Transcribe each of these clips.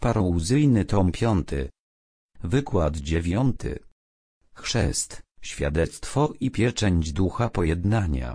Parouzyjny tom 5. Wykład 9. Chrzest, świadectwo i pieczęć Ducha Pojednania.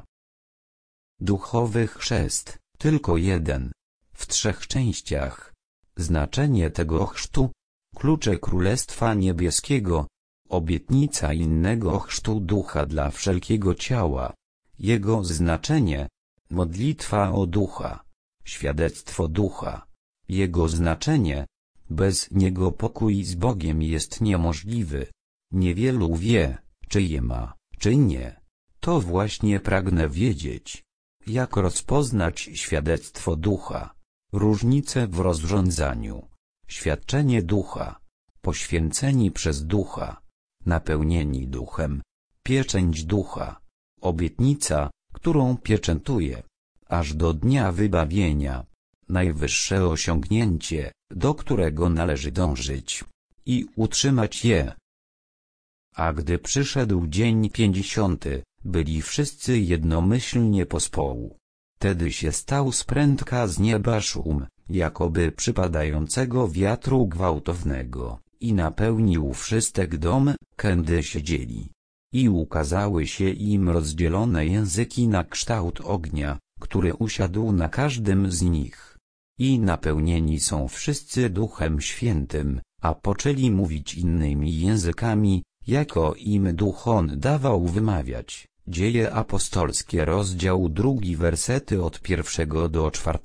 Duchowy chrzest, tylko jeden, w 3 częściach. Znaczenie tego chrztu, klucze Królestwa Niebieskiego, obietnica innego chrztu Ducha dla wszelkiego ciała, jego znaczenie, modlitwa o Ducha, świadectwo Ducha, jego znaczenie, bez niego pokój z Bogiem jest niemożliwy. Niewielu wie, czy je ma, czy nie. To właśnie pragnę wiedzieć. Jak rozpoznać świadectwo Ducha? Różnice w rozrządzaniu. Świadczenie Ducha. Poświęceni przez Ducha. Napełnieni Duchem. Pieczęć Ducha. Obietnica, którą pieczętuje. Aż do dnia wybawienia. Najwyższe osiągnięcie, do którego należy dążyć. I utrzymać je. A gdy przyszedł dzień 50, byli wszyscy jednomyślnie pospołu. Tedy się stał z prędka z nieba szum, jakoby przypadającego wiatru gwałtownego, i napełnił wszystek dom, kędy siedzieli. I ukazały się im rozdzielone języki na kształt ognia, który usiadł na każdym z nich. I napełnieni są wszyscy Duchem Świętym, a poczęli mówić innymi językami, jako im Duch On dawał wymawiać. Dzieje apostolskie rozdział 2 wersety od 1 do 4.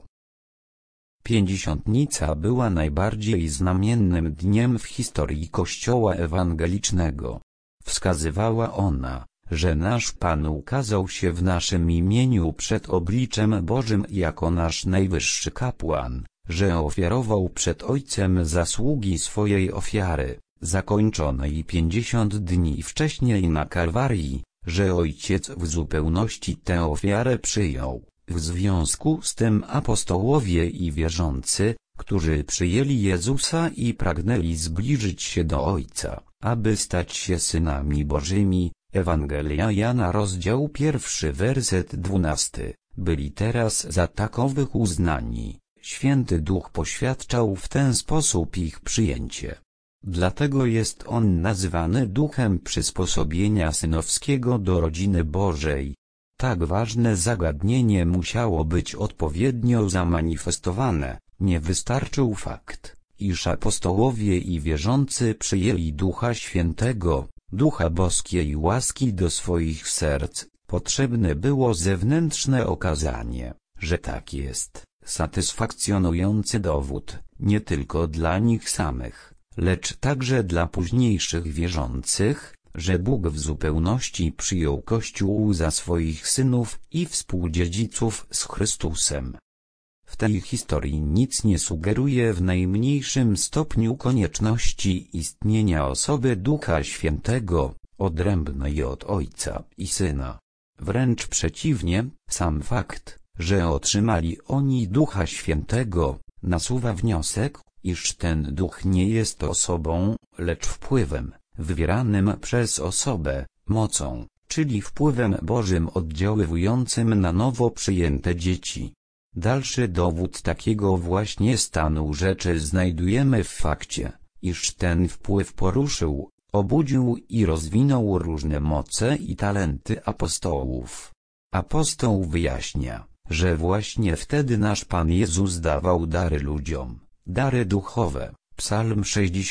Pięćdziesiątnica była najbardziej znamiennym dniem w historii Kościoła ewangelicznego. Wskazywała ona, że nasz Pan ukazał się w naszym imieniu przed obliczem Bożym jako nasz najwyższy kapłan, że ofiarował przed Ojcem zasługi swojej ofiary, zakończonej 50 dni wcześniej na Kalwarii, że Ojciec w zupełności tę ofiarę przyjął. W związku z tym apostołowie i wierzący, którzy przyjęli Jezusa i pragnęli zbliżyć się do Ojca, aby stać się synami Bożymi, Ewangelia Jana rozdział 1 werset 12, byli teraz za takowych uznani. Święty Duch poświadczał w ten sposób ich przyjęcie. Dlatego jest on nazywany Duchem przysposobienia synowskiego do rodziny Bożej. Tak ważne zagadnienie musiało być odpowiednio zamanifestowane, nie wystarczył fakt, iż apostołowie i wierzący przyjęli Ducha Świętego, Ducha boskiej łaski do swoich serc, potrzebne było zewnętrzne okazanie, że tak jest, satysfakcjonujący dowód, nie tylko dla nich samych, lecz także dla późniejszych wierzących, że Bóg w zupełności przyjął Kościół za swoich synów i współdziedziców z Chrystusem. W tej historii nic nie sugeruje w najmniejszym stopniu konieczności istnienia osoby Ducha Świętego, odrębnej od Ojca i Syna. Wręcz przeciwnie, sam fakt, że otrzymali oni Ducha Świętego, nasuwa wniosek, iż ten Duch nie jest osobą, lecz wpływem, wywieranym przez osobę, mocą, czyli wpływem Bożym oddziaływującym na nowo przyjęte dzieci. Dalszy dowód takiego właśnie stanu rzeczy znajdujemy w fakcie, iż ten wpływ poruszył, obudził i rozwinął różne moce i talenty apostołów. Apostoł wyjaśnia, że właśnie wtedy nasz Pan Jezus dawał dary ludziom, dary duchowe. Psalm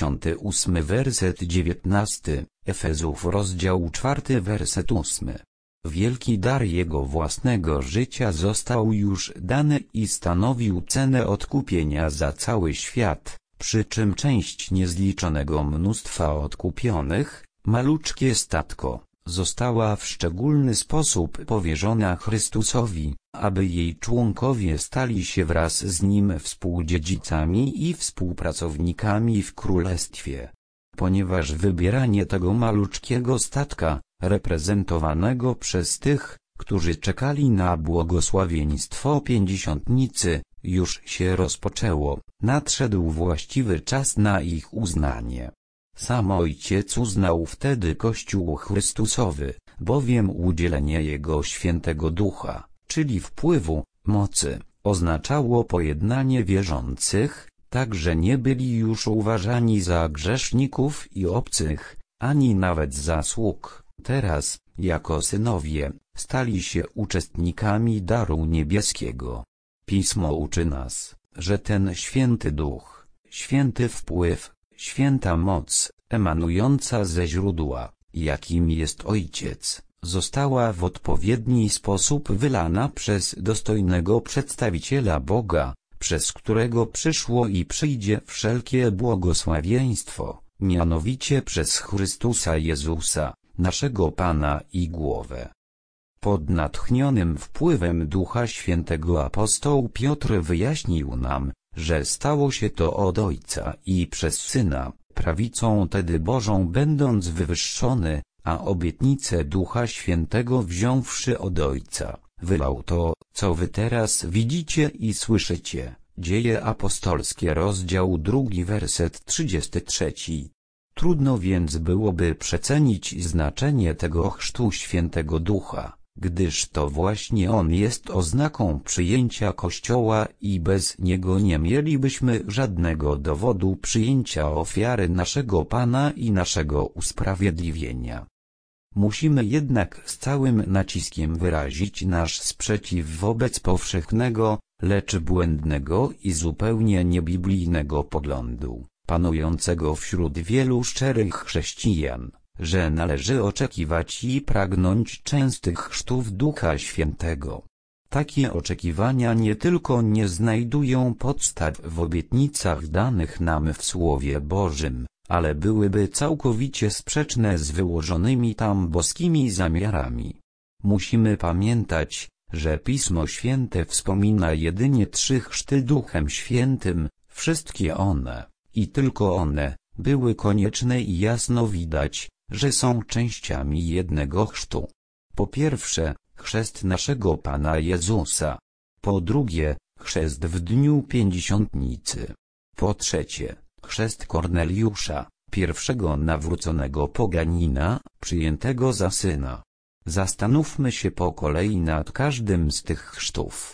68 werset 19, Efezów rozdział 4 werset 8. Wielki dar Jego własnego życia został już dany i stanowił cenę odkupienia za cały świat, przy czym część niezliczonego mnóstwa odkupionych, maluczkie statko, została w szczególny sposób powierzona Chrystusowi, aby jej członkowie stali się wraz z Nim współdziedzicami i współpracownikami w Królestwie. Ponieważ wybieranie tego maluczkiego statka, reprezentowanego przez tych, którzy czekali na błogosławieństwo pięćdziesiątnicy, już się rozpoczęło, nadszedł właściwy czas na ich uznanie. Sam Ojciec uznał wtedy Kościół Chrystusowy, bowiem udzielenie Jego Świętego Ducha, czyli wpływu, mocy, oznaczało pojednanie wierzących, także nie byli już uważani za grzeszników i obcych, ani nawet za sług. Teraz, jako synowie, stali się uczestnikami daru niebieskiego. Pismo uczy nas, że ten święty duch, święty wpływ, święta moc, emanująca ze źródła, jakim jest Ojciec, została w odpowiedni sposób wylana przez dostojnego przedstawiciela Boga, przez którego przyszło i przyjdzie wszelkie błogosławieństwo, mianowicie przez Chrystusa Jezusa, naszego Pana i głowę. Pod natchnionym wpływem Ducha Świętego apostoł Piotr wyjaśnił nam, że stało się to od Ojca i przez Syna, prawicą tedy Bożą będąc wywyższony, a obietnicę Ducha Świętego wziąwszy od Ojca, wylał to, co wy teraz widzicie i słyszycie. Dzieje apostolskie rozdział 2 werset 33. Trudno więc byłoby przecenić znaczenie tego chrztu Świętego Ducha, gdyż to właśnie on jest oznaką przyjęcia Kościoła i bez niego nie mielibyśmy żadnego dowodu przyjęcia ofiary naszego Pana i naszego usprawiedliwienia. Musimy jednak z całym naciskiem wyrazić nasz sprzeciw wobec powszechnego, lecz błędnego i zupełnie niebiblijnego poglądu, panującego wśród wielu szczerych chrześcijan, że należy oczekiwać i pragnąć częstych chrztów Ducha Świętego. Takie oczekiwania nie tylko nie znajdują podstaw w obietnicach danych nam w Słowie Bożym, ale byłyby całkowicie sprzeczne z wyłożonymi tam boskimi zamiarami. Musimy pamiętać, że Pismo Święte wspomina jedynie 3 chrzty Duchem Świętym, wszystkie one, i tylko one, były konieczne i jasno widać, że są częściami jednego chrztu. Po pierwsze, chrzest naszego Pana Jezusa. Po drugie, chrzest w dniu Pięćdziesiątnicy. Po trzecie, chrzest Korneliusza, pierwszego nawróconego poganina, przyjętego za syna. Zastanówmy się po kolei nad każdym z tych chrztów.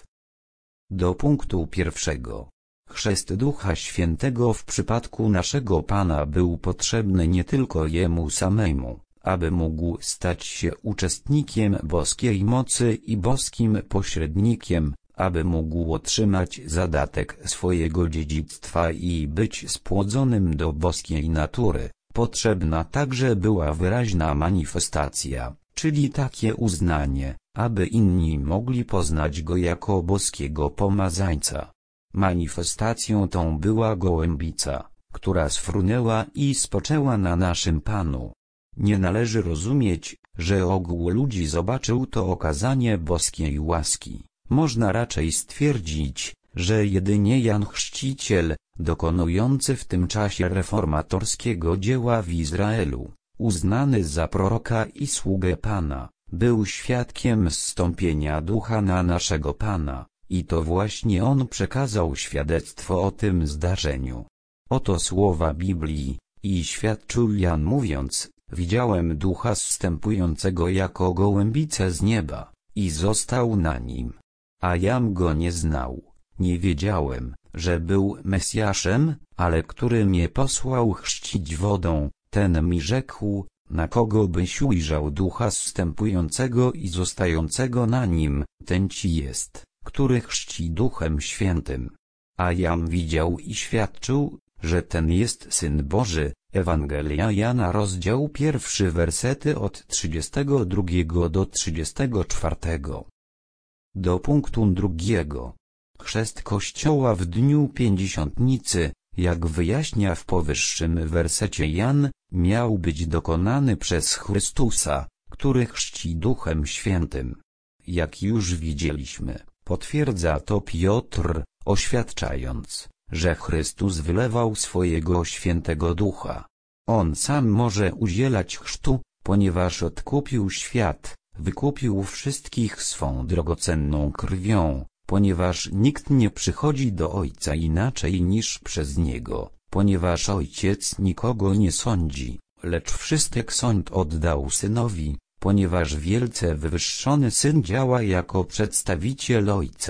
Do punktu pierwszego. Chrzest Ducha Świętego w przypadku naszego Pana był potrzebny nie tylko Jemu samemu, aby mógł stać się uczestnikiem boskiej mocy i boskim pośrednikiem, aby mógł otrzymać zadatek swojego dziedzictwa i być spłodzonym do boskiej natury. Potrzebna także była wyraźna manifestacja, czyli takie uznanie, aby inni mogli poznać Go jako boskiego pomazańca. Manifestacją tą była gołębica, która sfrunęła i spoczęła na naszym Panu. Nie należy rozumieć, że ogół ludzi zobaczył to okazanie boskiej łaski. Można raczej stwierdzić, że jedynie Jan Chrzciciel, dokonujący w tym czasie reformatorskiego dzieła w Izraelu, uznany za proroka i sługę Pana, był świadkiem zstąpienia Ducha na naszego Pana, i to właśnie on przekazał świadectwo o tym zdarzeniu. Oto słowa Biblii: i świadczył Jan mówiąc, widziałem Ducha zstępującego jako gołębicę z nieba, i został na nim. A jam go nie znał, nie wiedziałem, że był Mesjaszem, ale który mnie posłał chrzcić wodą, ten mi rzekł, na kogo byś ujrzał Ducha zstępującego i zostającego na nim, ten ci jest, który chrzci Duchem Świętym. A jam widział i świadczył, że ten jest Syn Boży. Ewangelia Jana rozdział 1 wersety od 32 do 34. Do punktu drugiego. Chrzest Kościoła w dniu Pięćdziesiątnicy, jak wyjaśnia w powyższym wersecie Jan, miał być dokonany przez Chrystusa, który chrzci Duchem Świętym. Jak już widzieliśmy, potwierdza to Piotr, oświadczając, że Chrystus wylewał swojego Świętego Ducha. On sam może udzielać chrztu, ponieważ odkupił świat, wykupił wszystkich swą drogocenną krwią, ponieważ nikt nie przychodzi do Ojca inaczej niż przez Niego, ponieważ Ojciec nikogo nie sądzi, lecz wszystek sąd oddał Synowi, ponieważ wielce wywyższony Syn działa jako przedstawiciel Ojca.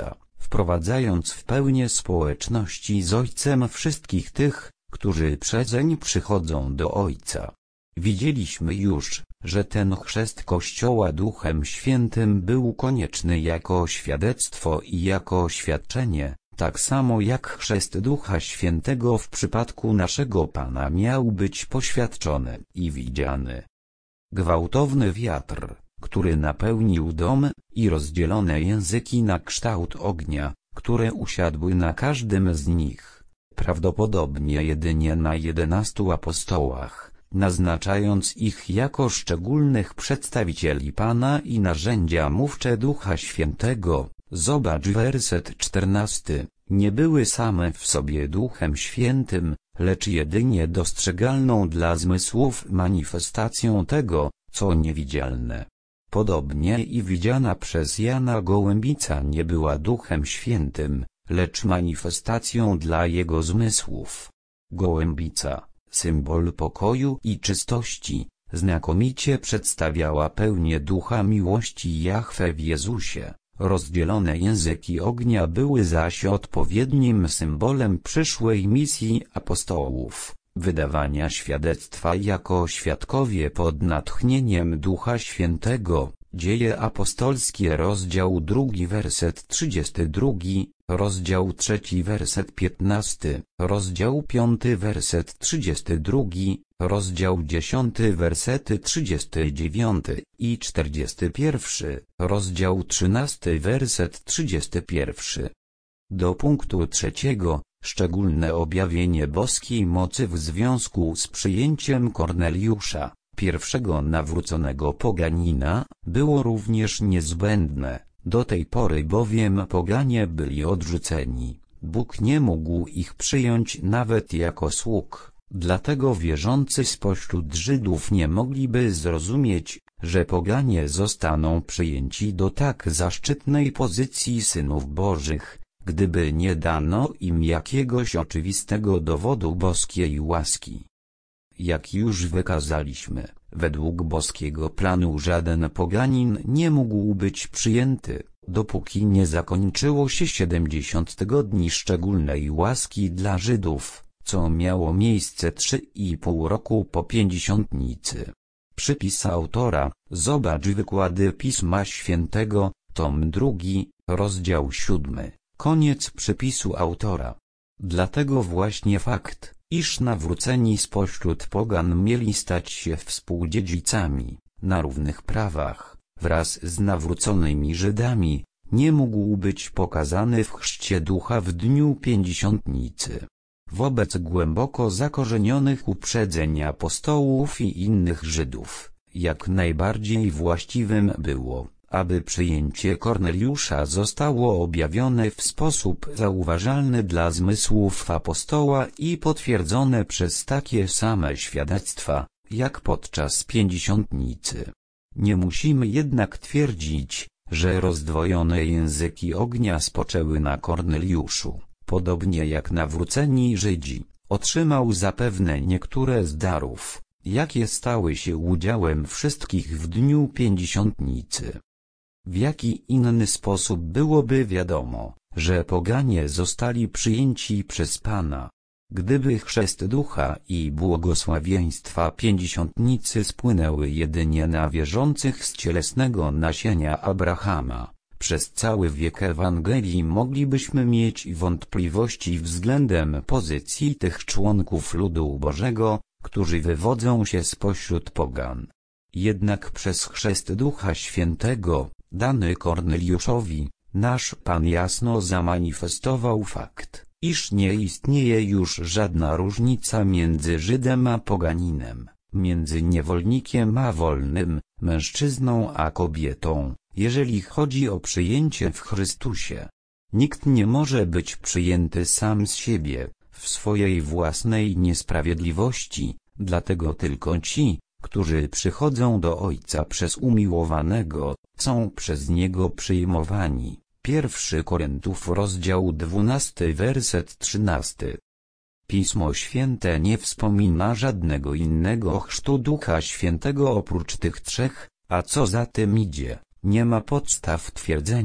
wprowadzając w pełnię społeczności z Ojcem wszystkich tych, którzy przezeń przychodzą do Ojca. Widzieliśmy już, że ten chrzest Kościoła Duchem Świętym był konieczny jako świadectwo i jako oświadczenie, tak samo jak chrzest Ducha Świętego w przypadku naszego Pana miał być poświadczony i widziany. Gwałtowny wiatr, który napełnił dom, i rozdzielone języki na kształt ognia, które usiadły na każdym z nich, prawdopodobnie jedynie na 11 apostołach, naznaczając ich jako szczególnych przedstawicieli Pana i narzędzia mówcze Ducha Świętego. Zobacz werset 14. Nie były same w sobie Duchem Świętym, lecz jedynie dostrzegalną dla zmysłów manifestacją tego, co niewidzialne. Podobnie i widziana przez Jana Gołębica nie była Duchem Świętym, lecz manifestacją dla jego zmysłów. Gołębica, symbol pokoju i czystości, znakomicie przedstawiała pełnię ducha miłości Jahwe w Jezusie. Rozdzielone języki ognia były zaś odpowiednim symbolem przyszłej misji apostołów, wydawania świadectwa jako świadkowie pod natchnieniem Ducha Świętego. Dzieje apostolskie rozdział 2 werset 32, rozdział 3 werset 15, rozdział 5 werset 32, rozdział 10 wersety 39 i 41, rozdział 13 werset 31. Do punktu 3. Szczególne objawienie boskiej mocy w związku z przyjęciem Korneliusza, pierwszego nawróconego poganina, było również niezbędne, do tej pory bowiem poganie byli odrzuceni, Bóg nie mógł ich przyjąć nawet jako sług, dlatego wierzący spośród Żydów nie mogliby zrozumieć, że poganie zostaną przyjęci do tak zaszczytnej pozycji synów Bożych, gdyby nie dano im jakiegoś oczywistego dowodu boskiej łaski. Jak już wykazaliśmy, według boskiego planu żaden poganin nie mógł być przyjęty, dopóki nie zakończyło się 70 tygodni szczególnej łaski dla Żydów, co miało miejsce 3,5 roku po pięćdziesiątnicy. Przypis autora, zobacz wykłady Pisma Świętego, tom 2, rozdział 7, koniec przypisu autora. Dlatego właśnie fakt, iż nawróceni spośród pogan mieli stać się współdziedzicami, na równych prawach, wraz z nawróconymi Żydami, nie mógł być pokazany w chrzcie ducha w dniu pięćdziesiątnicy. Wobec głęboko zakorzenionych uprzedzeń apostołów i innych Żydów, jak najbardziej właściwym było, aby przyjęcie Korneliusza zostało objawione w sposób zauważalny dla zmysłów apostoła i potwierdzone przez takie same świadectwa, jak podczas pięćdziesiątnicy. Nie musimy jednak twierdzić, że rozdwojone języki ognia spoczęły na Korneliuszu, podobnie jak nawróceni Żydzi. Otrzymał zapewne niektóre z darów, jakie stały się udziałem wszystkich w dniu pięćdziesiątnicy. W jaki inny sposób byłoby wiadomo, że poganie zostali przyjęci przez Pana? Gdyby chrzest ducha i błogosławieństwa pięćdziesiątnicy spłynęły jedynie na wierzących z cielesnego nasienia Abrahama, przez cały wiek Ewangelii moglibyśmy mieć wątpliwości względem pozycji tych członków ludu Bożego, którzy wywodzą się spośród pogan. Jednak przez chrzest Ducha Świętego, dany Korneliuszowi, nasz Pan jasno zamanifestował fakt, iż nie istnieje już żadna różnica między Żydem a poganinem, między niewolnikiem a wolnym, mężczyzną a kobietą, jeżeli chodzi o przyjęcie w Chrystusie. Nikt nie może być przyjęty sam z siebie, w swojej własnej niesprawiedliwości, dlatego tylko ci, którzy przychodzą do Ojca przez umiłowanego, są przez Niego przyjmowani. 1 Koryntiów rozdział 12 werset 13. Pismo Święte nie wspomina żadnego innego chrztu Ducha Świętego oprócz tych trzech, a co za tym idzie, nie ma podstaw twierdzenie,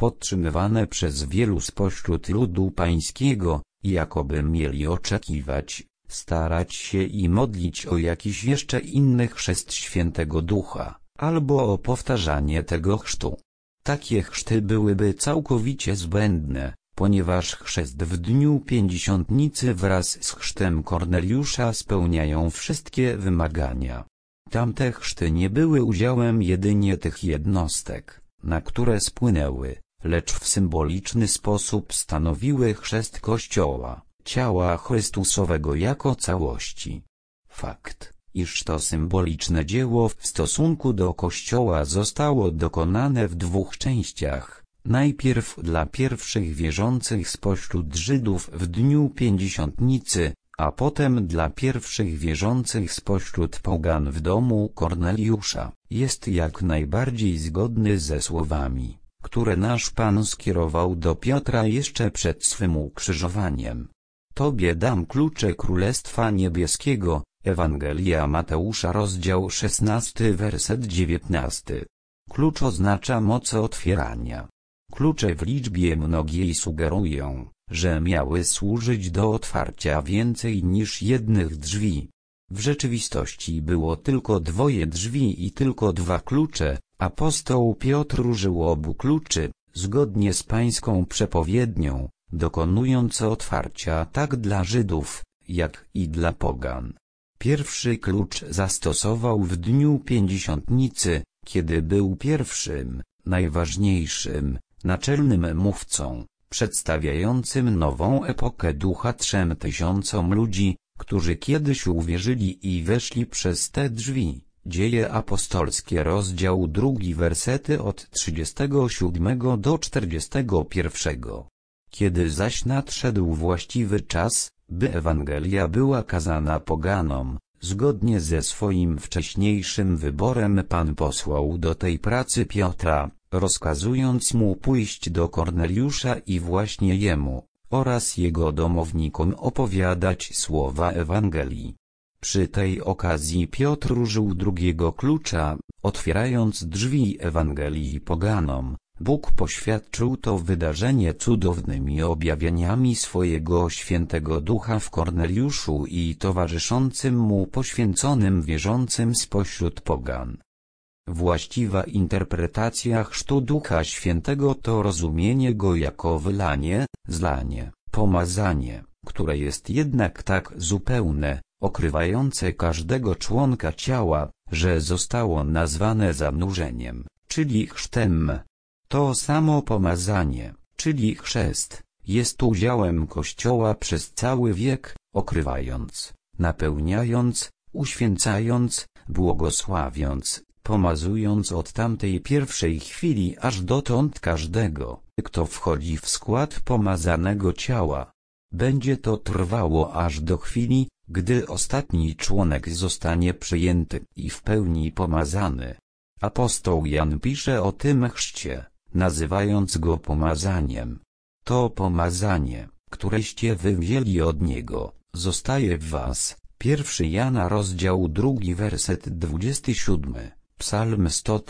podtrzymywane przez wielu spośród ludu pańskiego, jakoby mieli oczekiwać, starać się i modlić o jakiś jeszcze inny chrzest Świętego Ducha, albo o powtarzanie tego chrztu. Takie chrzty byłyby całkowicie zbędne, ponieważ chrzest w dniu Pięćdziesiątnicy wraz z chrztem Korneliusza spełniają wszystkie wymagania. Tamte chrzty nie były udziałem jedynie tych jednostek, na które spłynęły, lecz w symboliczny sposób stanowiły chrzest Kościoła, ciała Chrystusowego jako całości. Fakt, iż to symboliczne dzieło w stosunku do Kościoła zostało dokonane w dwóch częściach, najpierw dla pierwszych wierzących spośród Żydów w dniu Pięćdziesiątnicy, a potem dla pierwszych wierzących spośród pogan w domu Korneliusza, jest jak najbardziej zgodny ze słowami, które nasz Pan skierował do Piotra jeszcze przed swym ukrzyżowaniem. Tobie dam klucze Królestwa Niebieskiego. Ewangelia Mateusza rozdział 16 werset 19. Klucz oznacza moc otwierania. Klucze w liczbie mnogiej sugerują, że miały służyć do otwarcia więcej niż jednych drzwi. W rzeczywistości było tylko dwoje drzwi i tylko dwa klucze. Apostoł Piotr użył obu kluczy, zgodnie z pańską przepowiednią, dokonując otwarcia tak dla Żydów, jak i dla pogan. Pierwszy klucz zastosował w dniu Pięćdziesiątnicy, kiedy był pierwszym, najważniejszym, naczelnym mówcą, przedstawiającym nową epokę ducha 3000 ludzi, którzy kiedyś uwierzyli i weszli przez te drzwi. Dzieje apostolskie rozdział 2 wersety od 37 do 41. Kiedy zaś nadszedł właściwy czas, by Ewangelia była kazana poganom, zgodnie ze swoim wcześniejszym wyborem Pan posłał do tej pracy Piotra, rozkazując mu pójść do Korneliusza i właśnie jemu, oraz jego domownikom opowiadać słowa Ewangelii. Przy tej okazji Piotr użył drugiego klucza, otwierając drzwi Ewangelii poganom. Bóg poświadczył to wydarzenie cudownymi objawieniami swojego Świętego Ducha w Korneliuszu i towarzyszącym mu poświęconym wierzącym spośród pogan. Właściwa interpretacja chrztu Ducha Świętego to rozumienie go jako wylanie, zlanie, pomazanie, które jest jednak tak zupełne, okrywające każdego członka ciała, że zostało nazwane zanurzeniem, czyli chrztem. To samo pomazanie, czyli chrzest, jest udziałem Kościoła przez cały wiek, okrywając, napełniając, uświęcając, błogosławiąc, pomazując od tamtej pierwszej chwili aż dotąd każdego, kto wchodzi w skład pomazanego ciała. Będzie to trwało aż do chwili, gdy ostatni członek zostanie przyjęty i w pełni pomazany. Apostoł Jan pisze o tym chrzcie, nazywając go pomazaniem. To pomazanie, któreście wy wzięli od Niego, zostaje w was. 1 Jana rozdział 2 werset 27, Psalm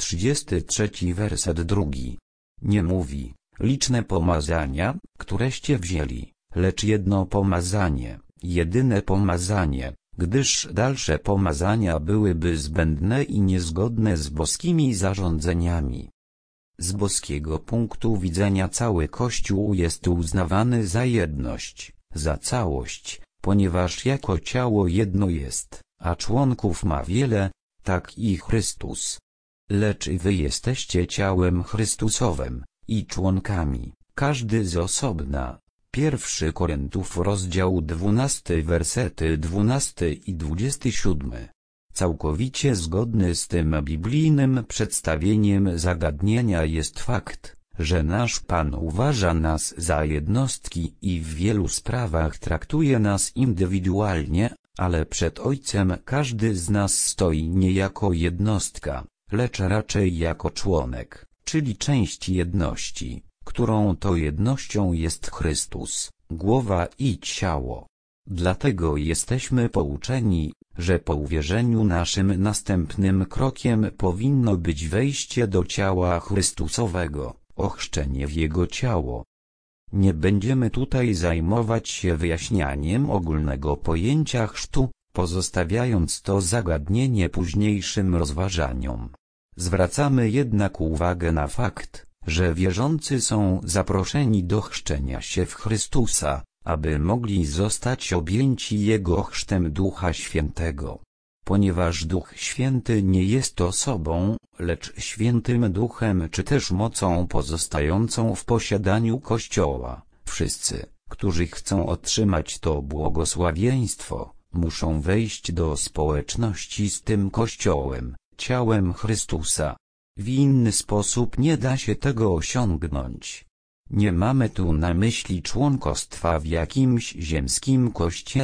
133 werset 2. Nie mówi, liczne pomazania, któreście wzięli, lecz jedno pomazanie, jedyne pomazanie, gdyż dalsze pomazania byłyby zbędne i niezgodne z boskimi zarządzeniami. Z boskiego punktu widzenia cały Kościół jest uznawany za jedność, za całość, ponieważ jako ciało jedno jest, a członków ma wiele, tak i Chrystus. Lecz wy jesteście ciałem Chrystusowym i członkami, każdy z osobna. 1 Koryntiów rozdział 12 wersety 12 i 27. Całkowicie zgodny z tym biblijnym przedstawieniem zagadnienia jest fakt, że nasz Pan uważa nas za jednostki i w wielu sprawach traktuje nas indywidualnie, ale przed Ojcem każdy z nas stoi nie jako jednostka, lecz raczej jako członek, czyli część jedności, którą to jednością jest Chrystus, głowa i ciało. Dlatego jesteśmy pouczeni, że po uwierzeniu naszym następnym krokiem powinno być wejście do ciała Chrystusowego, ochrzczenie w Jego ciało. Nie będziemy tutaj zajmować się wyjaśnianiem ogólnego pojęcia chrztu, pozostawiając to zagadnienie późniejszym rozważaniom. Zwracamy jednak uwagę na fakt, że wierzący są zaproszeni do chrzczenia się w Chrystusa, aby mogli zostać objęci Jego chrztem Ducha Świętego. Ponieważ Duch Święty nie jest osobą, lecz świętym Duchem czy też mocą pozostającą w posiadaniu Kościoła, wszyscy, którzy chcą otrzymać to błogosławieństwo, muszą wejść do społeczności z tym Kościołem, ciałem Chrystusa. W inny sposób nie da się tego osiągnąć. Nie mamy tu na myśli członkostwa w jakimś ziemskim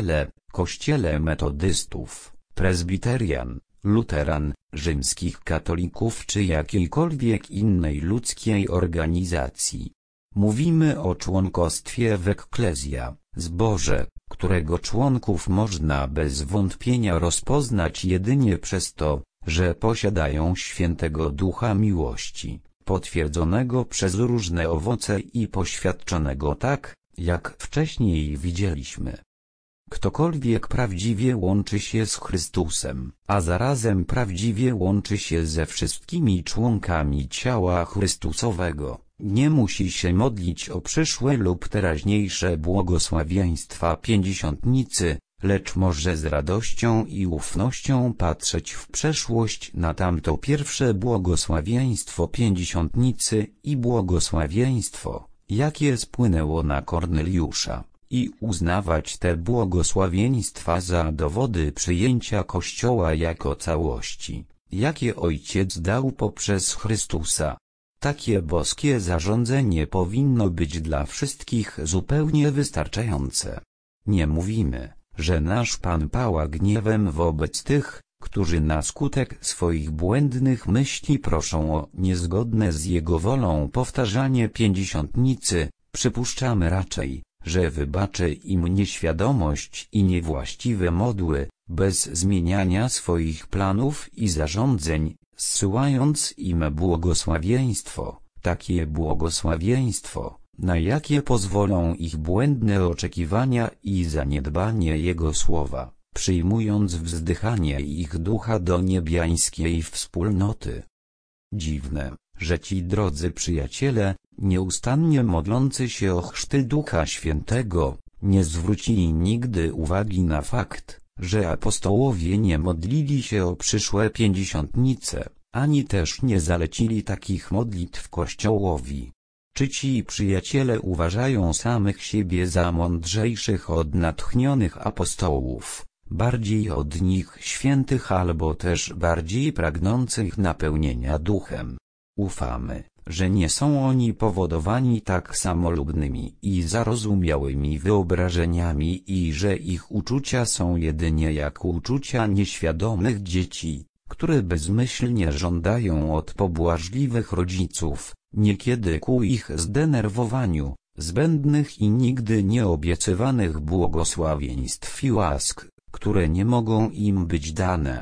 kościele metodystów, prezbiterian, luteran, rzymskich katolików czy jakiejkolwiek innej ludzkiej organizacji. Mówimy o członkostwie w Ecclesia, zborze, którego członków można bez wątpienia rozpoznać jedynie przez to, że posiadają świętego Ducha miłości, potwierdzonego przez różne owoce i poświadczonego tak, jak wcześniej widzieliśmy. Ktokolwiek prawdziwie łączy się z Chrystusem, a zarazem prawdziwie łączy się ze wszystkimi członkami ciała Chrystusowego, nie musi się modlić o przyszłe lub teraźniejsze błogosławieństwa pięćdziesiątnicy, lecz może z radością i ufnością patrzeć w przeszłość na tamto pierwsze błogosławieństwo pięćdziesiątnicy i błogosławieństwo, jakie spłynęło na Korneliusza, i uznawać te błogosławieństwa za dowody przyjęcia Kościoła jako całości, jakie Ojciec dał poprzez Chrystusa. Takie boskie zarządzenie powinno być dla wszystkich zupełnie wystarczające. Nie mówimy, że nasz Pan pała gniewem wobec tych, którzy na skutek swoich błędnych myśli proszą o niezgodne z Jego wolą powtarzanie pięćdziesiątnicy. Przypuszczamy raczej, że wybaczy im nieświadomość i niewłaściwe modły, bez zmieniania swoich planów i zarządzeń, zsyłając im błogosławieństwo, takie błogosławieństwo, na jakie pozwolą ich błędne oczekiwania i zaniedbanie Jego słowa, przyjmując wzdychanie ich ducha do niebiańskiej wspólnoty. Dziwne, że ci drodzy przyjaciele, nieustannie modlący się o chrzty Ducha Świętego, nie zwrócili nigdy uwagi na fakt, że apostołowie nie modlili się o przyszłe pięćdziesiątnice, ani też nie zalecili takich modlitw Kościołowi. Czy ci przyjaciele uważają samych siebie za mądrzejszych od natchnionych apostołów, bardziej od nich świętych albo też bardziej pragnących napełnienia duchem? Ufamy, że nie są oni powodowani tak samolubnymi i zarozumiałymi wyobrażeniami i że ich uczucia są jedynie jak uczucia nieświadomych dzieci, które bezmyślnie żądają od pobłażliwych rodziców, niekiedy ku ich zdenerwowaniu, zbędnych i nigdy nieobiecywanych błogosławieństw i łask, które nie mogą im być dane.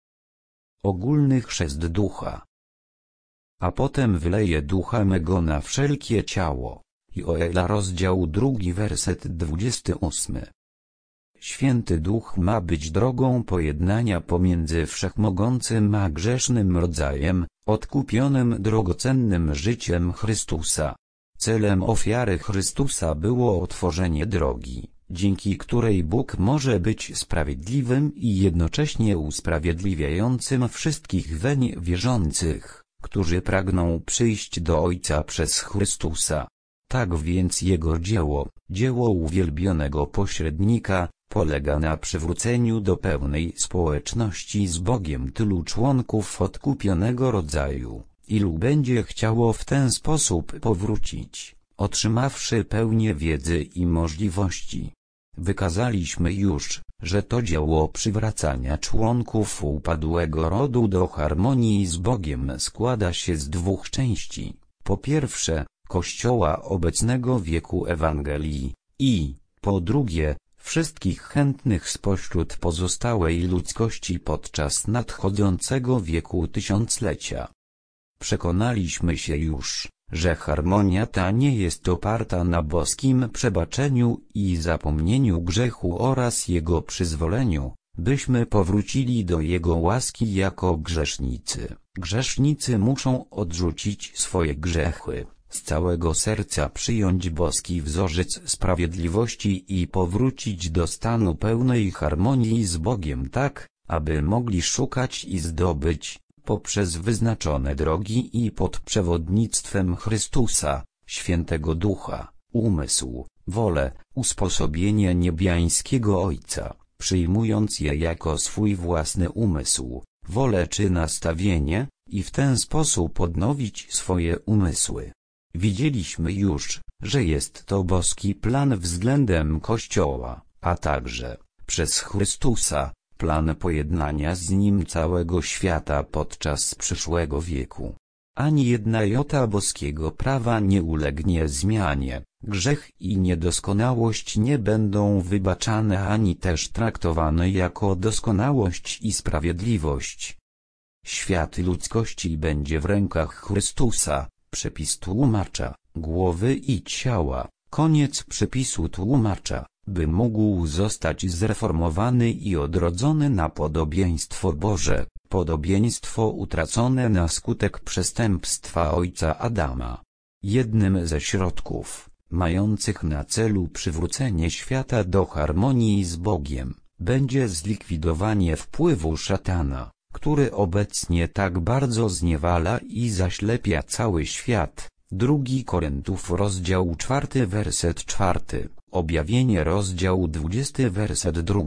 Ogólny chrzest Ducha. A potem wyleje Ducha mego na wszelkie ciało. Joela rozdział 2 werset 28. Święty Duch ma być drogą pojednania pomiędzy wszechmogącym a grzesznym rodzajem, odkupionym drogocennym życiem Chrystusa. Celem ofiary Chrystusa było otworzenie drogi, dzięki której Bóg może być sprawiedliwym i jednocześnie usprawiedliwiającym wszystkich weń wierzących, którzy pragną przyjść do Ojca przez Chrystusa. Tak więc Jego dzieło uwielbionego pośrednika, polega na przywróceniu do pełnej społeczności z Bogiem tylu członków odkupionego rodzaju, ilu będzie chciało w ten sposób powrócić, otrzymawszy pełnię wiedzy i możliwości. Wykazaliśmy już, że to dzieło przywracania członków upadłego rodu do harmonii z Bogiem składa się z dwóch części. Po pierwsze, Kościoła obecnego wieku Ewangelii i, po drugie, wszystkich chętnych spośród pozostałej ludzkości podczas nadchodzącego wieku tysiąclecia. Przekonaliśmy się już, że harmonia ta nie jest oparta na boskim przebaczeniu i zapomnieniu grzechu oraz Jego przyzwoleniu, byśmy powrócili do Jego łaski jako grzesznicy. Grzesznicy muszą odrzucić swoje grzechy, z całego serca przyjąć boski wzorzec sprawiedliwości i powrócić do stanu pełnej harmonii z Bogiem tak, aby mogli szukać i zdobyć, poprzez wyznaczone drogi i pod przewodnictwem Chrystusa, Świętego Ducha, umysł, wolę, usposobienie niebiańskiego Ojca, przyjmując je jako swój własny umysł, wolę czy nastawienie, i w ten sposób odnowić swoje umysły. Widzieliśmy już, że jest to boski plan względem Kościoła, a także, przez Chrystusa, plan pojednania z Nim całego świata podczas przyszłego wieku. Ani jedna jota boskiego prawa nie ulegnie zmianie, grzech i niedoskonałość nie będą wybaczane ani też traktowane jako doskonałość i sprawiedliwość. Świat ludzkości będzie w rękach Chrystusa, przepis tłumacza, głowy i ciała, koniec przepisu tłumacza, by mógł zostać zreformowany i odrodzony na podobieństwo Boże, podobieństwo utracone na skutek przestępstwa ojca Adama. Jednym ze środków, mających na celu przywrócenie świata do harmonii z Bogiem, będzie zlikwidowanie wpływu szatana, który obecnie tak bardzo zniewala i zaślepia cały świat. 2 Koryntiów rozdział 4 werset 4, Objawienie rozdział 20 werset 2.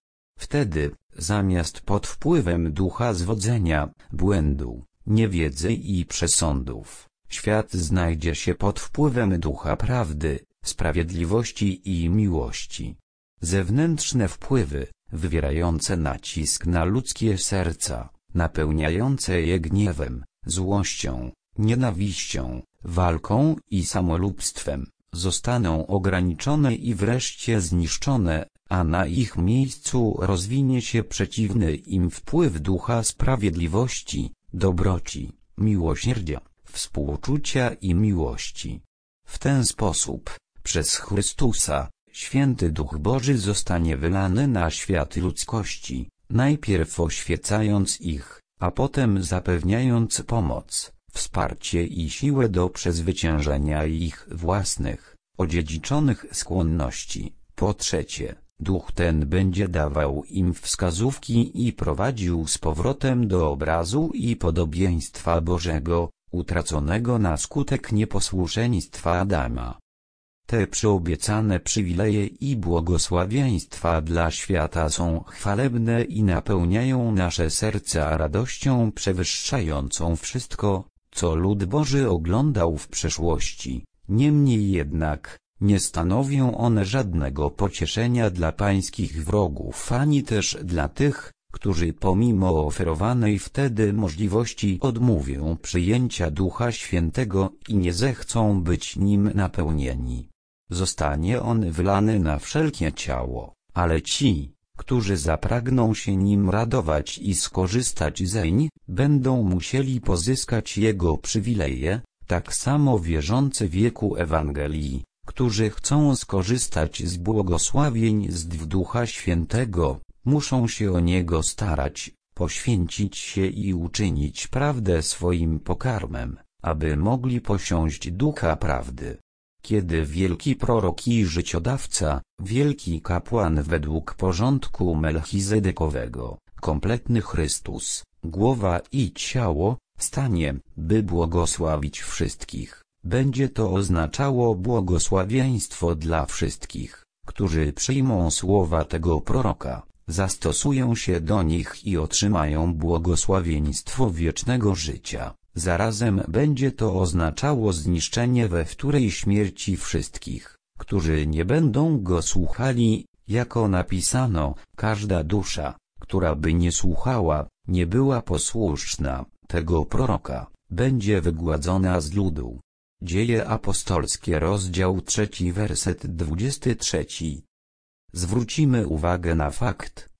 Wtedy, zamiast pod wpływem ducha zwodzenia, błędu, niewiedzy i przesądów, świat znajdzie się pod wpływem ducha prawdy, sprawiedliwości i miłości. Zewnętrzne wpływy, wywierające nacisk na ludzkie serca, napełniające je gniewem, złością, nienawiścią, walką i samolubstwem, zostaną ograniczone i wreszcie zniszczone, a na ich miejscu rozwinie się przeciwny im wpływ ducha sprawiedliwości, dobroci, miłosierdzia, współczucia i miłości. W ten sposób, przez Chrystusa, Święty Duch Boży zostanie wylany na świat ludzkości, najpierw oświecając ich, a potem zapewniając pomoc, wsparcie i siłę do przezwyciężenia ich własnych, odziedziczonych skłonności. Po trzecie, Duch ten będzie dawał im wskazówki i prowadził z powrotem do obrazu i podobieństwa Bożego, utraconego na skutek nieposłuszeństwa Adama. Te przyobiecane przywileje i błogosławieństwa dla świata są chwalebne i napełniają nasze serca radością przewyższającą wszystko, co lud Boży oglądał w przeszłości. Niemniej jednak, nie stanowią one żadnego pocieszenia dla pańskich wrogów ani też dla tych, którzy pomimo oferowanej wtedy możliwości odmówią przyjęcia Ducha Świętego i nie zechcą być nim napełnieni. Zostanie on wylany na wszelkie ciało, ale ci, którzy zapragną się nim radować i skorzystać zeń, będą musieli pozyskać jego przywileje, tak samo wierzący wieku Ewangelii, którzy chcą skorzystać z błogosławieństw Ducha Świętego, muszą się o niego starać, poświęcić się i uczynić prawdę swoim pokarmem, aby mogli posiąść Ducha Prawdy. Kiedy wielki prorok i życiodawca, wielki kapłan według porządku melchizedekowego, kompletny Chrystus, głowa i ciało, stanie, by błogosławić wszystkich, będzie to oznaczało błogosławieństwo dla wszystkich, którzy przyjmą słowa tego proroka, zastosują się do nich i otrzymają błogosławieństwo wiecznego życia. Zarazem będzie to oznaczało zniszczenie we wtórej śmierci wszystkich, którzy nie będą go słuchali, jako napisano, każda dusza, która by nie słuchała, nie była posłuszna, tego proroka, będzie wygładzona z ludu. Dzieje apostolskie rozdział 3 werset 23. Zwrócimy uwagę na fakt,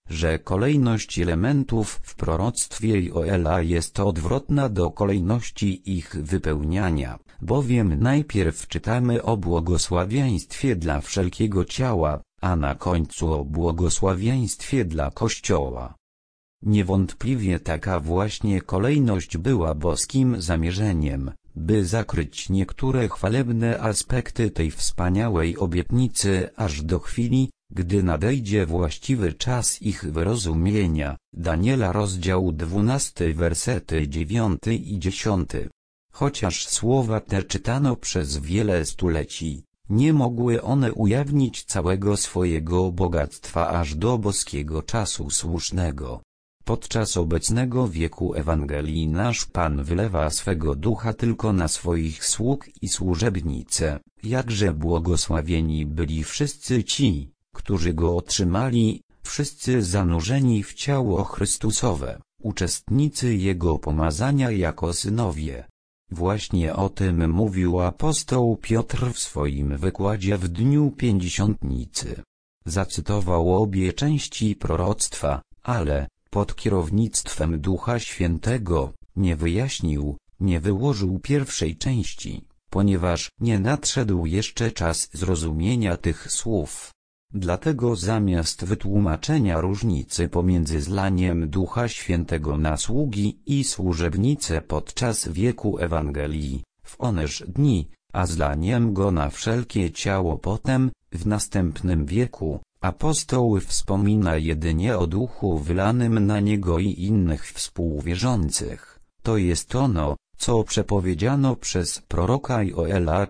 że kolejność elementów w proroctwie Joela jest odwrotna do kolejności ich wypełniania, bowiem najpierw czytamy o błogosławieństwie dla wszelkiego ciała, a na końcu o błogosławieństwie dla Kościoła. Niewątpliwie taka właśnie kolejność była boskim zamierzeniem, by zakryć niektóre chwalebne aspekty tej wspaniałej obietnicy aż do chwili, gdy nadejdzie właściwy czas ich wyrozumienia. Daniela rozdział 12 wersety 9 i 10. Chociaż słowa te czytano przez wiele stuleci, nie mogły one ujawnić całego swojego bogactwa aż do boskiego czasu słusznego. Podczas obecnego wieku Ewangelii nasz Pan wylewa swego ducha tylko na swoich sług i służebnice, jakże błogosławieni byli wszyscy ci, którzy go otrzymali, wszyscy zanurzeni w ciało Chrystusowe, uczestnicy Jego pomazania jako synowie. Właśnie o tym mówił apostoł Piotr w swoim wykładzie w dniu Pięćdziesiątnicy. Zacytował obie części proroctwa, ale, pod kierownictwem Ducha Świętego, nie wyjaśnił, nie wyłożył pierwszej części, ponieważ nie nadszedł jeszcze czas zrozumienia tych słów. Dlatego zamiast wytłumaczenia różnicy pomiędzy zlaniem Ducha Świętego na sługi i służebnice podczas wieku Ewangelii, w oneż dni, a zlaniem go na wszelkie ciało potem, w następnym wieku, apostoł wspomina jedynie o duchu wylanym na niego i innych współwierzących. To jest ono, co przepowiedziano przez proroka Joela,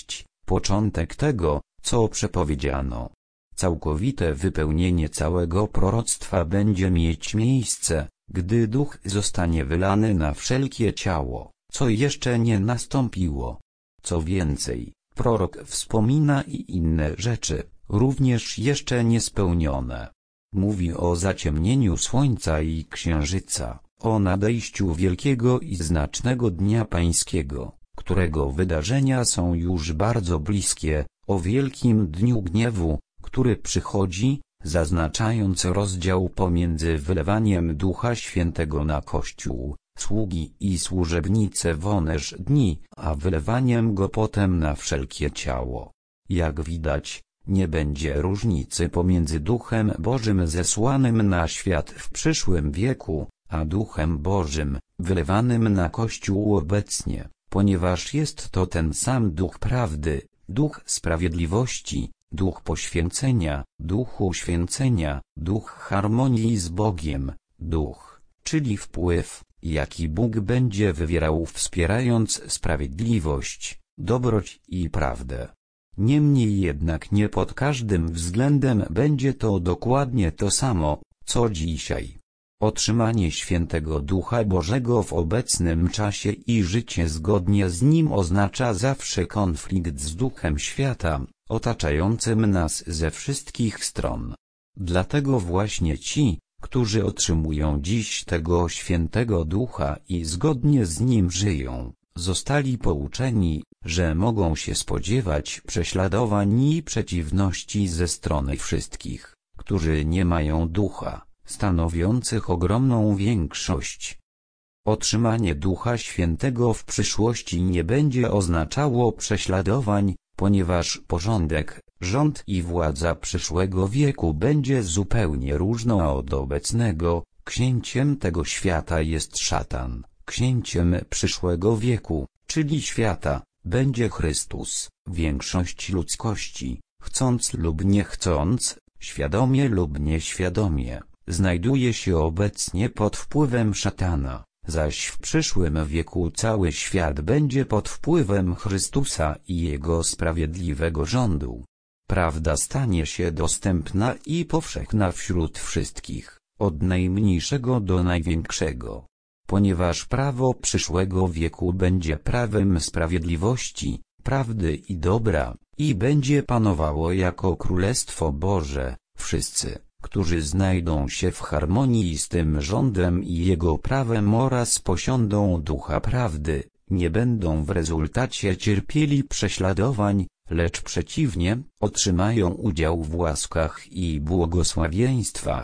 początek tego, co przepowiedziano. Całkowite wypełnienie całego proroctwa będzie mieć miejsce, gdy duch zostanie wylany na wszelkie ciało, co jeszcze nie nastąpiło. Co więcej, prorok wspomina i inne rzeczy, również jeszcze niespełnione. Mówi o zaciemnieniu słońca i księżyca, o nadejściu wielkiego i znacznego dnia pańskiego, którego wydarzenia są już bardzo bliskie, o wielkim dniu gniewu, który przychodzi, zaznaczając rozdział pomiędzy wylewaniem Ducha Świętego na Kościół, sługi i służebnice w oneż dni, a wylewaniem go potem na wszelkie ciało. Jak widać, nie będzie różnicy pomiędzy Duchem Bożym zesłanym na świat w przyszłym wieku, a Duchem Bożym, wylewanym na Kościół obecnie, ponieważ jest to ten sam Duch prawdy, Duch sprawiedliwości, Duch poświęcenia, Duch uświęcenia, Duch harmonii z Bogiem, Duch, czyli wpływ, jaki Bóg będzie wywierał wspierając sprawiedliwość, dobroć i prawdę. Niemniej jednak nie pod każdym względem będzie to dokładnie to samo, co dzisiaj. Otrzymanie świętego Ducha Bożego w obecnym czasie i życie zgodnie z nim oznacza zawsze konflikt z duchem świata, otaczającym nas ze wszystkich stron. Dlatego właśnie ci, którzy otrzymują dziś tego świętego Ducha i zgodnie z nim żyją, zostali pouczeni, że mogą się spodziewać prześladowań i przeciwności ze strony wszystkich, którzy nie mają Ducha, stanowiących ogromną większość. Otrzymanie Ducha Świętego w przyszłości nie będzie oznaczało prześladowań, ponieważ porządek, rząd i władza przyszłego wieku będzie zupełnie różna od obecnego. Księciem tego świata jest szatan, księciem przyszłego wieku, czyli świata, będzie Chrystus. Większość ludzkości, chcąc lub nie chcąc, świadomie lub nieświadomie, znajduje się obecnie pod wpływem szatana, zaś w przyszłym wieku cały świat będzie pod wpływem Chrystusa i Jego sprawiedliwego rządu. Prawda stanie się dostępna i powszechna wśród wszystkich, od najmniejszego do największego. Ponieważ prawo przyszłego wieku będzie prawem sprawiedliwości, prawdy i dobra, i będzie panowało jako Królestwo Boże, wszyscy, którzy znajdą się w harmonii z tym rządem i jego prawem oraz posiądą ducha prawdy, nie będą w rezultacie cierpieli prześladowań, lecz przeciwnie, otrzymają udział w łaskach i błogosławieństwach,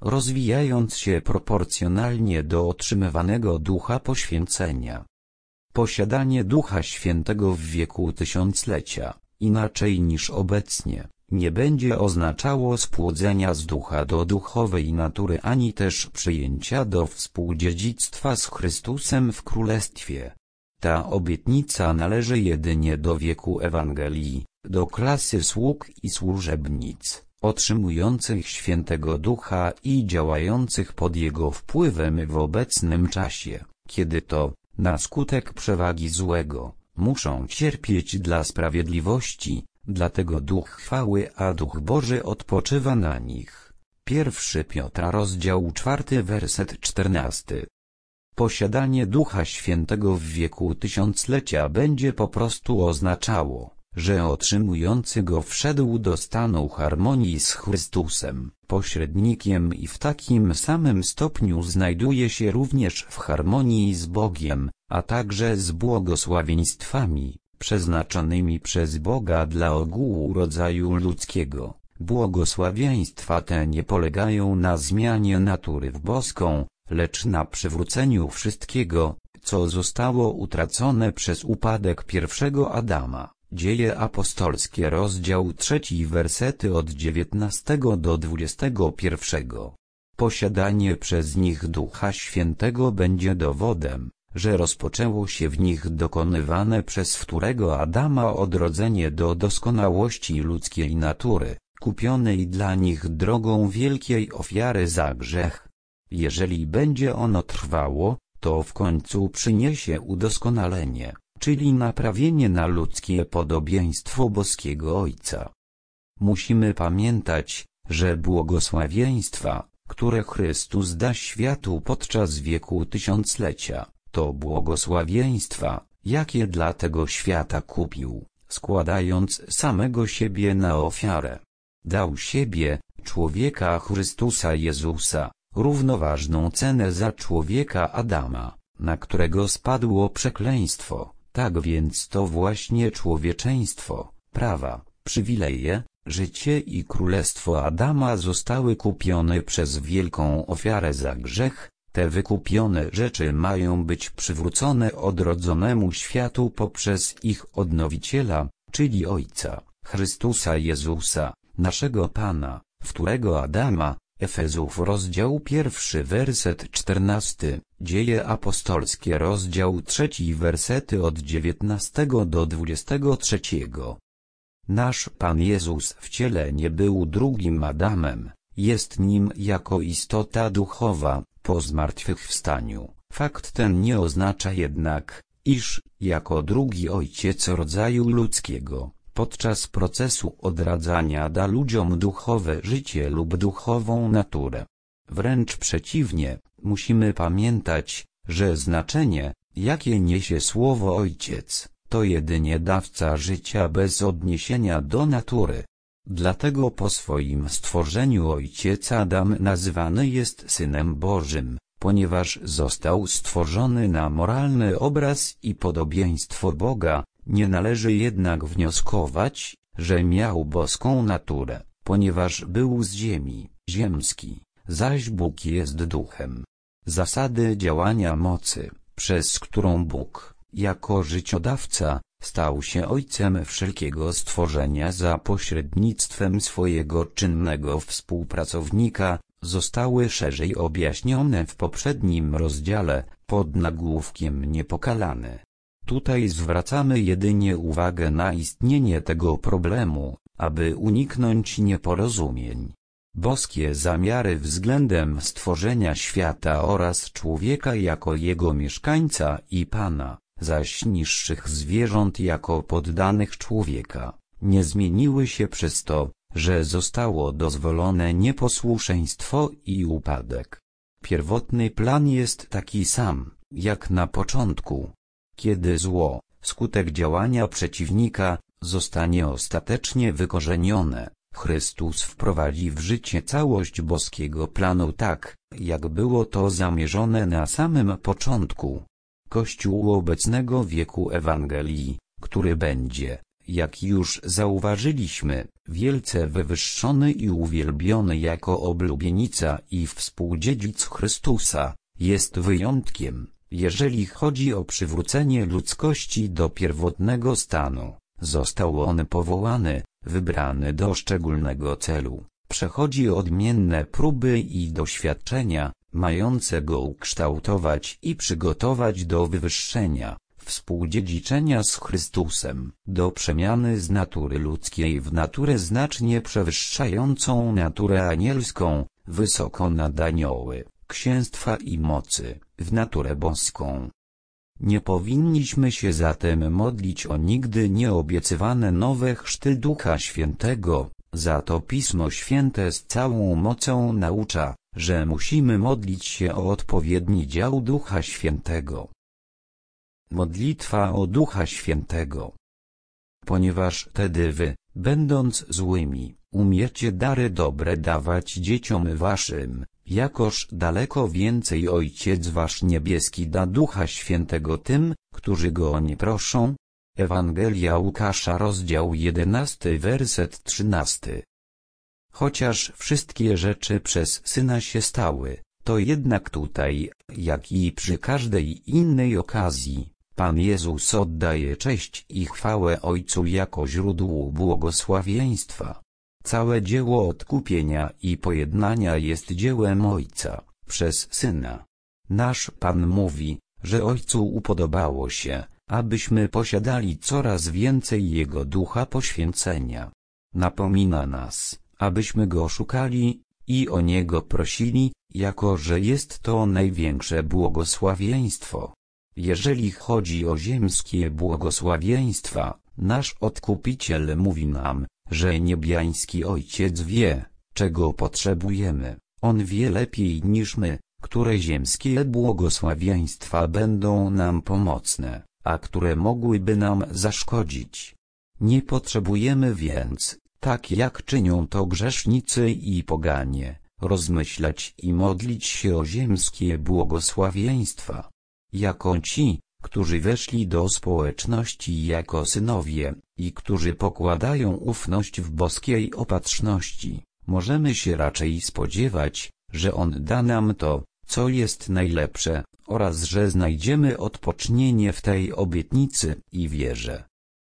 rozwijając się proporcjonalnie do otrzymywanego ducha poświęcenia. Posiadanie Ducha Świętego w wieku tysiąclecia, inaczej niż obecnie, nie będzie oznaczało spłodzenia z ducha do duchowej natury ani też przyjęcia do współdziedzictwa z Chrystusem w Królestwie. Ta obietnica należy jedynie do wieku Ewangelii, do klasy sług i służebnic, otrzymujących Świętego Ducha i działających pod Jego wpływem w obecnym czasie, kiedy to, na skutek przewagi złego, muszą cierpieć dla sprawiedliwości, dlatego Duch chwały a Duch Boży odpoczywa na nich. 1 Piotra rozdział 4 werset 14. Posiadanie Ducha Świętego w wieku tysiąclecia będzie po prostu oznaczało, że otrzymujący go wszedł do stanu harmonii z Chrystusem, pośrednikiem i w takim samym stopniu znajduje się również w harmonii z Bogiem, a także z błogosławieństwami, przeznaczonymi przez Boga dla ogółu rodzaju ludzkiego. Błogosławieństwa te nie polegają na zmianie natury w boską, lecz na przywróceniu wszystkiego, co zostało utracone przez upadek pierwszego Adama. Dzieje apostolskie rozdział 3 wersety od 19 do 21. Posiadanie przez nich Ducha Świętego będzie dowodem, że rozpoczęło się w nich dokonywane przez wtórego Adama odrodzenie do doskonałości ludzkiej natury, kupionej dla nich drogą wielkiej ofiary za grzech. Jeżeli będzie ono trwało, to w końcu przyniesie udoskonalenie, czyli naprawienie na ludzkie podobieństwo boskiego Ojca. Musimy pamiętać, że błogosławieństwa, które Chrystus da światu podczas wieku tysiąclecia, to błogosławieństwa, jakie dla tego świata kupił, składając samego siebie na ofiarę. Dał siebie, człowieka Chrystusa Jezusa, równoważną cenę za człowieka Adama, na którego spadło przekleństwo. Tak więc to właśnie człowieczeństwo, prawa, przywileje, życie i królestwo Adama zostały kupione przez wielką ofiarę za grzech. Te wykupione rzeczy mają być przywrócone odrodzonemu światu poprzez ich odnowiciela, czyli Ojca, Chrystusa Jezusa, naszego Pana, wtórego Adama. Efezów rozdział 1 werset 14, Dzieje apostolskie rozdział 3 wersety od 19 do 23. Nasz Pan Jezus w ciele nie był drugim Adamem, jest nim jako istota duchowa, po zmartwychwstaniu. Fakt ten nie oznacza jednak, iż, jako drugi ojciec rodzaju ludzkiego, podczas procesu odradzania da ludziom duchowe życie lub duchową naturę. Wręcz przeciwnie, musimy pamiętać, że znaczenie, jakie niesie słowo ojciec, to jedynie dawca życia bez odniesienia do natury. Dlatego po swoim stworzeniu ojciec Adam nazywany jest Synem Bożym, ponieważ został stworzony na moralny obraz i podobieństwo Boga. Nie należy jednak wnioskować, że miał boską naturę, ponieważ był z ziemi, ziemski, zaś Bóg jest duchem. Zasady działania mocy, przez którą Bóg, jako życiodawca, stał się ojcem wszelkiego stworzenia za pośrednictwem swojego czynnego współpracownika, zostały szerzej objaśnione w poprzednim rozdziale, pod nagłówkiem Niepokalany. Tutaj zwracamy jedynie uwagę na istnienie tego problemu, aby uniknąć nieporozumień. Boskie zamiary względem stworzenia świata oraz człowieka jako jego mieszkańca i Pana, zaś niższych zwierząt jako poddanych człowieka, nie zmieniły się przez to, że zostało dozwolone nieposłuszeństwo i upadek. Pierwotny plan jest taki sam, jak na początku. Kiedy zło, skutek działania przeciwnika, zostanie ostatecznie wykorzenione, Chrystus wprowadzi w życie całość boskiego planu tak, jak było to zamierzone na samym początku. Kościół obecnego wieku Ewangelii, który będzie, jak już zauważyliśmy, wielce wywyższony i uwielbiony jako oblubienica i współdziedzic Chrystusa, jest wyjątkiem, jeżeli chodzi o przywrócenie ludzkości do pierwotnego stanu. Został on powołany, wybrany do szczególnego celu. Przechodzi odmienne próby i doświadczenia, mające go ukształtować i przygotować do wywyższenia, współdziedziczenia z Chrystusem, do przemiany z natury ludzkiej w naturę znacznie przewyższającą naturę anielską, wysoko nad anioły, księstwa i mocy, w naturę boską. Nie powinniśmy się zatem modlić o nigdy nieobiecywane nowe chrzty Ducha Świętego, za to Pismo Święte z całą mocą naucza, że musimy modlić się o odpowiedni dział Ducha Świętego. Modlitwa o Ducha Świętego. Ponieważ wtedy wy, będąc złymi, umiecie dary dobre dawać dzieciom waszym, jakoż daleko więcej Ojciec wasz niebieski da Ducha Świętego tym, którzy go o nie proszą. Ewangelia Łukasza rozdział 11 werset 13. Chociaż wszystkie rzeczy przez Syna się stały, to jednak tutaj, jak i przy każdej innej okazji, Pan Jezus oddaje cześć i chwałę Ojcu jako źródłu błogosławieństwa. Całe dzieło odkupienia i pojednania jest dziełem Ojca, przez Syna. Nasz Pan mówi, że Ojcu upodobało się, abyśmy posiadali coraz więcej Jego Ducha Poświęcenia. Napomina nas, abyśmy Go szukali i o Niego prosili, jako że jest to największe błogosławieństwo. Jeżeli chodzi o ziemskie błogosławieństwa, nasz Odkupiciel mówi nam, że niebiański Ojciec wie, czego potrzebujemy. On wie lepiej niż my, które ziemskie błogosławieństwa będą nam pomocne, a które mogłyby nam zaszkodzić. Nie potrzebujemy więc, tak jak czynią to grzesznicy i poganie, rozmyślać i modlić się o ziemskie błogosławieństwa. Jako ci, którzy weszli do społeczności jako synowie, i którzy pokładają ufność w boskiej opatrzności, możemy się raczej spodziewać, że On da nam to, co jest najlepsze, oraz że znajdziemy odpocznienie w tej obietnicy i wierze.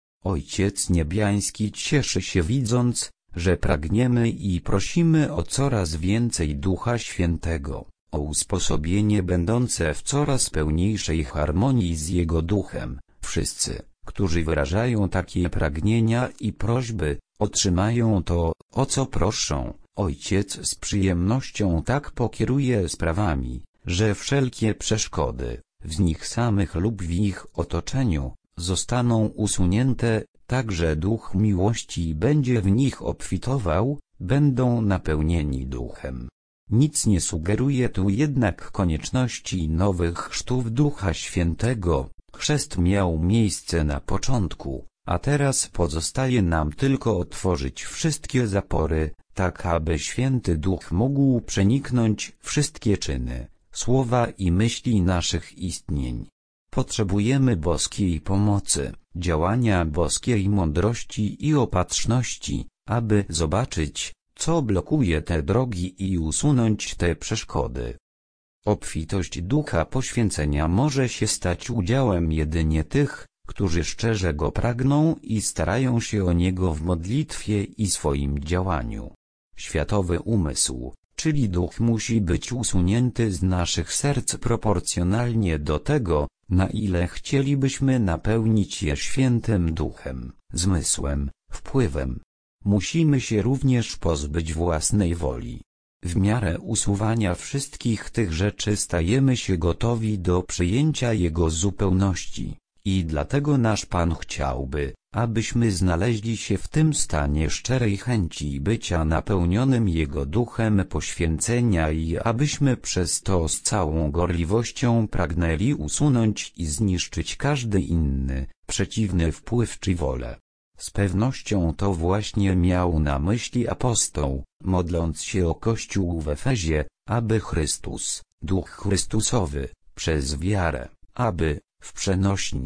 Ojciec Niebiański cieszy się widząc, że pragniemy i prosimy o coraz więcej Ducha Świętego, o usposobienie będące w coraz pełniejszej harmonii z Jego Duchem. Wszyscy, którzy wyrażają takie pragnienia i prośby, otrzymają to, o co proszą. Ojciec z przyjemnością tak pokieruje sprawami, że wszelkie przeszkody, w nich samych lub w ich otoczeniu, zostaną usunięte, tak że Duch miłości będzie w nich obfitował, będą napełnieni Duchem. Nic nie sugeruje tu jednak konieczności nowych chrztów Ducha Świętego. Chrzest miał miejsce na początku, a teraz pozostaje nam tylko otworzyć wszystkie zapory, tak aby Święty Duch mógł przeniknąć wszystkie czyny, słowa i myśli naszych istnień. Potrzebujemy boskiej pomocy, działania boskiej mądrości i opatrzności, aby zobaczyć, co blokuje te drogi i usunąć te przeszkody. Obfitość Ducha Poświęcenia może się stać udziałem jedynie tych, którzy szczerze Go pragną i starają się o Niego w modlitwie i swoim działaniu. Światowy umysł, czyli duch, musi być usunięty z naszych serc proporcjonalnie do tego, na ile chcielibyśmy napełnić je świętym duchem, zmysłem, wpływem. Musimy się również pozbyć własnej woli. W miarę usuwania wszystkich tych rzeczy stajemy się gotowi do przyjęcia Jego zupełności. I dlatego nasz Pan chciałby, abyśmy znaleźli się w tym stanie szczerej chęci bycia napełnionym Jego Duchem Poświęcenia i abyśmy przez to z całą gorliwością pragnęli usunąć i zniszczyć każdy inny, przeciwny wpływ czy wolę. Z pewnością to właśnie miał na myśli apostoł, modląc się o Kościół w Efezie, aby Chrystus, Duch Chrystusowy, przez wiarę, aby, w przenośni,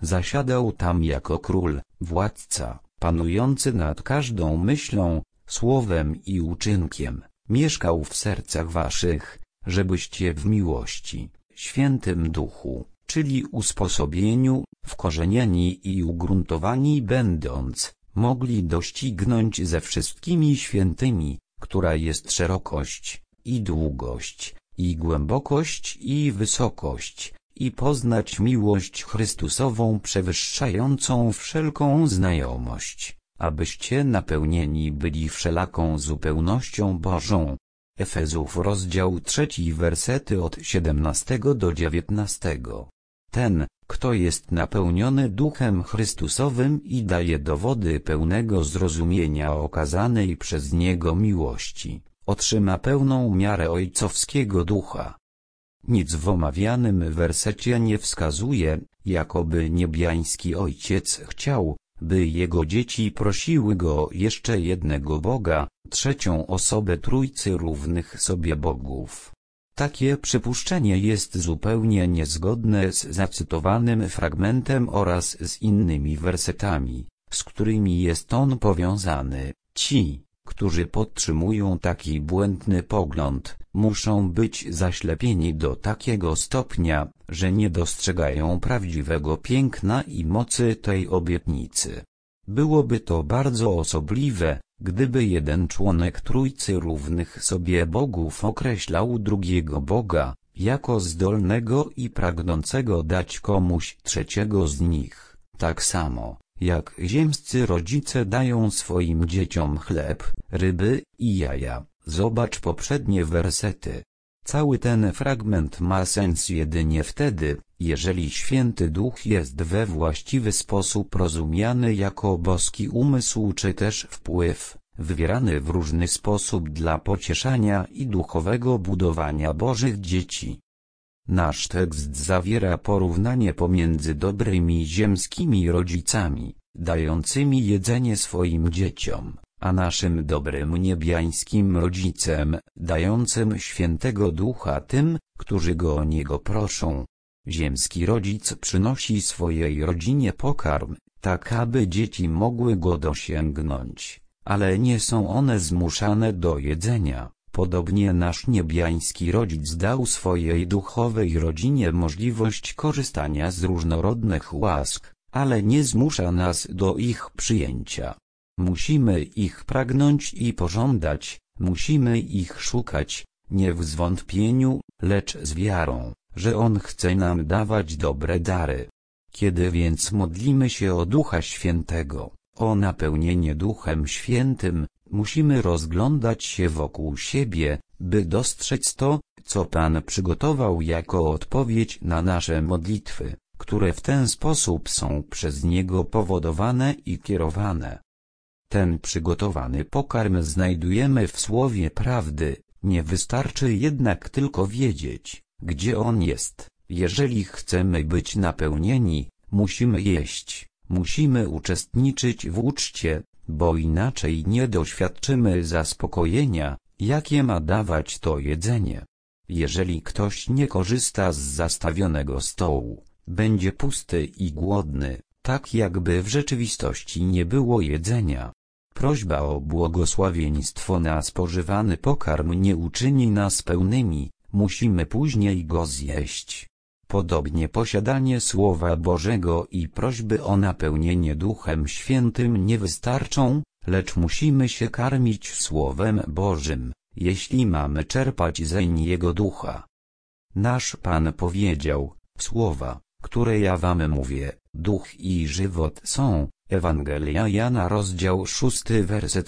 Zasiadał tam jako król, władca, panujący nad każdą myślą, słowem i uczynkiem. Mieszkał w sercach waszych, żebyście w miłości, Świętym Duchu, czyli usposobieniu, wkorzenieni i ugruntowani będąc, mogli doścignąć ze wszystkimi świętymi, która jest szerokość, i długość, i głębokość, i wysokość, i poznać miłość Chrystusową przewyższającą wszelką znajomość, abyście napełnieni byli wszelaką zupełnością Bożą. Efezów rozdział 3 wersety od 17 do 19. Ten, kto jest napełniony Duchem Chrystusowym i daje dowody pełnego zrozumienia okazanej przez Niego miłości, otrzyma pełną miarę ojcowskiego ducha. Nic w omawianym wersecie nie wskazuje, jakoby niebiański Ojciec chciał, by Jego dzieci prosiły Go o jeszcze jednego Boga, trzecią osobę Trójcy równych sobie bogów. Takie przypuszczenie jest zupełnie niezgodne z zacytowanym fragmentem oraz z innymi wersetami, z którymi jest on powiązany. Ci, którzy podtrzymują taki błędny pogląd, muszą być zaślepieni do takiego stopnia, że nie dostrzegają prawdziwego piękna i mocy tej obietnicy. Byłoby to bardzo osobliwe, gdyby jeden członek Trójcy równych sobie bogów określał drugiego Boga, jako zdolnego i pragnącego dać komuś trzeciego z nich, tak samo, jak ziemscy rodzice dają swoim dzieciom chleb, ryby i jaja. Zobacz poprzednie wersety. Cały ten fragment ma sens jedynie wtedy, jeżeli Święty Duch jest we właściwy sposób rozumiany jako boski umysł czy też wpływ, wywierany w różny sposób dla pocieszania i duchowego budowania Bożych dzieci. Nasz tekst zawiera porównanie pomiędzy dobrymi ziemskimi rodzicami, dającymi jedzenie swoim dzieciom, a naszym dobrym niebiańskim rodzicem, dającym Świętego Ducha tym, którzy Go o Niego proszą. Ziemski rodzic przynosi swojej rodzinie pokarm, tak aby dzieci mogły go dosięgnąć, ale nie są one zmuszane do jedzenia. Podobnie nasz niebiański rodzic dał swojej duchowej rodzinie możliwość korzystania z różnorodnych łask, ale nie zmusza nas do ich przyjęcia. Musimy ich pragnąć i pożądać, musimy ich szukać, nie w zwątpieniu, lecz z wiarą, że On chce nam dawać dobre dary. Kiedy więc modlimy się o Ducha Świętego, o napełnienie Duchem Świętym, musimy rozglądać się wokół siebie, by dostrzec to, co Pan przygotował jako odpowiedź na nasze modlitwy, które w ten sposób są przez Niego powodowane i kierowane. Ten przygotowany pokarm znajdujemy w Słowie Prawdy, nie wystarczy jednak tylko wiedzieć, gdzie on jest. Jeżeli chcemy być napełnieni, musimy jeść, musimy uczestniczyć w uczcie, bo inaczej nie doświadczymy zaspokojenia, jakie ma dawać to jedzenie. Jeżeli ktoś nie korzysta z zastawionego stołu, będzie pusty i głodny, tak jakby w rzeczywistości nie było jedzenia. Prośba o błogosławieństwo na spożywany pokarm nie uczyni nas pełnymi, musimy później go zjeść. Podobnie posiadanie Słowa Bożego i prośby o napełnienie Duchem Świętym nie wystarczą, lecz musimy się karmić Słowem Bożym, jeśli mamy czerpać zeń Jego Ducha. Nasz Pan powiedział, słowa, które ja wam mówię, duch i żywot są. Ewangelia Jana rozdział 6 werset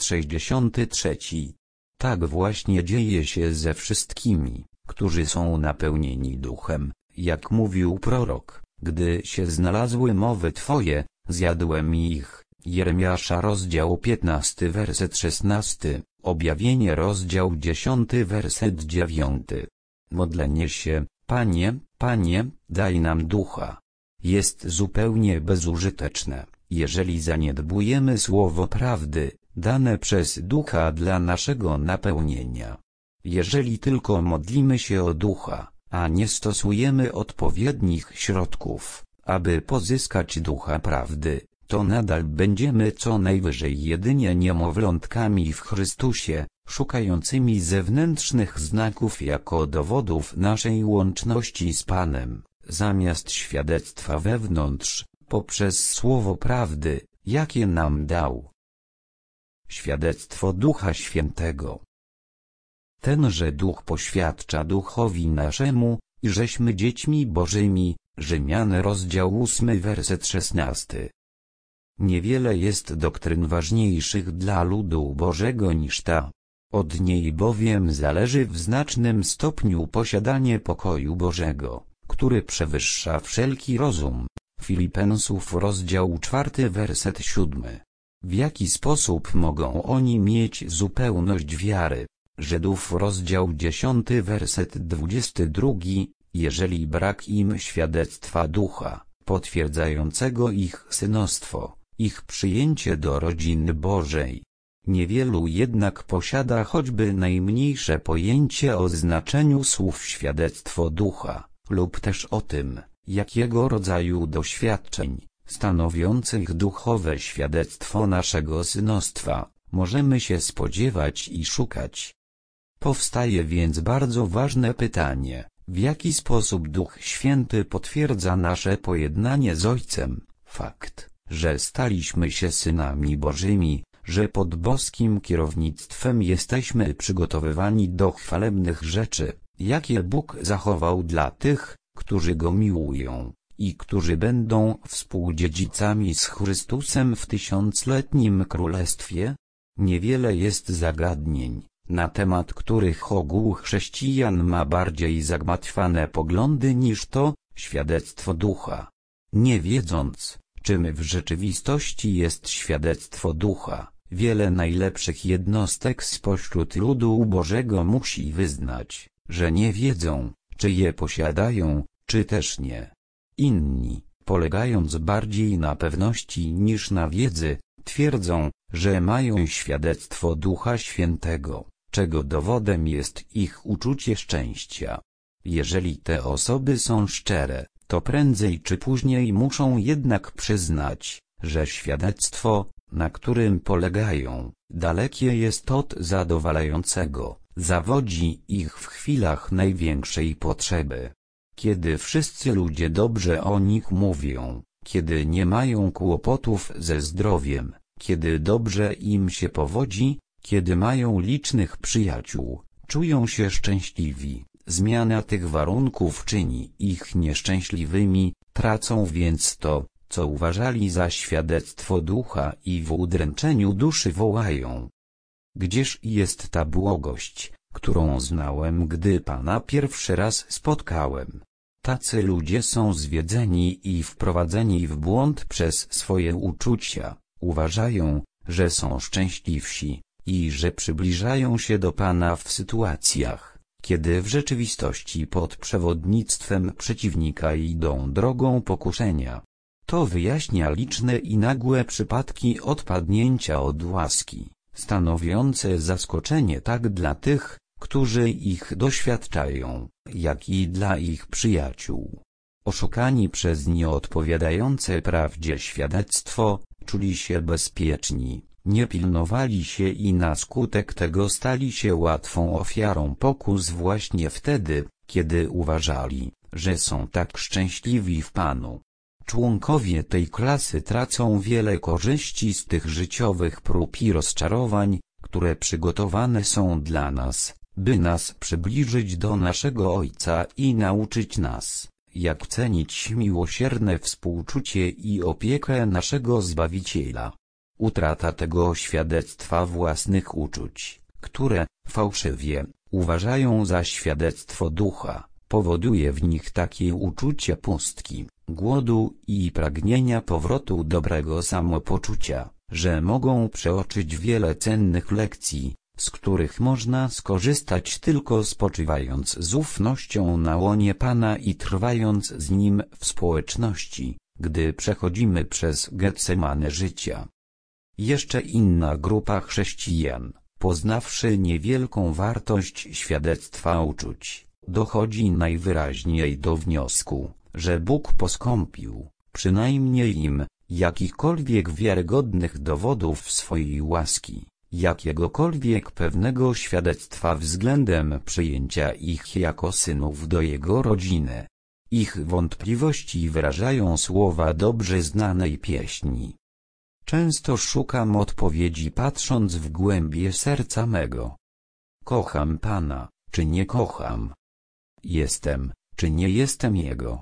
63. Tak właśnie dzieje się ze wszystkimi, którzy są napełnieni duchem, jak mówił prorok, gdy się znalazły mowy Twoje, zjadłem ich. Jeremiasza rozdział 15 werset 16, Objawienie rozdział 10 werset 9. Modlenie się, Panie, Panie, daj nam ducha, jest zupełnie bezużyteczne, jeżeli zaniedbujemy słowo prawdy, dane przez ducha dla naszego napełnienia. Jeżeli tylko modlimy się o ducha, a nie stosujemy odpowiednich środków, aby pozyskać ducha prawdy, to nadal będziemy co najwyżej jedynie niemowlątkami w Chrystusie, szukającymi zewnętrznych znaków jako dowodów naszej łączności z Panem, zamiast świadectwa wewnątrz, poprzez słowo prawdy, jakie nam dał. Świadectwo Ducha Świętego. Tenże Duch poświadcza Duchowi naszemu, żeśmy dziećmi Bożymi. Rzymian rozdział 8 werset 16. Niewiele jest doktryn ważniejszych dla ludu Bożego niż ta. Od niej bowiem zależy w znacznym stopniu posiadanie pokoju Bożego, który przewyższa wszelki rozum. Filipensów rozdział 4 werset 7. W jaki sposób mogą oni mieć zupełność wiary? Żydów rozdział 10 werset 22. Jeżeli brak im świadectwa Ducha, potwierdzającego ich synostwo, ich przyjęcie do rodziny Bożej. Niewielu jednak posiada choćby najmniejsze pojęcie o znaczeniu słów świadectwo Ducha, lub też o tym, jakiego rodzaju doświadczeń, stanowiących duchowe świadectwo naszego synostwa, możemy się spodziewać i szukać. Powstaje więc bardzo ważne pytanie, w jaki sposób Duch Święty potwierdza nasze pojednanie z Ojcem, fakt, że staliśmy się synami Bożymi, że pod boskim kierownictwem jesteśmy przygotowywani do chwalebnych rzeczy, jakie Bóg zachował dla tych, którzy Go miłują, i którzy będą współdziedzicami z Chrystusem w tysiącletnim królestwie? Niewiele jest zagadnień, na temat których ogół chrześcijan ma bardziej zagmatwane poglądy niż to świadectwo Ducha. Nie wiedząc, czym w rzeczywistości jest świadectwo Ducha, wiele najlepszych jednostek spośród ludu Bożego musi wyznać, że nie wiedzą, czy je posiadają, czy też nie. Inni, polegając bardziej na pewności niż na wiedzy, twierdzą, że mają świadectwo Ducha Świętego, czego dowodem jest ich uczucie szczęścia. Jeżeli te osoby są szczere, to prędzej czy później muszą jednak przyznać, że świadectwo, na którym polegają, dalekie jest od zadowalającego, zawodzi ich w chwilach największej potrzeby. Kiedy wszyscy ludzie dobrze o nich mówią, kiedy nie mają kłopotów ze zdrowiem, kiedy dobrze im się powodzi, kiedy mają licznych przyjaciół, czują się szczęśliwi, zmiana tych warunków czyni ich nieszczęśliwymi, tracą więc to, co uważali za świadectwo Ducha i w udręczeniu duszy wołają: gdzież jest ta błogość, którą znałem, gdy Pana pierwszy raz spotkałem? Tacy ludzie są zwiedzeni i wprowadzeni w błąd przez swoje uczucia, uważają, że są szczęśliwsi i że przybliżają się do Pana w sytuacjach, kiedy w rzeczywistości pod przewodnictwem przeciwnika idą drogą pokuszenia. To wyjaśnia liczne i nagłe przypadki odpadnięcia od łaski, stanowiące zaskoczenie tak dla tych, którzy ich doświadczają, jak i dla ich przyjaciół. Oszukani przez nieodpowiadające prawdzie świadectwo, czuli się bezpieczni, nie pilnowali się i na skutek tego stali się łatwą ofiarą pokus właśnie wtedy, kiedy uważali, że są tak szczęśliwi w Panu. Członkowie tej klasy tracą wiele korzyści z tych życiowych prób i rozczarowań, które przygotowane są dla nas, by nas przybliżyć do naszego Ojca i nauczyć nas, jak cenić miłosierne współczucie i opiekę naszego Zbawiciela. Utrata tego świadectwa własnych uczuć, które, fałszywie, uważają za świadectwo Ducha, powoduje w nich takie uczucie pustki, głodu i pragnienia powrotu dobrego samopoczucia, że mogą przeoczyć wiele cennych lekcji, z których można skorzystać tylko spoczywając z ufnością na łonie Pana i trwając z Nim w społeczności, gdy przechodzimy przez Getsemane życia. Jeszcze inna grupa chrześcijan, poznawszy niewielką wartość świadectwa uczuć, dochodzi najwyraźniej do wniosku, że Bóg poskąpił, przynajmniej im, jakichkolwiek wiarygodnych dowodów swojej łaski, jakiegokolwiek pewnego świadectwa względem przyjęcia ich jako synów do Jego rodziny. Ich wątpliwości wyrażają słowa dobrze znanej pieśni. Często szukam odpowiedzi patrząc w głębie serca mego. Kocham Pana, czy nie kocham? Jestem, czy nie jestem Jego?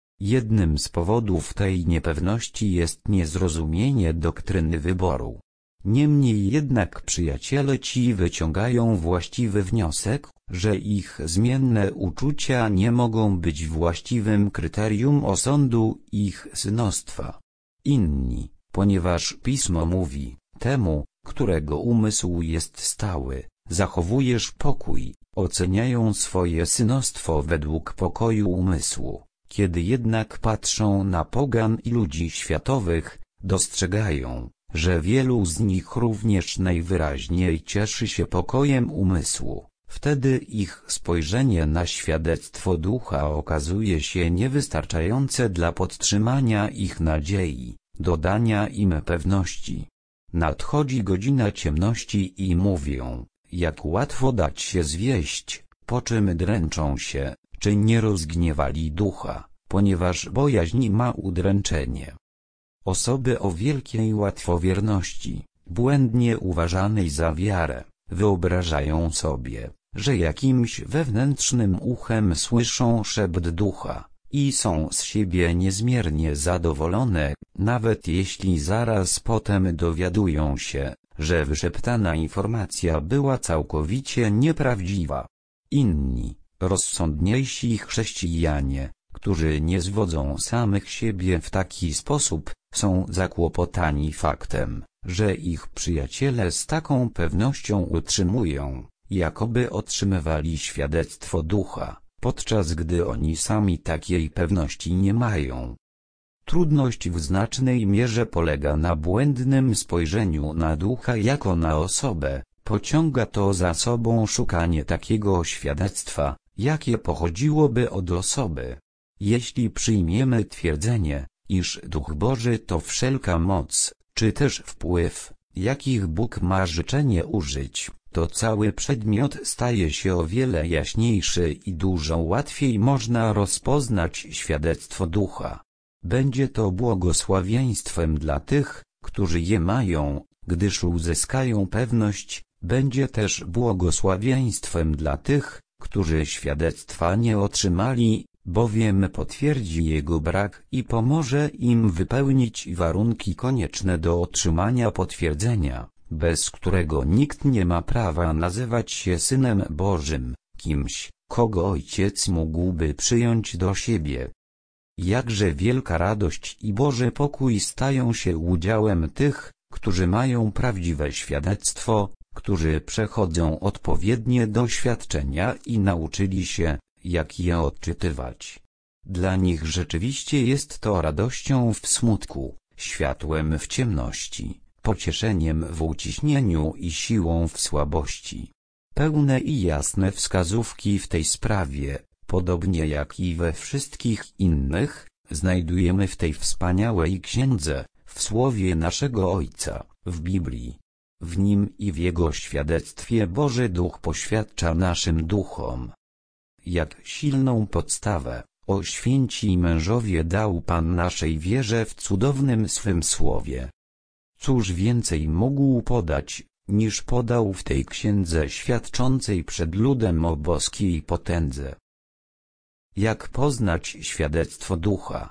Jednym z powodów tej niepewności jest niezrozumienie doktryny wyboru. Niemniej jednak przyjaciele ci wyciągają właściwy wniosek, że ich zmienne uczucia nie mogą być właściwym kryterium osądu ich synostwa. Inni, ponieważ Pismo mówi, temu, którego umysł jest stały, zachowujesz pokój, oceniają swoje synostwo według pokoju umysłu. Kiedy jednak patrzą na pogan i ludzi światowych, dostrzegają, że wielu z nich również najwyraźniej cieszy się pokojem umysłu. Wtedy ich spojrzenie na świadectwo ducha okazuje się niewystarczające dla podtrzymania ich nadziei, dodania im pewności. Nadchodzi godzina ciemności i mówią, jak łatwo dać się zwieść, po czym dręczą się, czy nie rozgniewali ducha, ponieważ bojaźń ma udręczenie. Osoby o wielkiej łatwowierności, błędnie uważanej za wiarę, wyobrażają sobie, że jakimś wewnętrznym uchem słyszą szept ducha i są z siebie niezmiernie zadowolone, nawet jeśli zaraz potem dowiadują się, że wyszeptana informacja była całkowicie nieprawdziwa. Inni, rozsądniejsi chrześcijanie, którzy nie zwodzą samych siebie w taki sposób, są zakłopotani faktem, że ich przyjaciele z taką pewnością utrzymują, jakoby otrzymywali świadectwo ducha, podczas gdy oni sami takiej pewności nie mają. Trudność w znacznej mierze polega na błędnym spojrzeniu na ducha jako na osobę, pociąga to za sobą szukanie takiego świadectwa, jakie pochodziłoby od osoby. Jeśli przyjmiemy twierdzenie, iż Duch Boży to wszelka moc, czy też wpływ, jakich Bóg ma życzenie użyć, to cały przedmiot staje się o wiele jaśniejszy i dużo łatwiej można rozpoznać świadectwo ducha. Będzie to błogosławieństwem dla tych, którzy je mają, gdyż uzyskają pewność, będzie też błogosławieństwem dla tych, którzy świadectwa nie otrzymali, bowiem potwierdzi jego brak i pomoże im wypełnić warunki konieczne do otrzymania potwierdzenia, bez którego nikt nie ma prawa nazywać się Synem Bożym, kimś, kogo Ojciec mógłby przyjąć do siebie. Jakże wielka radość i Boży pokój stają się udziałem tych, którzy mają prawdziwe świadectwo, którzy przechodzą odpowiednie doświadczenia i nauczyli się, jak je odczytywać. Dla nich rzeczywiście jest to radością w smutku, światłem w ciemności, pocieszeniem w uciśnieniu i siłą w słabości. Pełne i jasne wskazówki w tej sprawie, podobnie jak i we wszystkich innych, znajdujemy w tej wspaniałej księdze, w słowie naszego Ojca, w Biblii. W nim i w Jego świadectwie Boży Duch poświadcza naszym duchom. Jak silną podstawę, o święci mężowie dał Pan naszej wierze w cudownym swym słowie. Cóż więcej mógł podać, niż podał w tej księdze świadczącej przed ludem o boskiej potędze. Jak poznać świadectwo ducha?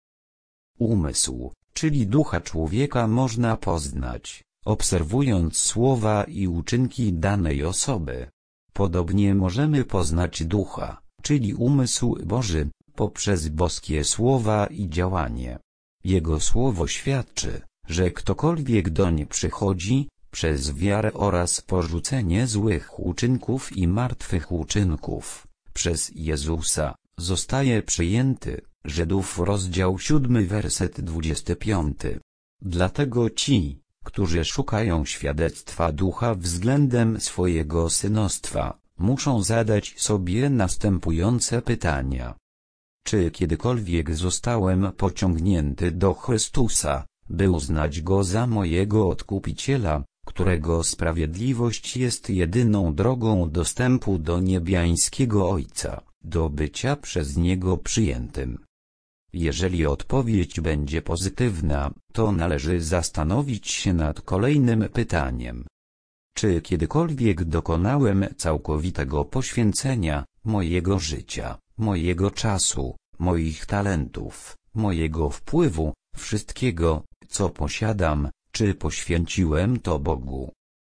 Umysł, czyli ducha człowieka można poznać, obserwując słowa i uczynki danej osoby. Podobnie możemy poznać ducha, czyli umysł Boży, poprzez boskie słowa i działanie. Jego słowo świadczy, że ktokolwiek doń przychodzi, przez wiarę oraz porzucenie złych uczynków i martwych uczynków, przez Jezusa, zostaje przyjęty. Żydów rozdział 7 werset 25. Dlatego ci, którzy szukają świadectwa ducha względem swojego synostwa, muszą zadać sobie następujące pytania. Czy kiedykolwiek zostałem pociągnięty do Chrystusa, by uznać Go za mojego Odkupiciela, którego sprawiedliwość jest jedyną drogą dostępu do niebiańskiego Ojca, do bycia przez Niego przyjętym? Jeżeli odpowiedź będzie pozytywna, to należy zastanowić się nad kolejnym pytaniem. Czy kiedykolwiek dokonałem całkowitego poświęcenia mojego życia, mojego czasu, moich talentów, mojego wpływu, wszystkiego, co posiadam, czy poświęciłem to Bogu?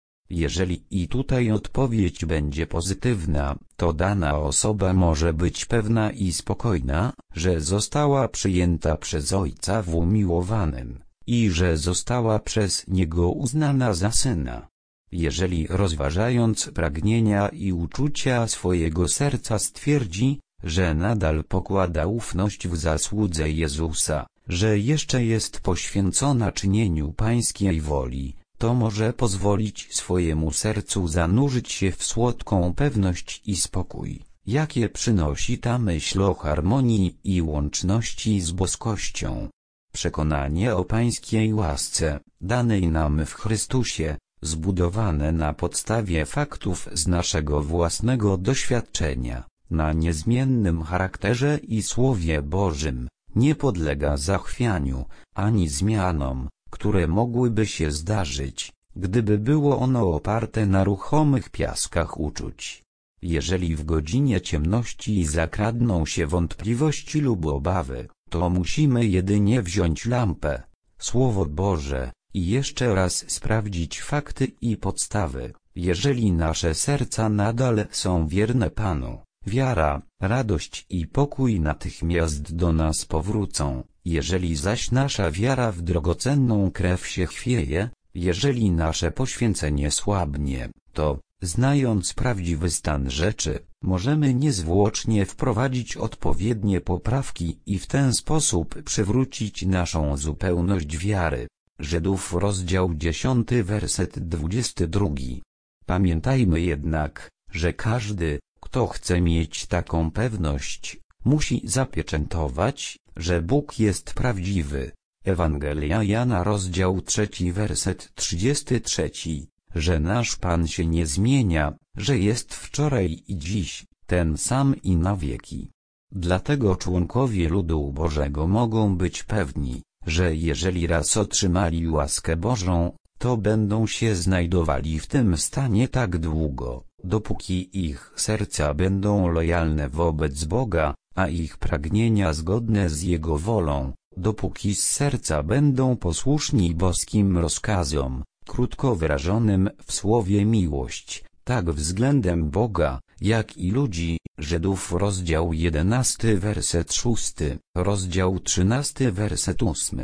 Jeżeli i tutaj odpowiedź będzie pozytywna, to dana osoba może być pewna i spokojna, że została przyjęta przez Ojca w umiłowanym, i że została przez Niego uznana za syna. Jeżeli rozważając pragnienia i uczucia swojego serca stwierdzi, że nadal pokłada ufność w zasłudze Jezusa, że jeszcze jest poświęcona czynieniu Pańskiej woli, to może pozwolić swojemu sercu zanurzyć się w słodką pewność i spokój, jakie przynosi ta myśl o harmonii i łączności z boskością. Przekonanie o Pańskiej łasce, danej nam w Chrystusie, zbudowane na podstawie faktów z naszego własnego doświadczenia, na niezmiennym charakterze i Słowie Bożym, nie podlega zachwianiu, ani zmianom, które mogłyby się zdarzyć, gdyby było ono oparte na ruchomych piaskach uczuć. Jeżeli w godzinie ciemności zakradną się wątpliwości lub obawy, to musimy jedynie wziąć lampę, Słowo Boże, i jeszcze raz sprawdzić fakty i podstawy. Jeżeli nasze serca nadal są wierne Panu, wiara, radość i pokój natychmiast do nas powrócą. Jeżeli zaś nasza wiara w drogocenną krew się chwieje, jeżeli nasze poświęcenie słabnie, to, znając prawdziwy stan rzeczy, możemy niezwłocznie wprowadzić odpowiednie poprawki i w ten sposób przywrócić naszą zupełność wiary. Żydów rozdział 10 werset 22. Pamiętajmy jednak, że każdy, kto chce mieć taką pewność, musi zapieczętować, że Bóg jest prawdziwy. Ewangelia Jana rozdział 3 werset 33, że nasz Pan się nie zmienia, że jest wczoraj i dziś, ten sam i na wieki. Dlatego członkowie ludu Bożego mogą być pewni, że jeżeli raz otrzymali łaskę Bożą, to będą się znajdowali w tym stanie tak długo, dopóki ich serca będą lojalne wobec Boga, a ich pragnienia zgodne z Jego wolą, dopóki z serca będą posłuszni boskim rozkazom, krótko wyrażonym w słowie miłość, tak względem Boga, jak i ludzi. Żydów rozdział 11 werset 6, rozdział 13 werset 8.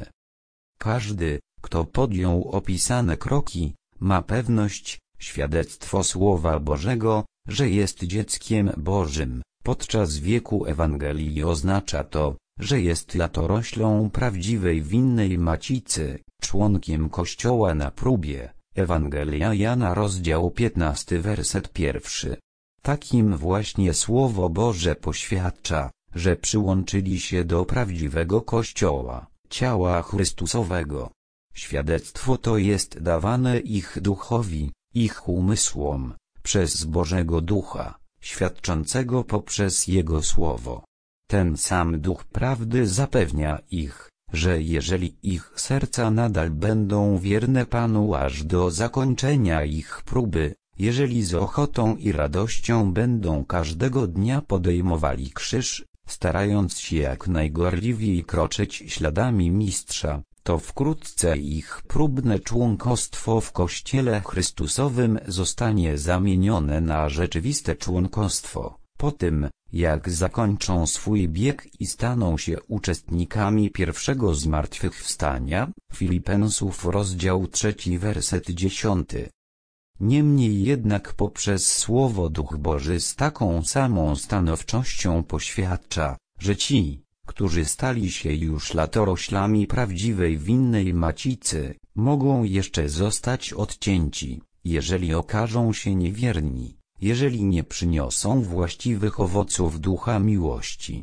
Każdy, kto podjął opisane kroki, ma pewność, świadectwo Słowa Bożego, że jest dzieckiem Bożym. Podczas wieku Ewangelii oznacza to, że jest latoroślą prawdziwej winnej macicy, członkiem Kościoła na próbie. Ewangelia Jana rozdział 15 werset 1. Takim właśnie Słowo Boże poświadcza, że przyłączyli się do prawdziwego Kościoła, ciała Chrystusowego. Świadectwo to jest dawane ich duchowi, ich umysłom, przez Bożego Ducha, świadczącego poprzez Jego Słowo. Ten sam Duch Prawdy zapewnia ich, że jeżeli ich serca nadal będą wierne Panu aż do zakończenia ich próby, jeżeli z ochotą i radością będą każdego dnia podejmowali krzyż, starając się jak najgorliwiej kroczyć śladami Mistrza, to wkrótce ich próbne członkostwo w Kościele Chrystusowym zostanie zamienione na rzeczywiste członkostwo. Po tym, jak zakończą swój bieg i staną się uczestnikami pierwszego zmartwychwstania, Filipensów rozdział 3 werset 10. Niemniej jednak poprzez Słowo Duch Boży z taką samą stanowczością poświadcza, że ci, którzy stali się już latoroślami prawdziwej winnej macicy, mogą jeszcze zostać odcięci, jeżeli okażą się niewierni, jeżeli nie przyniosą właściwych owoców ducha miłości.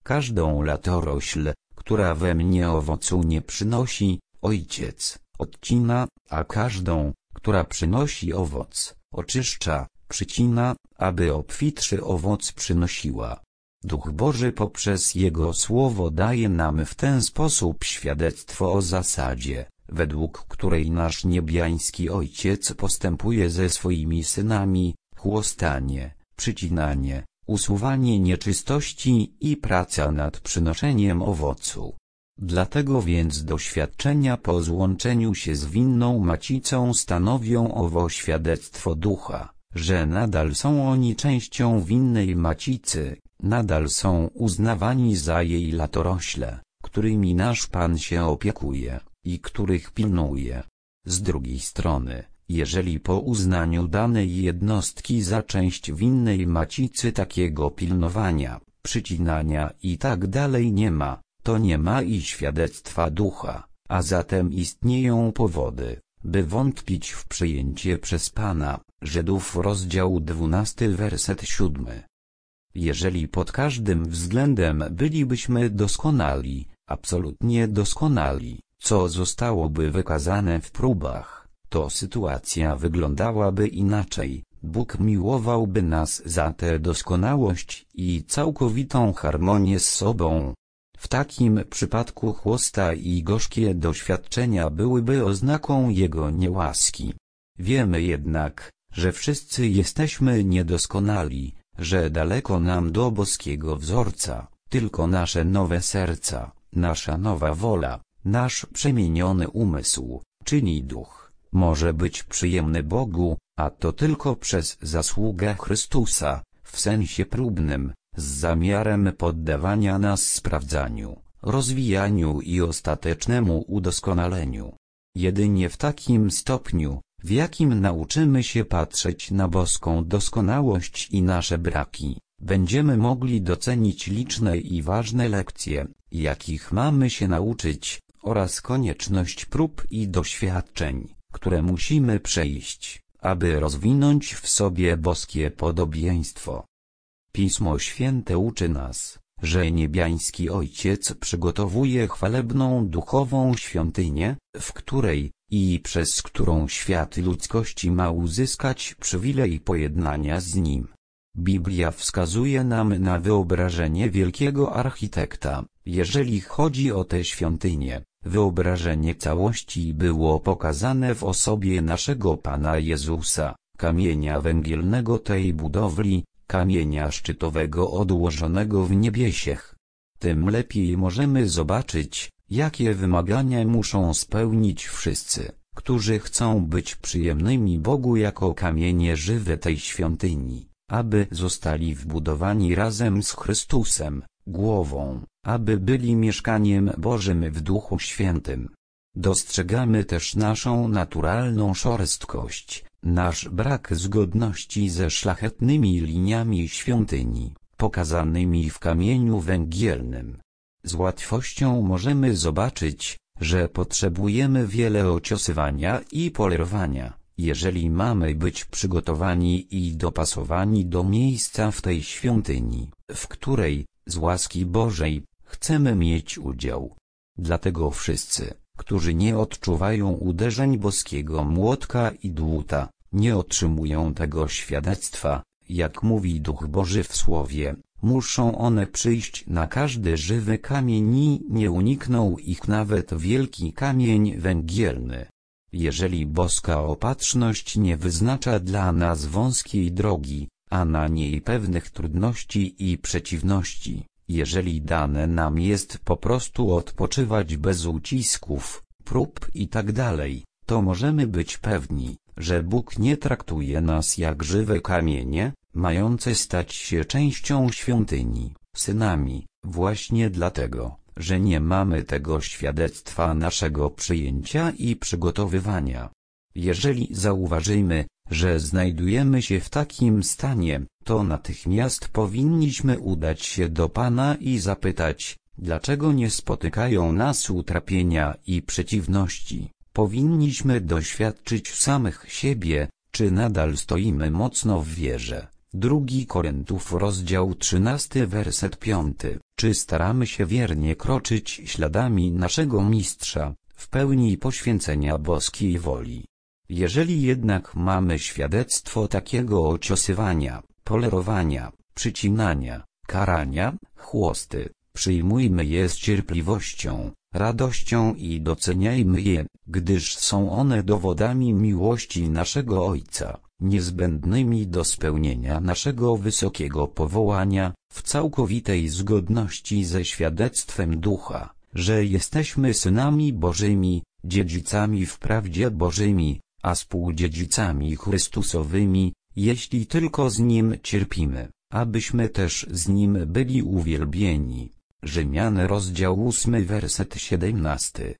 każdą latorośl, która we mnie owocu nie przynosi, Ojciec odcina, a każdą, która przynosi owoc, oczyszcza, przycina, aby obfitszy owoc przynosiła. Duch Boży poprzez Jego Słowo daje nam w ten sposób świadectwo o zasadzie, według której nasz niebiański Ojciec postępuje ze swoimi synami: chłostanie, przycinanie, usuwanie nieczystości i praca nad przynoszeniem owocu. Dlatego więc doświadczenia po złączeniu się z winną macicą stanowią owo świadectwo Ducha, że nadal są oni częścią winnej macicy, nadal są uznawani za jej latorośle, którymi nasz Pan się opiekuje i których pilnuje. Z drugiej strony, jeżeli po uznaniu danej jednostki za część winnej macicy takiego pilnowania, przycinania i tak dalej nie ma, to nie ma i świadectwa Ducha, a zatem istnieją powody, by wątpić w przyjęcie przez Pana. Żydów rozdział 12 werset 7. Jeżeli pod każdym względem bylibyśmy doskonali, absolutnie doskonali, co zostałoby wykazane w próbach, to sytuacja wyglądałaby inaczej. Bóg miłowałby nas za tę doskonałość i całkowitą harmonię z sobą. W takim przypadku chłosta i gorzkie doświadczenia byłyby oznaką Jego niełaski. Wiemy jednak, że wszyscy jesteśmy niedoskonali, że daleko nam do boskiego wzorca, tylko nasze nowe serca, nasza nowa wola, nasz przemieniony umysł, czyli duch, może być przyjemny Bogu, a to tylko przez zasługę Chrystusa, w sensie próbnym, z zamiarem poddawania nas sprawdzaniu, rozwijaniu i ostatecznemu udoskonaleniu. Jedynie w takim stopniu, w jakim nauczymy się patrzeć na boską doskonałość i nasze braki, będziemy mogli docenić liczne i ważne lekcje, jakich mamy się nauczyć, oraz konieczność prób i doświadczeń, które musimy przejść, aby rozwinąć w sobie boskie podobieństwo. Pismo Święte uczy nas, że niebiański Ojciec przygotowuje chwalebną duchową świątynię, w której i przez którą świat ludzkości ma uzyskać przywilej pojednania z Nim. Biblia wskazuje nam na wyobrażenie wielkiego architekta, jeżeli chodzi o tę świątynię. Wyobrażenie całości było pokazane w osobie naszego Pana Jezusa, kamienia węgielnego tej budowli, kamienia szczytowego odłożonego w niebiesiech. Tym lepiej możemy zobaczyć, jakie wymagania muszą spełnić wszyscy, którzy chcą być przyjemnymi Bogu jako kamienie żywe tej świątyni, aby zostali wbudowani razem z Chrystusem, głową, aby byli mieszkaniem Bożym w Duchu Świętym. Dostrzegamy też naszą naturalną szorstkość, nasz brak zgodności ze szlachetnymi liniami świątyni, pokazanymi w kamieniu węgielnym. Z łatwością możemy zobaczyć, że potrzebujemy wiele ociosywania i polerowania, jeżeli mamy być przygotowani i dopasowani do miejsca w tej świątyni, w której, z łaski Bożej, chcemy mieć udział. Dlatego wszyscy, którzy nie odczuwają uderzeń boskiego młotka i dłuta, nie otrzymują tego świadectwa, jak mówi Duch Boży w Słowie. Muszą one przyjść na każdy żywy kamień i nie unikną ich nawet wielki kamień węgielny. Jeżeli boska opatrzność nie wyznacza dla nas wąskiej drogi, a na niej pewnych trudności i przeciwności, jeżeli dane nam jest po prostu odpoczywać bez ucisków, prób itd., to możemy być pewni, że Bóg nie traktuje nas jak żywe kamienie, mające stać się częścią świątyni, synami, właśnie dlatego, że nie mamy tego świadectwa naszego przyjęcia i przygotowywania. Jeżeli zauważymy, że znajdujemy się w takim stanie, to natychmiast powinniśmy udać się do Pana i zapytać, dlaczego nie spotykają nas utrapienia i przeciwności. Powinniśmy doświadczyć samych siebie, czy nadal stoimy mocno w wierze, 2 Koryntiów rozdział 13 werset 5. Czy staramy się wiernie kroczyć śladami naszego Mistrza, w pełni poświęcenia boskiej woli? Jeżeli jednak mamy świadectwo takiego ociosywania, polerowania, przycinania, karania, chłosty, przyjmujmy je z cierpliwością, radością i doceniajmy je, gdyż są one dowodami miłości naszego Ojca, niezbędnymi do spełnienia naszego wysokiego powołania, w całkowitej zgodności ze świadectwem Ducha, że jesteśmy synami Bożymi, dziedzicami wprawdzie Bożymi, a współdziedzicami Chrystusowymi, jeśli tylko z Nim cierpimy, abyśmy też z Nim byli uwielbieni. Rzymian rozdział 8 werset 17.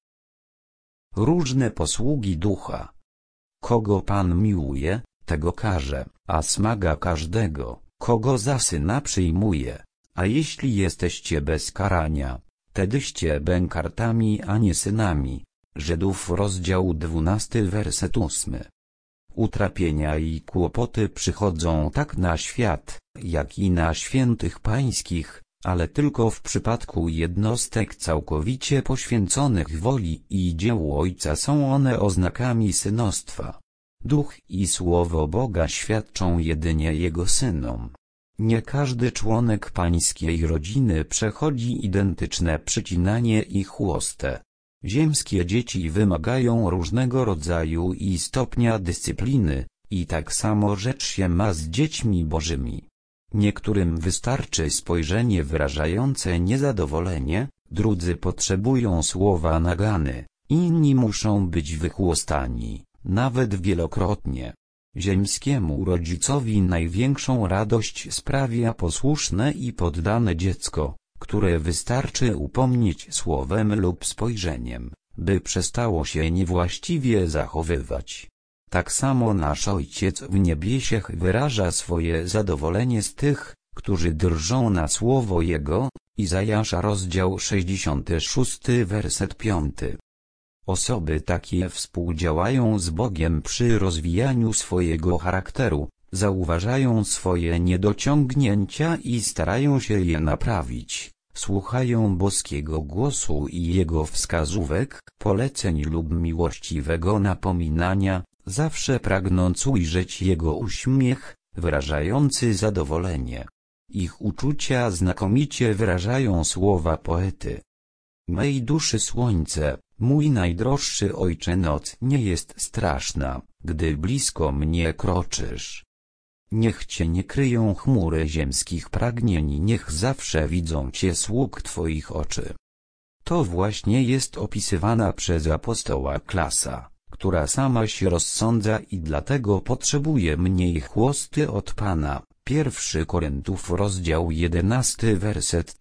Różne posługi Ducha. Kogo Pan miłuje, tego karze, a smaga każdego, kogo za syna przyjmuje. A jeśli jesteście bez karania, tedyście bękartami, a nie synami. Żydów rozdział 12 werset 8. Utrapienia i kłopoty przychodzą tak na świat, jak i na świętych pańskich, ale tylko w przypadku jednostek całkowicie poświęconych woli i dziełu Ojca są one oznakami synostwa. Duch i Słowo Boga świadczą jedynie Jego synom. Nie każdy członek pańskiej rodziny przechodzi identyczne przycinanie i chłostę. Ziemskie dzieci wymagają różnego rodzaju i stopnia dyscypliny, i tak samo rzecz się ma z dziećmi bożymi. Niektórym wystarczy spojrzenie wyrażające niezadowolenie, drudzy potrzebują słowa nagany, inni muszą być wychłostani, nawet wielokrotnie. Ziemskiemu rodzicowi największą radość sprawia posłuszne i poddane dziecko, które wystarczy upomnieć słowem lub spojrzeniem, by przestało się niewłaściwie zachowywać. Tak samo nasz Ojciec w niebiesiech wyraża swoje zadowolenie z tych, którzy drżą na słowo Jego. Izajasza rozdział 66 werset 5. Osoby takie współdziałają z Bogiem przy rozwijaniu swojego charakteru, zauważają swoje niedociągnięcia i starają się je naprawić, słuchają boskiego głosu i Jego wskazówek, poleceń lub miłościwego napominania, zawsze pragnąc ujrzeć Jego uśmiech, wyrażający zadowolenie. Ich uczucia znakomicie wyrażają słowa poety. Mej duszy słońce, mój najdroższy Ojcze, noc nie jest straszna, gdy blisko mnie kroczysz. Niech Cię nie kryją chmury ziemskich pragnień, niech zawsze widzą Cię sług Twoich oczy. To właśnie jest opisywana przez apostoła klasa, która sama się rozsądza i dlatego potrzebuje mniej chłosty od Pana. 1 Koryntiów rozdział 11 werset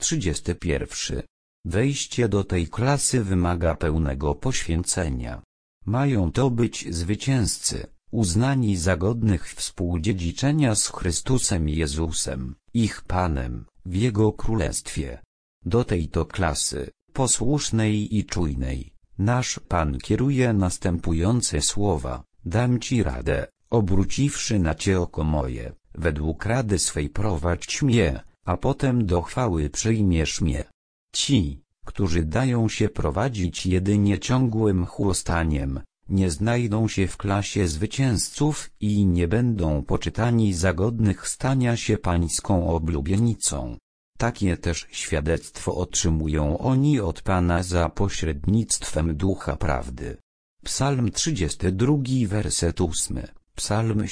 31. Wejście do tej klasy wymaga pełnego poświęcenia. Mają to być zwycięzcy, uznani za godnych współdziedziczenia z Chrystusem Jezusem, ich Panem, w Jego Królestwie. Do tej to klasy, posłusznej i czujnej, nasz Pan kieruje następujące słowa: dam Ci radę, obróciwszy na Cię oko moje, według rady swej prowadź mnie, a potem do chwały przyjmiesz mnie. Ci, którzy dają się prowadzić jedynie ciągłym chłostaniem, nie znajdą się w klasie zwycięzców i nie będą poczytani za godnych stania się pańską oblubienicą. Takie też świadectwo otrzymują oni od Pana za pośrednictwem Ducha Prawdy. Psalm 32 werset 8, Psalm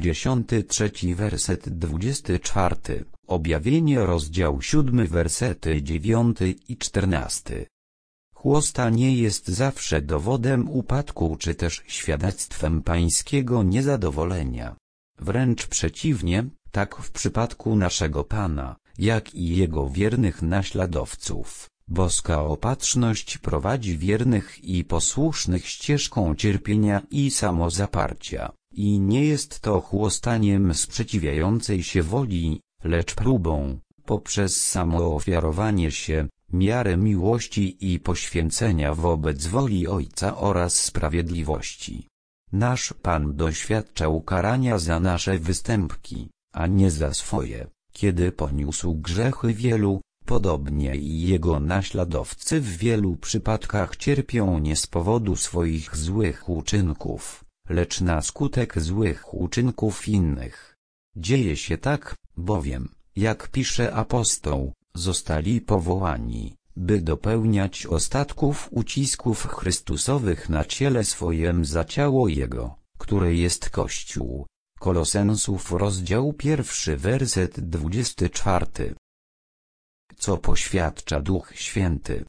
73 werset 24, Objawienie rozdział 7 wersety 9 i 14. Chłosta nie jest zawsze dowodem upadku czy też świadectwem pańskiego niezadowolenia. Wręcz przeciwnie, tak w przypadku naszego Pana, jak i Jego wiernych naśladowców, boska opatrzność prowadzi wiernych i posłusznych ścieżką cierpienia i samozaparcia, i nie jest to chłostaniem sprzeciwiającej się woli, lecz próbą, poprzez samoofiarowanie się, miarę miłości i poświęcenia wobec woli Ojca oraz sprawiedliwości. Nasz Pan doświadczał karania za nasze występki, a nie za swoje, kiedy poniósł grzechy wielu. Podobnie i jego naśladowcy w wielu przypadkach cierpią nie z powodu swoich złych uczynków, lecz na skutek złych uczynków innych. Dzieje się tak, bowiem, jak pisze apostoł, zostali powołani, by dopełniać ostatków ucisków Chrystusowych na ciele swojem za ciało Jego, które jest Kościół. Kolosensów rozdział 1 werset 24. Co poświadcza Duch Święty?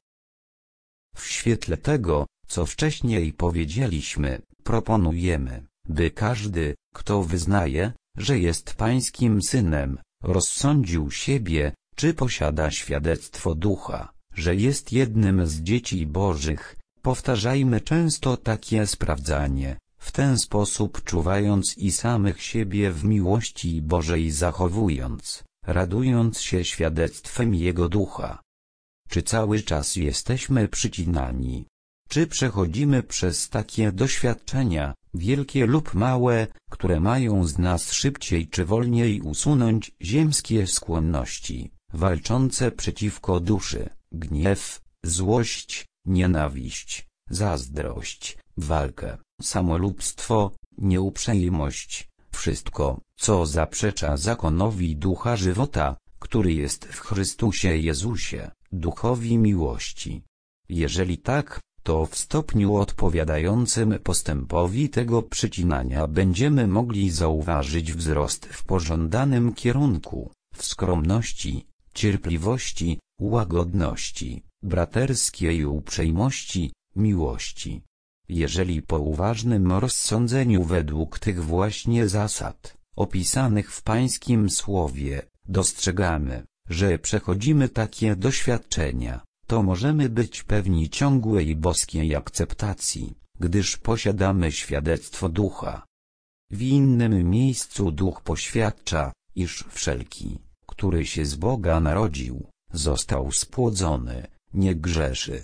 W świetle tego, co wcześniej powiedzieliśmy, proponujemy, by każdy, kto wyznaje, że jest Pańskim Synem, rozsądził siebie, czy posiada świadectwo Ducha, że jest jednym z dzieci Bożych. Powtarzajmy często takie sprawdzanie, w ten sposób czuwając i samych siebie w miłości Bożej zachowując, radując się świadectwem Jego Ducha. Czy cały czas jesteśmy przycinani? Czy przechodzimy przez takie doświadczenia, wielkie lub małe, które mają z nas szybciej czy wolniej usunąć ziemskie skłonności, walczące przeciwko duszy, gniew, złość, nienawiść, zazdrość, walkę, samolubstwo, nieuprzejmość, wszystko, co zaprzecza zakonowi Ducha żywota, który jest w Chrystusie Jezusie, Duchowi miłości? Jeżeli tak, to w stopniu odpowiadającym postępowi tego przycinania będziemy mogli zauważyć wzrost w pożądanym kierunku, w skromności, cierpliwości, łagodności, braterskiej uprzejmości, miłości. Jeżeli po uważnym rozsądzeniu według tych właśnie zasad, opisanych w Pańskim Słowie, dostrzegamy, że przechodzimy takie doświadczenia, to możemy być pewni ciągłej boskiej akceptacji, gdyż posiadamy świadectwo Ducha. W innym miejscu Duch poświadcza, iż wszelki, który się z Boga narodził, został spłodzony, nie grzeszy.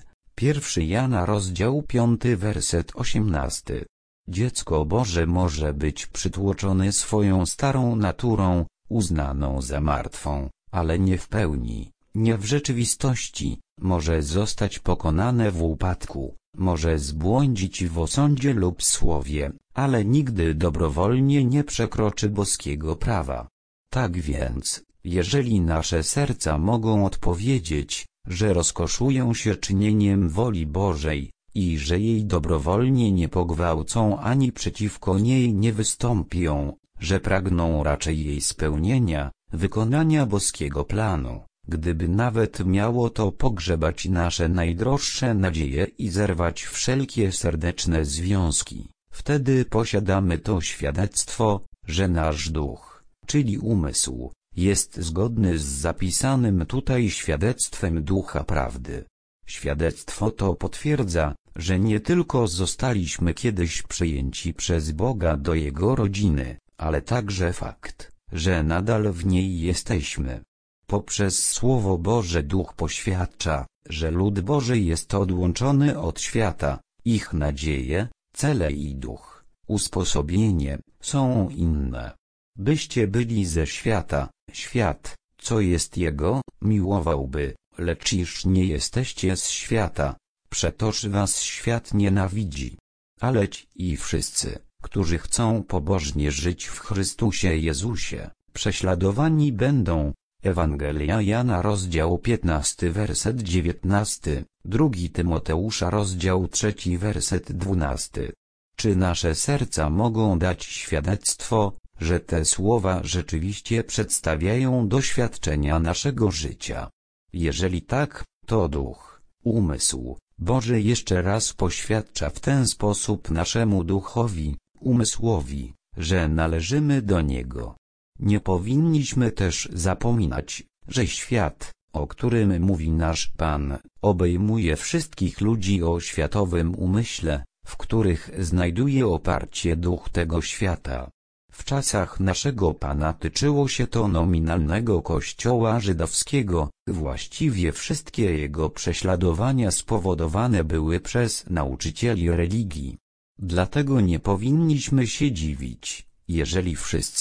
1 Jana rozdział 5 werset 18. Dziecko Boże może być przytłoczone swoją starą naturą, uznaną za martwą, ale nie w pełni, nie w rzeczywistości, może zostać pokonane w upadku, może zbłądzić w osądzie lub słowie, ale nigdy dobrowolnie nie przekroczy boskiego prawa. Tak więc, jeżeli nasze serca mogą odpowiedzieć, że rozkoszują się czynieniem woli Bożej, i że jej dobrowolnie nie pogwałcą ani przeciwko niej nie wystąpią, że pragną raczej jej spełnienia, wykonania boskiego planu, gdyby nawet miało to pogrzebać nasze najdroższe nadzieje i zerwać wszelkie serdeczne związki, wtedy posiadamy to świadectwo, że nasz duch, czyli umysł, jest zgodny z zapisanym tutaj świadectwem Ducha Prawdy. Świadectwo to potwierdza, że nie tylko zostaliśmy kiedyś przyjęci przez Boga do Jego rodziny, ale także fakt, że nadal w niej jesteśmy. Poprzez Słowo Boże Duch poświadcza, że lud Boży jest odłączony od świata, ich nadzieje, cele i duch, usposobienie, są inne. Byście byli ze świata, świat, co jest Jego, miłowałby, lecz iż nie jesteście z świata, przetoż was świat nienawidzi. Ale ci i wszyscy, którzy chcą pobożnie żyć w Chrystusie Jezusie, prześladowani będą. Ewangelia Jana rozdział 15 werset 19, 2 Tymoteusza rozdział 3 werset 12. Czy nasze serca mogą dać świadectwo, że te słowa rzeczywiście przedstawiają doświadczenia naszego życia? Jeżeli tak, to duch, umysł Boży jeszcze raz poświadcza w ten sposób naszemu duchowi, umysłowi, że należymy do Niego. Nie powinniśmy też zapominać, że świat, o którym mówi nasz Pan, obejmuje wszystkich ludzi o światowym umyśle, w których znajduje oparcie duch tego świata. W czasach naszego Pana tyczyło się to nominalnego kościoła żydowskiego, właściwie wszystkie jego prześladowania spowodowane były przez nauczycieli religii. Dlatego nie powinniśmy się dziwić, jeżeli wszyscy,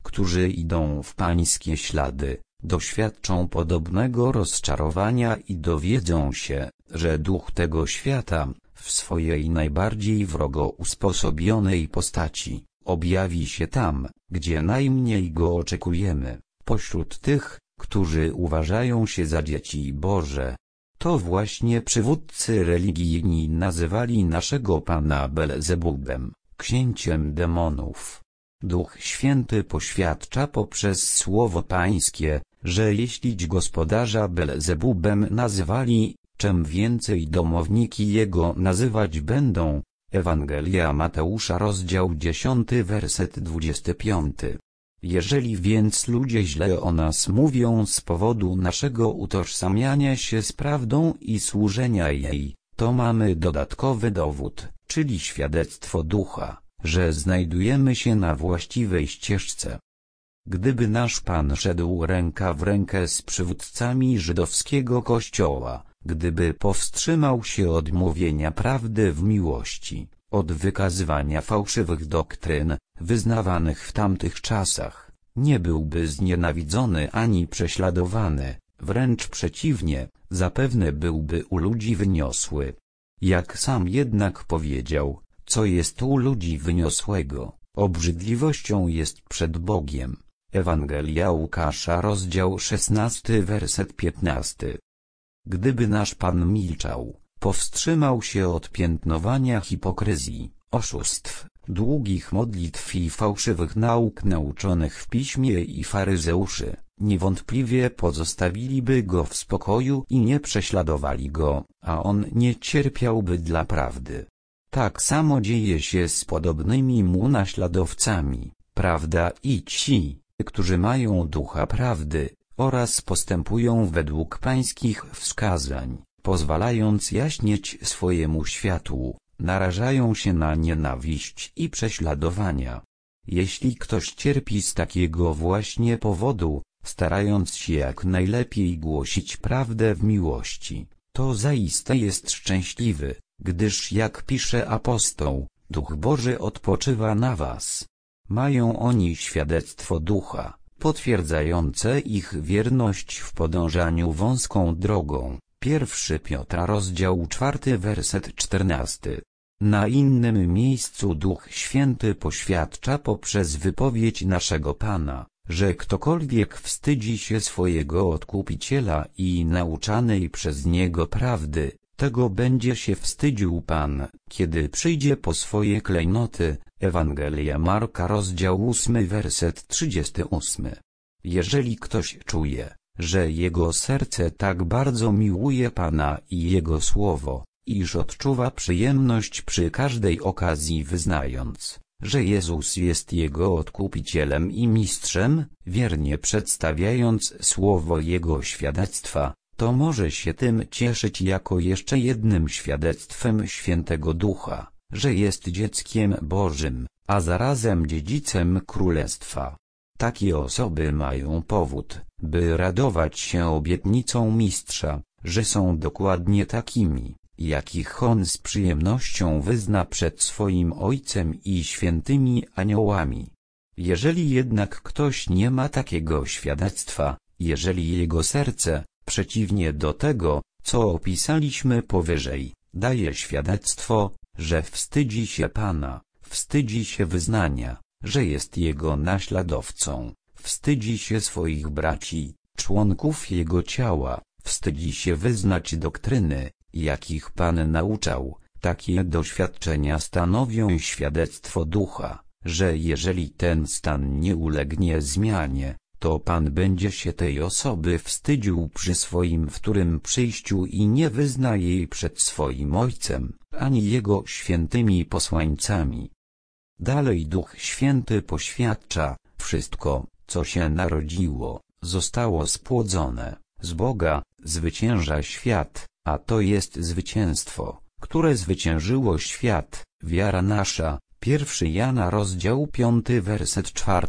którzy idą w Pańskie ślady, doświadczą podobnego rozczarowania i dowiedzą się, że duch tego świata, w swojej najbardziej wrogo usposobionej postaci, objawi się tam, gdzie najmniej go oczekujemy, pośród tych, którzy uważają się za dzieci Boże. To właśnie przywódcy religijni nazywali naszego Pana Belzebubem, księciem demonów. Duch Święty poświadcza poprzez słowo Pańskie, że jeśli gospodarza Belzebubem nazywali, czym więcej domowniki jego nazywać będą. Ewangelia Mateusza rozdział 10 werset 25. Jeżeli więc ludzie źle o nas mówią z powodu naszego utożsamiania się z prawdą i służenia jej, to mamy dodatkowy dowód, czyli świadectwo Ducha, że znajdujemy się na właściwej ścieżce. Gdyby nasz Pan szedł ręka w rękę z przywódcami żydowskiego kościoła, gdyby powstrzymał się od mówienia prawdy w miłości, od wykazywania fałszywych doktryn, wyznawanych w tamtych czasach, nie byłby znienawidzony ani prześladowany, wręcz przeciwnie, zapewne byłby u ludzi wyniosły. Jak sam jednak powiedział, co jest u ludzi wyniosłego, obrzydliwością jest przed Bogiem. Ewangelia Łukasza rozdział 16 werset 15. Gdyby nasz Pan milczał, powstrzymał się od piętnowania hipokryzji, oszustw, długich modlitw i fałszywych nauk nauczonych w piśmie i faryzeuszy, niewątpliwie pozostawiliby go w spokoju i nie prześladowali go, a on nie cierpiałby dla prawdy. Tak samo dzieje się z podobnymi mu naśladowcami, prawda, i ci, którzy mają ducha prawdy, oraz postępują według pańskich wskazań, pozwalając jaśnieć swojemu światłu, narażają się na nienawiść i prześladowania. Jeśli ktoś cierpi z takiego właśnie powodu, starając się jak najlepiej głosić prawdę w miłości, to zaiste jest szczęśliwy, gdyż jak pisze apostoł, Duch Boży odpoczywa na was. Mają oni świadectwo Ducha, potwierdzające ich wierność w podążaniu wąską drogą. 1 Piotra rozdział 4 werset 14. Na innym miejscu Duch Święty poświadcza poprzez wypowiedź naszego Pana, że ktokolwiek wstydzi się swojego Odkupiciela i nauczanej przez Niego prawdy, tego będzie się wstydził Pan, kiedy przyjdzie po swoje klejnoty. Ewangelia Marka rozdział 8 werset 38. Jeżeli ktoś czuje, że jego serce tak bardzo miłuje Pana i Jego Słowo, iż odczuwa przyjemność przy każdej okazji wyznając, że Jezus jest jego Odkupicielem i Mistrzem, wiernie przedstawiając słowo Jego świadectwa, to może się tym cieszyć jako jeszcze jednym świadectwem Świętego Ducha, że jest dzieckiem Bożym, a zarazem dziedzicem Królestwa. Takie osoby mają powód, by radować się obietnicą Mistrza, że są dokładnie takimi, jakich on z przyjemnością wyzna przed swoim Ojcem i świętymi aniołami. Jeżeli jednak ktoś nie ma takiego świadectwa, jeżeli jego serce, przeciwnie do tego, co opisaliśmy powyżej, daje świadectwo, że wstydzi się Pana, wstydzi się wyznania, że jest Jego naśladowcą, wstydzi się swoich braci, członków Jego ciała, wstydzi się wyznać doktryny, jakich Pan nauczał, takie doświadczenia stanowią świadectwo Ducha, że jeżeli ten stan nie ulegnie zmianie, to Pan będzie się tej osoby wstydził przy swoim wtórnym przyjściu i nie wyzna jej przed swoim Ojcem, ani Jego świętymi posłańcami. Dalej Duch Święty poświadcza, wszystko, co się narodziło, zostało spłodzone, z Boga, zwycięża świat, a to jest zwycięstwo, które zwyciężyło świat, wiara nasza. 1 Jana rozdział 5 werset 4.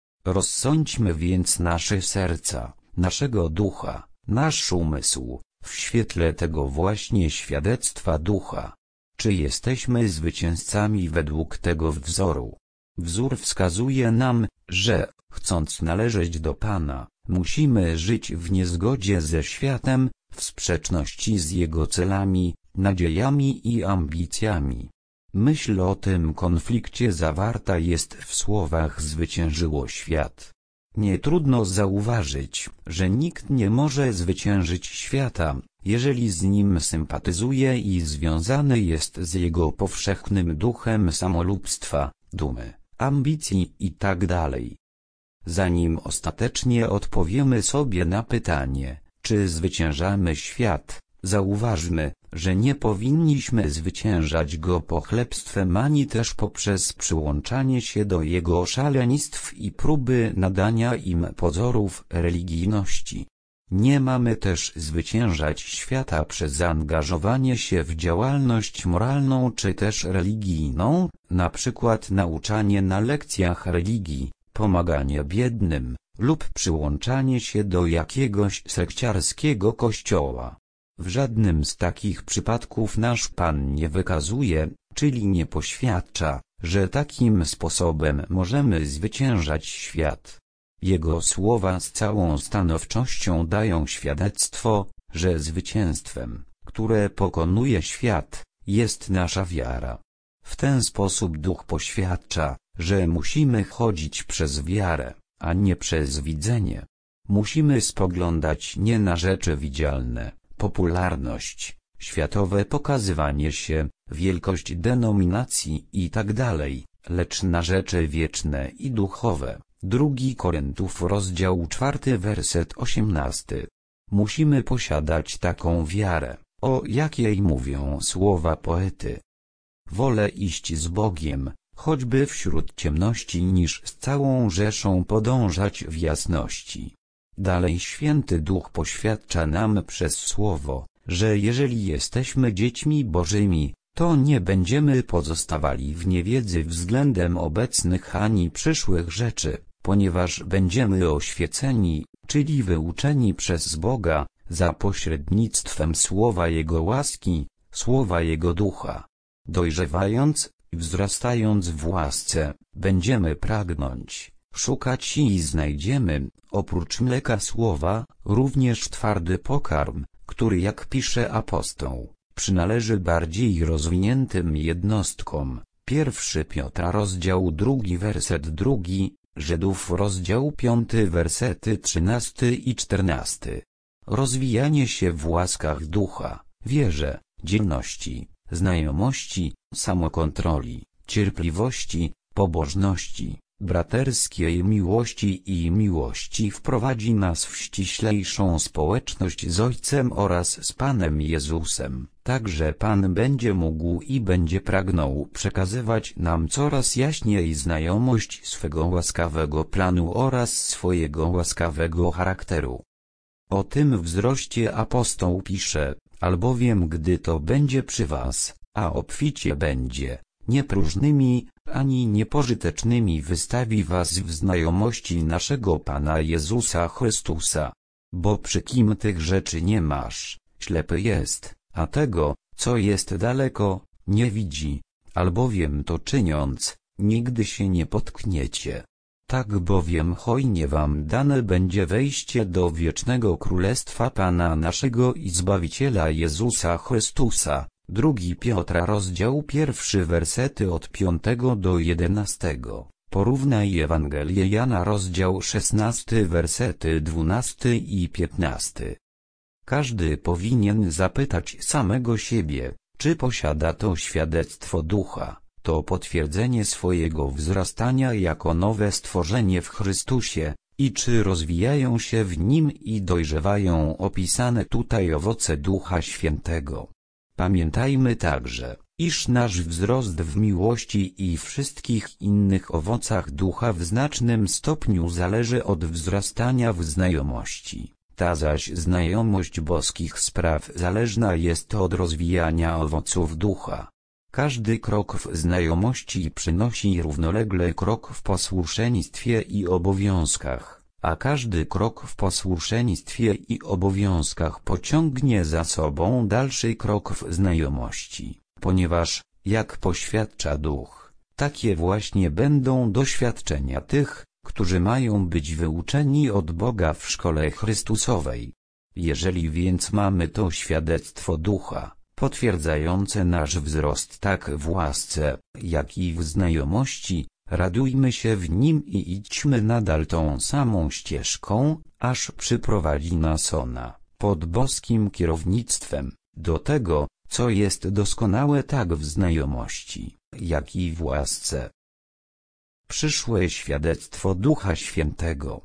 Rozsądźmy więc nasze serca, naszego ducha, nasz umysł, w świetle tego właśnie świadectwa Ducha. Czy jesteśmy zwycięzcami według tego wzoru? Wzór wskazuje nam, że, Chcąc należeć do Pana, musimy żyć w niezgodzie ze światem, w sprzeczności z jego celami, nadziejami i ambicjami. Myśl o tym konflikcie zawarta jest w słowach "zwyciężyło świat". Nie trudno zauważyć, że nikt nie może zwyciężyć świata, jeżeli z nim sympatyzuje i związany jest z jego powszechnym duchem samolubstwa, dumy, ambicji itd. Zanim ostatecznie odpowiemy sobie na pytanie, czy zwyciężamy świat, zauważmy, że nie powinniśmy zwyciężać go pochlebstwem ani też poprzez przyłączanie się do jego szaleństw i próby nadania im pozorów religijności. Nie mamy też zwyciężać świata przez zaangażowanie się w działalność moralną czy też religijną, na przykład nauczanie na lekcjach religii, pomaganie biednym, lub przyłączanie się do jakiegoś sekciarskiego kościoła. W żadnym z takich przypadków nasz Pan nie wykazuje, czyli nie poświadcza, że takim sposobem możemy zwyciężać świat. Jego słowa z całą stanowczością dają świadectwo, że zwycięstwem, które pokonuje świat, jest nasza wiara. W ten sposób Duch poświadcza, że musimy chodzić przez wiarę, a nie przez widzenie. Musimy spoglądać nie na rzeczy widzialne, popularność, światowe pokazywanie się, wielkość denominacji itd., lecz na rzeczy wieczne i duchowe. 2 Koryntiów rozdział 4 werset 18. Musimy posiadać taką wiarę, o jakiej mówią słowa poety. Wolę iść z Bogiem, choćby wśród ciemności, niż z całą rzeszą podążać w jasności. Dalej Święty Duch poświadcza nam przez Słowo, że jeżeli jesteśmy dziećmi Bożymi, to nie będziemy pozostawali w niewiedzy względem obecnych ani przyszłych rzeczy, ponieważ będziemy oświeceni, czyli wyuczeni przez Boga, za pośrednictwem słowa Jego łaski, słowa Jego Ducha. Dojrzewając i wzrastając w łasce, będziemy pragnąć, szukać i znajdziemy, oprócz mleka słowa, również twardy pokarm, który, jak pisze apostoł, przynależy bardziej rozwiniętym jednostkom. 1 Piotra rozdział 2 werset 2, Żydów rozdział 5 wersety 13 i 14. Rozwijanie się w łaskach ducha, wierze, dzielności, znajomości, samokontroli, cierpliwości, pobożności, braterskiej miłości i miłości wprowadzi nas w ściślejszą społeczność z Ojcem oraz z Panem Jezusem. Także Pan będzie mógł i będzie pragnął przekazywać nam coraz jaśniej znajomość swego łaskawego planu oraz swojego łaskawego charakteru. O tym wzroście apostoł pisze, albowiem gdy to będzie przy was, a obficie będzie, nie próżnymi, ani niepożytecznymi wystawi was w znajomości naszego Pana Jezusa Chrystusa. Bo przy kim tych rzeczy nie masz, ślepy jest, a tego, co jest daleko, nie widzi, albowiem to czyniąc, nigdy się nie potkniecie. Tak bowiem hojnie wam dane będzie wejście do wiecznego królestwa Pana naszego i Zbawiciela Jezusa Chrystusa. 2 Piotra rozdział 1 wersety od 5 do 11. Porównaj Ewangelię Jana rozdział 16 wersety 12 i 15. Każdy powinien zapytać samego siebie, czy posiada to świadectwo ducha, to potwierdzenie swojego wzrastania jako nowe stworzenie w Chrystusie, i czy rozwijają się w nim i dojrzewają opisane tutaj owoce Ducha Świętego. Pamiętajmy także, iż nasz wzrost w miłości i wszystkich innych owocach ducha w znacznym stopniu zależy od wzrastania w znajomości. Ta zaś znajomość boskich spraw zależna jest od rozwijania owoców ducha. Każdy krok w znajomości przynosi równolegle krok w posłuszeństwie i obowiązkach, a każdy krok w posłuszeństwie i obowiązkach pociągnie za sobą dalszy krok w znajomości, ponieważ, jak poświadcza Duch, takie właśnie będą doświadczenia tych, którzy mają być wyuczeni od Boga w szkole Chrystusowej. Jeżeli więc mamy to świadectwo Ducha, potwierdzające nasz wzrost tak w łasce, jak i w znajomości, radujmy się w nim i idźmy nadal tą samą ścieżką, aż przyprowadzi nas ona, pod boskim kierownictwem, do tego, co jest doskonałe tak w znajomości, jak i w łasce. Przyszłe świadectwo Ducha Świętego.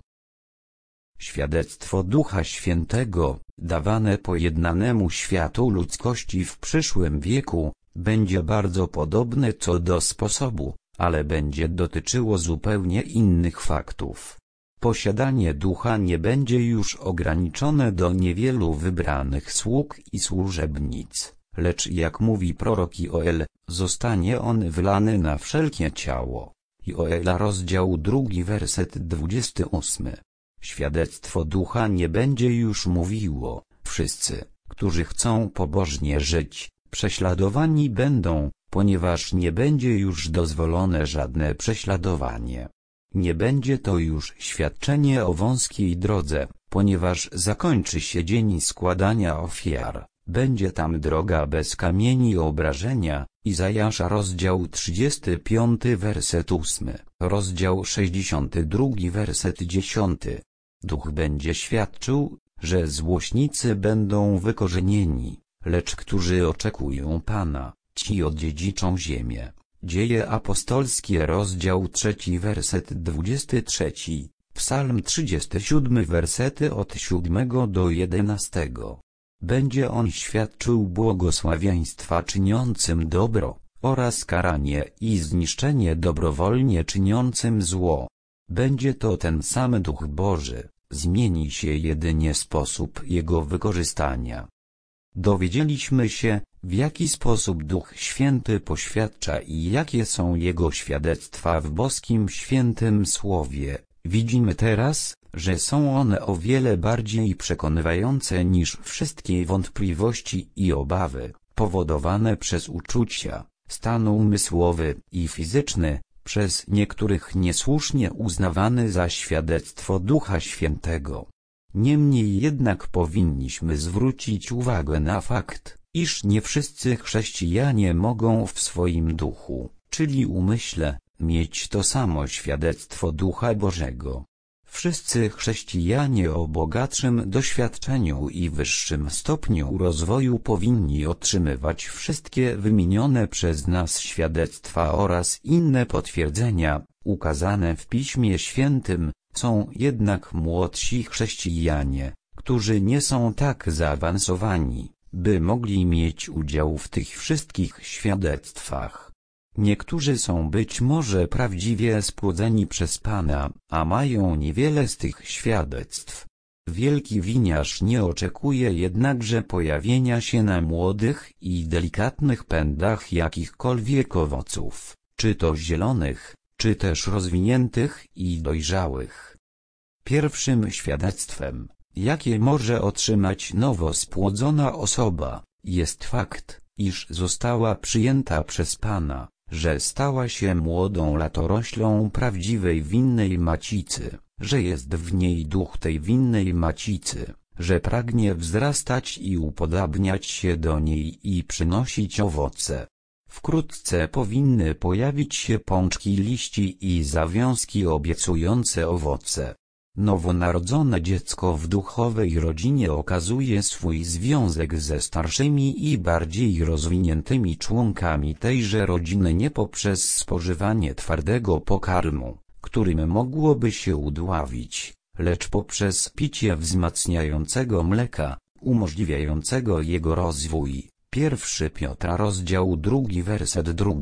Świadectwo Ducha Świętego, dawane pojednanemu światu ludzkości w przyszłym wieku, będzie bardzo podobne co do sposobu, ale będzie dotyczyło zupełnie innych faktów. Posiadanie Ducha nie będzie już ograniczone do niewielu wybranych sług i służebnic, lecz jak mówi prorok Joel, zostanie on wylany na wszelkie ciało. Joela rozdział 2 werset 28. Świadectwo Ducha nie będzie już mówiło, wszyscy, którzy chcą pobożnie żyć, prześladowani będą, ponieważ nie będzie już dozwolone żadne prześladowanie. Nie będzie to już świadczenie o wąskiej drodze, ponieważ zakończy się dzień składania ofiar, będzie tam droga bez kamieni obrażenia. Izajasza rozdział 35 werset 8, rozdział 62 werset 10. Duch będzie świadczył, że złośnicy będą wykorzenieni, lecz którzy oczekują Pana, ci odziedziczą ziemię. Dzieje apostolskie rozdział 3 werset 23, Psalm 37 wersety od 7 do 11. Będzie on świadczył błogosławieństwa czyniącym dobro, oraz karanie i zniszczenie dobrowolnie czyniącym zło. Będzie to ten sam Duch Boży, zmieni się jedynie sposób jego wykorzystania. Dowiedzieliśmy się, w jaki sposób Duch Święty poświadcza i jakie są jego świadectwa w boskim świętym słowie. Widzimy teraz, że są one o wiele bardziej przekonywające niż wszystkie wątpliwości i obawy, powodowane przez uczucia, stan umysłowy i fizyczny, przez niektórych niesłusznie uznawany za świadectwo Ducha Świętego. Niemniej jednak powinniśmy zwrócić uwagę na fakt, iż nie wszyscy chrześcijanie mogą w swoim duchu, czyli umyśle, mieć to samo świadectwo Ducha Bożego. Wszyscy chrześcijanie o bogatszym doświadczeniu i wyższym stopniu rozwoju powinni otrzymywać wszystkie wymienione przez nas świadectwa oraz inne potwierdzenia, ukazane w Piśmie Świętym. Są jednak młodsi chrześcijanie, którzy nie są tak zaawansowani, by mogli mieć udział w tych wszystkich świadectwach. Niektórzy są być może prawdziwie spłodzeni przez Pana, a mają niewiele z tych świadectw. Wielki winiarz nie oczekuje jednakże pojawienia się na młodych i delikatnych pędach jakichkolwiek owoców, czy to zielonych, czy też rozwiniętych i dojrzałych. Pierwszym świadectwem, jakie może otrzymać nowo spłodzona osoba, jest fakt, iż została przyjęta przez Pana, że stała się młodą latoroślą prawdziwej winnej macicy, że jest w niej duch tej winnej macicy, że pragnie wzrastać i upodabniać się do niej i przynosić owoce. Wkrótce powinny pojawić się pączki liści i zawiązki obiecujące owoce. Nowonarodzone dziecko w duchowej rodzinie okazuje swój związek ze starszymi i bardziej rozwiniętymi członkami tejże rodziny nie poprzez spożywanie twardego pokarmu, którym mogłoby się udławić, lecz poprzez picie wzmacniającego mleka, umożliwiającego jego rozwój. 1 Piotra rozdział 2 werset 2.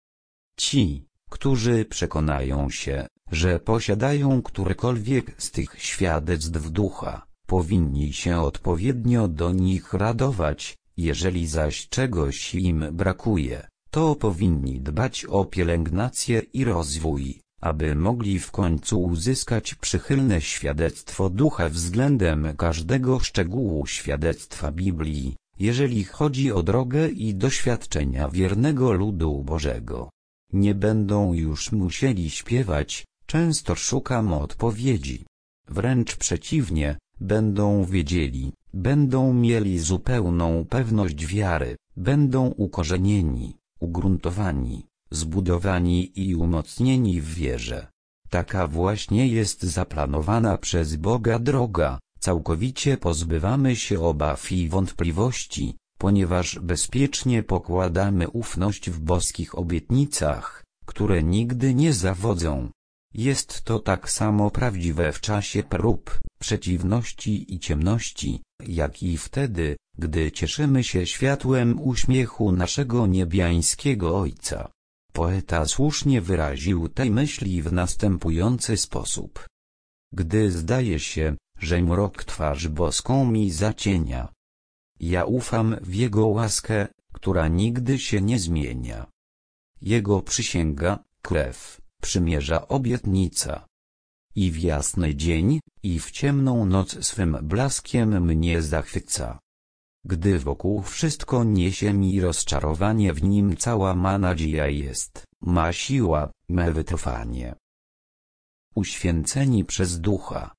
Ci, którzy przekonają się, że posiadają którekolwiek z tych świadectw Ducha, powinni się odpowiednio do nich radować, jeżeli zaś czegoś im brakuje, to powinni dbać o pielęgnację i rozwój, aby mogli w końcu uzyskać przychylne świadectwo Ducha względem każdego szczegółu świadectwa Biblii, jeżeli chodzi o drogę i doświadczenia wiernego ludu Bożego. Nie będą już musieli śpiewać, Często szukam odpowiedzi. Wręcz przeciwnie, będą wiedzieli, będą mieli zupełną pewność wiary, będą ukorzenieni, ugruntowani, zbudowani i umocnieni w wierze. Taka właśnie jest zaplanowana przez Boga droga. Całkowicie pozbywamy się obaw i wątpliwości, ponieważ bezpiecznie pokładamy ufność w boskich obietnicach, które nigdy nie zawodzą. Jest to tak samo prawdziwe w czasie prób, przeciwności i ciemności, jak i wtedy, gdy cieszymy się światłem uśmiechu naszego niebiańskiego Ojca. Poeta słusznie wyraził tej myśli w następujący sposób. Gdy zdaje się, że mrok twarz boską mi zacienia, ja ufam w Jego łaskę, która nigdy się nie zmienia. Jego przysięga, krew, przymierza obietnica. I w jasny dzień, i w ciemną noc swym blaskiem mnie zachwyca. Gdy wokół wszystko niesie mi rozczarowanie, w nim cała ma nadzieja jest, ma siła, me wytrwanie. Uświęceni przez Ducha.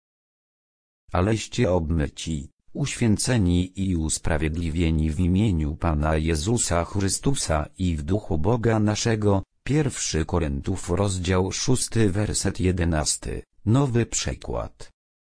Aleście obmyci, uświęceni i usprawiedliwieni w imieniu Pana Jezusa Chrystusa i w Duchu Boga naszego. 1 Koryntiów rozdział 6 werset 11, nowy przekład.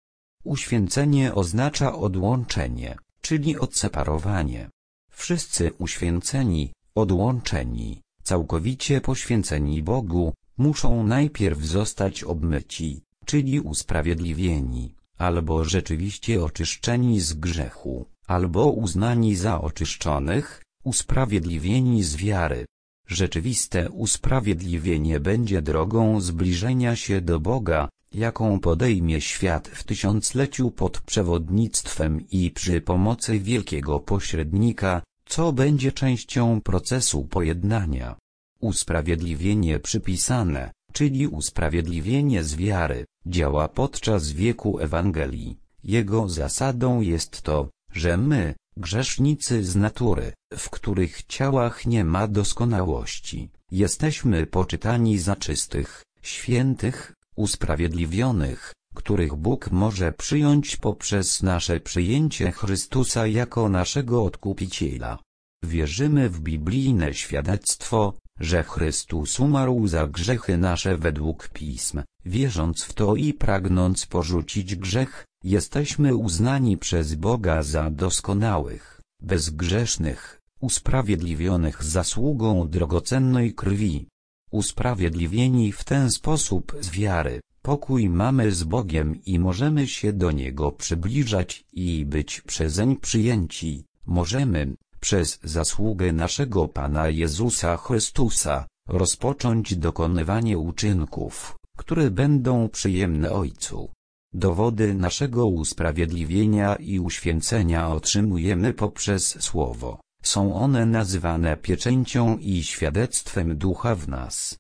Uświęcenie oznacza odłączenie, czyli odseparowanie. Wszyscy uświęceni, odłączeni, całkowicie poświęceni Bogu, muszą najpierw zostać obmyci, czyli usprawiedliwieni, albo rzeczywiście oczyszczeni z grzechu, albo uznani za oczyszczonych, usprawiedliwieni z wiary. Rzeczywiste usprawiedliwienie będzie drogą zbliżenia się do Boga, jaką podejmie świat w tysiącleciu pod przewodnictwem i przy pomocy wielkiego pośrednika, co będzie częścią procesu pojednania. Usprawiedliwienie przypisane, czyli usprawiedliwienie z wiary, działa podczas wieku Ewangelii. Jego zasadą jest to, że my, grzesznicy z natury, w których ciałach nie ma doskonałości, jesteśmy poczytani za czystych, świętych, usprawiedliwionych, których Bóg może przyjąć poprzez nasze przyjęcie Chrystusa jako naszego Odkupiciela. Wierzymy w biblijne świadectwo, że Chrystus umarł za grzechy nasze według Pism. Wierząc w to i pragnąc porzucić grzech, jesteśmy uznani przez Boga za doskonałych, bezgrzesznych, usprawiedliwionych zasługą drogocennej krwi. Usprawiedliwieni w ten sposób z wiary, pokój mamy z Bogiem i możemy się do Niego przybliżać i być przezeń przyjęci. Możemy, przez zasługę naszego Pana Jezusa Chrystusa, rozpocząć dokonywanie uczynków, które będą przyjemne Ojcu. Dowody naszego usprawiedliwienia i uświęcenia otrzymujemy poprzez Słowo. Są one nazywane pieczęcią i świadectwem Ducha w nas.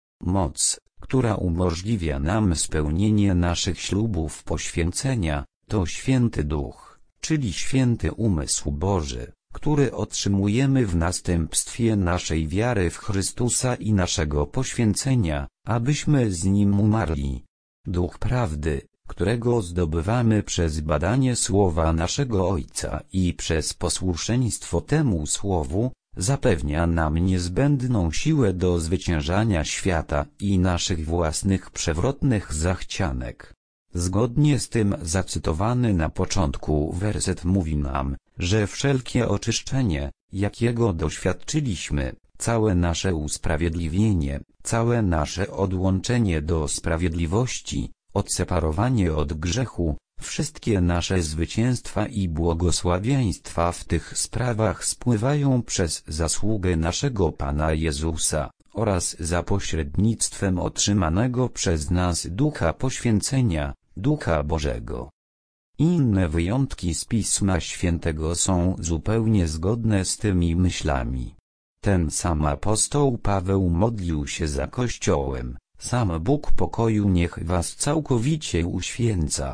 Moc, która umożliwia nam spełnienie naszych ślubów poświęcenia, to Święty Duch, czyli święty umysł Boży, który otrzymujemy w następstwie naszej wiary w Chrystusa i naszego poświęcenia, abyśmy z Nim umarli. Duch prawdy, którego zdobywamy przez badanie Słowa naszego Ojca i przez posłuszeństwo temu Słowu, zapewnia nam niezbędną siłę do zwyciężania świata i naszych własnych przewrotnych zachcianek. Zgodnie z tym zacytowany na początku werset mówi nam, że wszelkie oczyszczenie, jakiego doświadczyliśmy, całe nasze usprawiedliwienie, całe nasze odłączenie do sprawiedliwości, odseparowanie od grzechu, wszystkie nasze zwycięstwa i błogosławieństwa w tych sprawach spływają przez zasługę naszego Pana Jezusa oraz za pośrednictwem otrzymanego przez nas Ducha poświęcenia, Ducha Bożego. Inne wyjątki z Pisma Świętego są zupełnie zgodne z tymi myślami. Ten sam apostoł Paweł modlił się za Kościołem. Sam Bóg pokoju niech was całkowicie uświęca.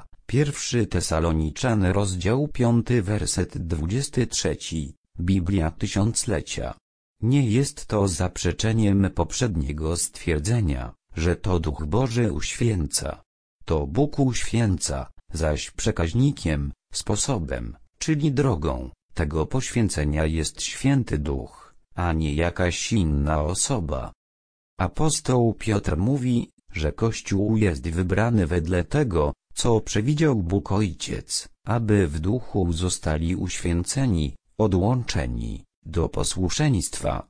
1 Tesaloniczan rozdział 5 werset 23, Biblia Tysiąclecia. Nie jest to zaprzeczeniem poprzedniego stwierdzenia, że to Duch Boży uświęca. To Bóg uświęca, zaś przekaźnikiem, sposobem, czyli drogą tego poświęcenia jest Święty Duch, a nie jakaś inna osoba. Apostoł Piotr mówi, że Kościół jest wybrany wedle tego, co przewidział Bóg Ojciec, aby w duchu zostali uświęceni, odłączeni do posłuszeństwa.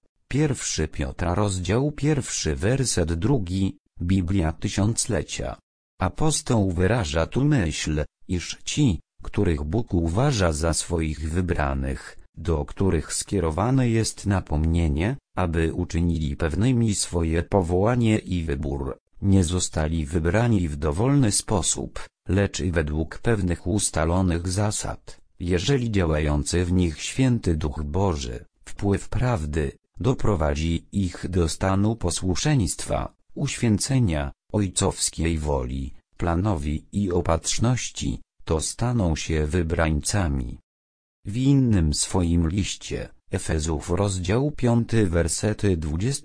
1 Piotra rozdział 1 werset 2, Biblia Tysiąclecia. Apostoł wyraża tu myśl, iż ci, których Bóg uważa za swoich wybranych, do których skierowane jest napomnienie, aby uczynili pewnymi swoje powołanie i wybór, nie zostali wybrani w dowolny sposób, lecz i według pewnych ustalonych zasad. Jeżeli działający w nich Święty Duch Boży, wpływ prawdy, doprowadzi ich do stanu posłuszeństwa, uświęcenia, ojcowskiej woli, planowi i opatrzności, to staną się wybrańcami. W innym swoim liście, Efezów rozdział 5 wersety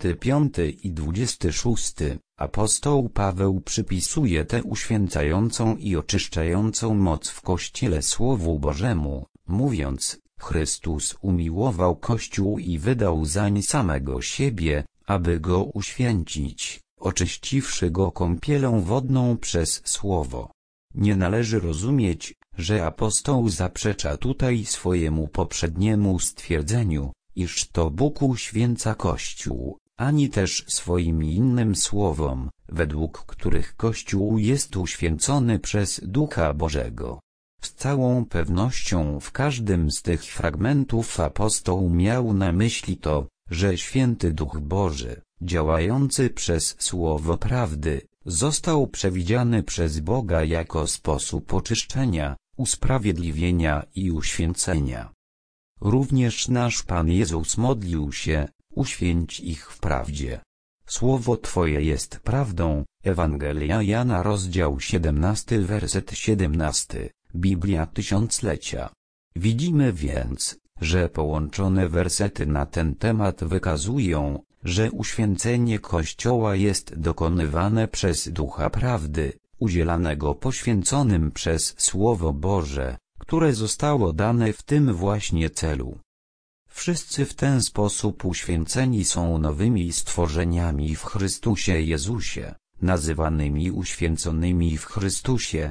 25 i 26, apostoł Paweł przypisuje tę uświęcającą i oczyszczającą moc w Kościele Słowu Bożemu, mówiąc: Chrystus umiłował Kościół i wydał zań samego siebie, aby go uświęcić, oczyściwszy go kąpielą wodną przez Słowo. Nie należy rozumieć, że apostoł zaprzecza tutaj swojemu poprzedniemu stwierdzeniu, iż to Bóg uświęca Kościół, ani też swoim innym słowom, według których Kościół jest uświęcony przez Ducha Bożego. Z całą pewnością w każdym z tych fragmentów apostoł miał na myśli to, że Święty Duch Boży, działający przez Słowo Prawdy, został przewidziany przez Boga jako sposób oczyszczenia, usprawiedliwienia i uświęcenia. Również nasz Pan Jezus modlił się: uświęć ich w prawdzie. Słowo Twoje jest prawdą. Ewangelia Jana rozdział 17 werset 17, Biblia Tysiąclecia. Widzimy więc, że połączone wersety na ten temat wykazują, że uświęcenie Kościoła jest dokonywane przez Ducha Prawdy, udzielanego poświęconym przez Słowo Boże, które zostało dane w tym właśnie celu. Wszyscy w ten sposób uświęceni są nowymi stworzeniami w Chrystusie Jezusie, nazywanymi uświęconymi w Chrystusie.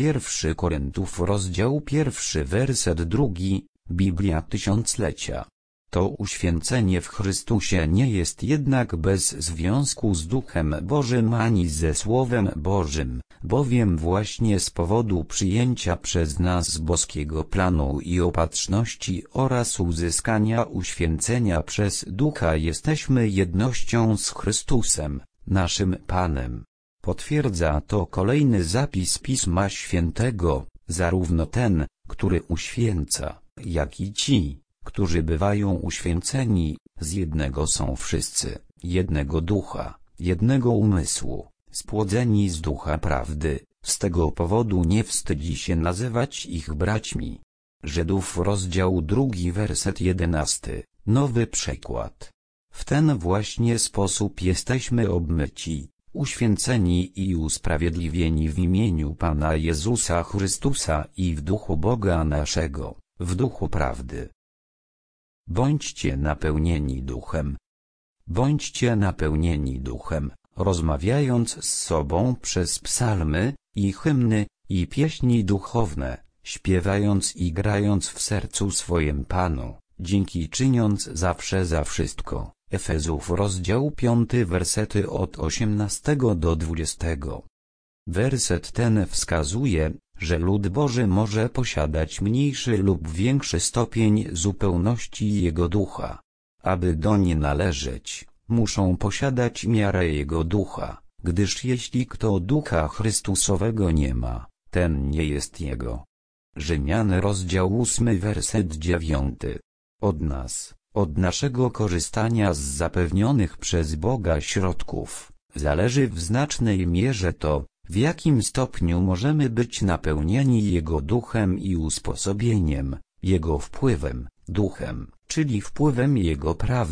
1 Koryntiów rozdział 1 werset 2, Biblia Tysiąclecia. To uświęcenie w Chrystusie nie jest jednak bez związku z Duchem Bożym ani ze Słowem Bożym, bowiem właśnie z powodu przyjęcia przez nas boskiego planu i opatrzności oraz uzyskania uświęcenia przez Ducha jesteśmy jednością z Chrystusem, naszym Panem. Potwierdza to kolejny zapis Pisma Świętego: zarówno ten, który uświęca, jak i ci, którzy bywają uświęceni, z jednego są wszyscy, jednego ducha, jednego umysłu, spłodzeni z Ducha Prawdy. Z tego powodu nie wstydzi się nazywać ich braćmi. Żydów rozdział 2 werset 11, nowy przekład. W ten właśnie sposób jesteśmy obmyci, uświęceni i usprawiedliwieni w imieniu Pana Jezusa Chrystusa i w duchu Boga naszego, w duchu prawdy. Bądźcie napełnieni duchem. Bądźcie napełnieni duchem, rozmawiając z sobą przez psalmy, i hymny, i pieśni duchowne, śpiewając i grając w sercu swoim Panu, dzięki czyniąc zawsze za wszystko. Efezów rozdział 5 wersety od 18 do 20. Werset ten wskazuje, że lud Boży może posiadać mniejszy lub większy stopień zupełności Jego Ducha. Aby doń należeć, muszą posiadać miarę Jego Ducha, gdyż jeśli kto Ducha Chrystusowego nie ma, ten nie jest Jego. Rzymian rozdział 8 werset 9. Od naszego korzystania z zapewnionych przez Boga środków, zależy w znacznej mierze to, w jakim stopniu możemy być napełnieni Jego Duchem i usposobieniem, Jego wpływem, Duchem, czyli wpływem Jego prawdy,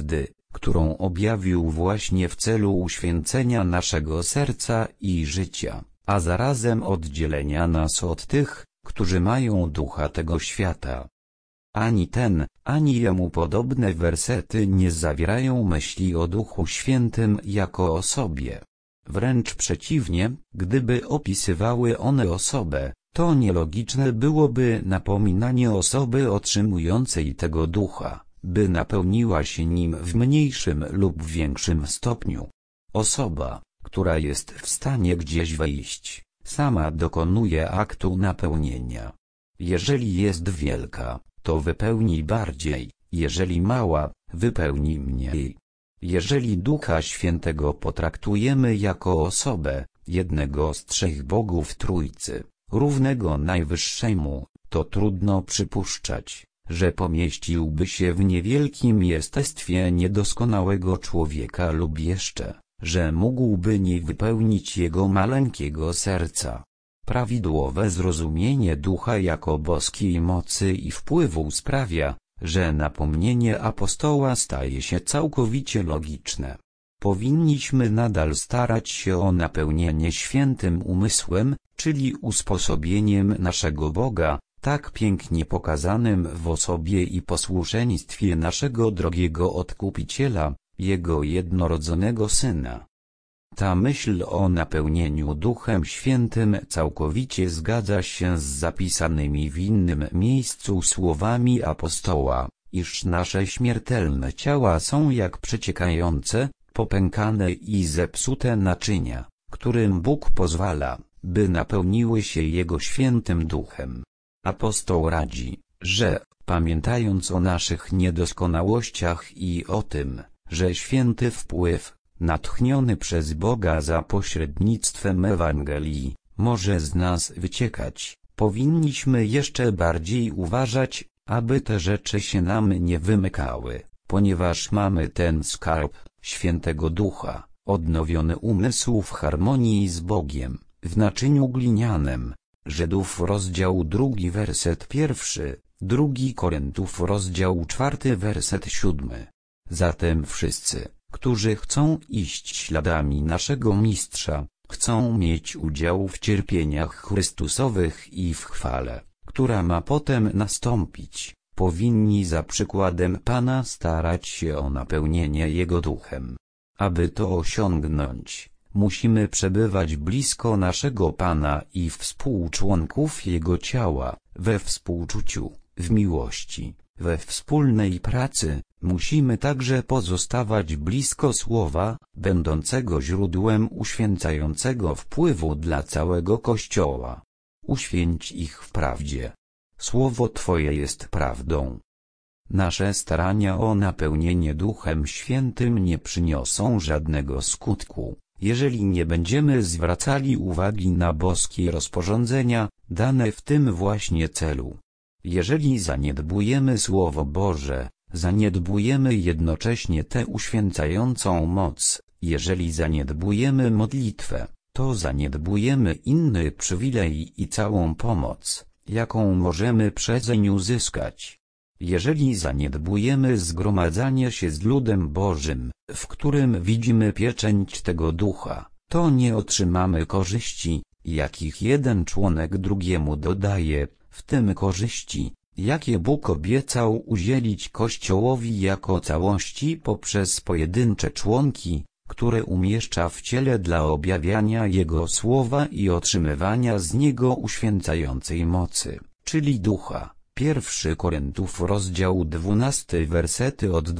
którą objawił właśnie w celu uświęcenia naszego serca i życia, a zarazem oddzielenia nas od tych, którzy mają ducha tego świata. Ani ten, ani jemu podobne wersety nie zawierają myśli o Duchu Świętym jako osobie. Wręcz przeciwnie, gdyby opisywały one osobę, to nielogiczne byłoby napominanie osoby otrzymującej tego ducha, by napełniła się nim w mniejszym lub większym stopniu. Osoba, która jest w stanie gdzieś wejść, sama dokonuje aktu napełnienia. Jeżeli jest wielka, to wypełni bardziej, jeżeli mała, wypełni mniej. Jeżeli Ducha Świętego potraktujemy jako osobę, jednego z trzech bogów Trójcy, równego Najwyższemu, to trudno przypuszczać, że pomieściłby się w niewielkim jestestwie niedoskonałego człowieka lub jeszcze, że mógłby nie wypełnić jego maleńkiego serca. Prawidłowe zrozumienie Ducha jako boskiej mocy i wpływu sprawia, że napomnienie apostoła staje się całkowicie logiczne. Powinniśmy nadal starać się o napełnienie świętym umysłem, czyli usposobieniem naszego Boga, tak pięknie pokazanym w osobie i posłuszeństwie naszego drogiego Odkupiciela, Jego jednorodzonego Syna. Ta myśl o napełnieniu Duchem Świętym całkowicie zgadza się z zapisanymi w innym miejscu słowami apostoła, iż nasze śmiertelne ciała są jak przeciekające, popękane i zepsute naczynia, którym Bóg pozwala, by napełniły się Jego świętym Duchem. Apostoł radzi, że, pamiętając o naszych niedoskonałościach i o tym, że święty wpływ, natchniony przez Boga za pośrednictwem Ewangelii, może z nas wyciekać, powinniśmy jeszcze bardziej uważać, aby te rzeczy się nam nie wymykały, ponieważ mamy ten skarb, Świętego Ducha, odnowiony umysł w harmonii z Bogiem, w naczyniu glinianem. Żydów rozdział 2 werset 1, 2 Koryntów rozdział 4 werset 7. Zatem wszyscy, którzy chcą iść śladami naszego Mistrza, chcą mieć udział w cierpieniach Chrystusowych i w chwale, która ma potem nastąpić, powinni za przykładem Pana starać się o napełnienie Jego Duchem. Aby to osiągnąć, musimy przebywać blisko naszego Pana i współczłonków Jego ciała, we współczuciu, w miłości, we wspólnej pracy. Musimy także pozostawać blisko Słowa, będącego źródłem uświęcającego wpływu dla całego Kościoła. Uświęć ich w prawdzie. Słowo Twoje jest prawdą. Nasze starania o napełnienie Duchem Świętym nie przyniosą żadnego skutku, jeżeli nie będziemy zwracali uwagi na boskie rozporządzenia, dane w tym właśnie celu. Jeżeli zaniedbujemy Słowo Boże, zaniedbujemy jednocześnie tę uświęcającą moc. Jeżeli zaniedbujemy modlitwę, to zaniedbujemy inny przywilej i całą pomoc, jaką możemy przezeń uzyskać. Jeżeli zaniedbujemy zgromadzanie się z ludem Bożym, w którym widzimy pieczęć tego Ducha, to nie otrzymamy korzyści, jakich jeden członek drugiemu dodaje, w tym korzyści, jakie Bóg obiecał udzielić Kościołowi jako całości poprzez pojedyncze członki, które umieszcza w ciele dla objawiania Jego Słowa i otrzymywania z Niego uświęcającej mocy, czyli Ducha. 1 Koryntów rozdział 12 wersety od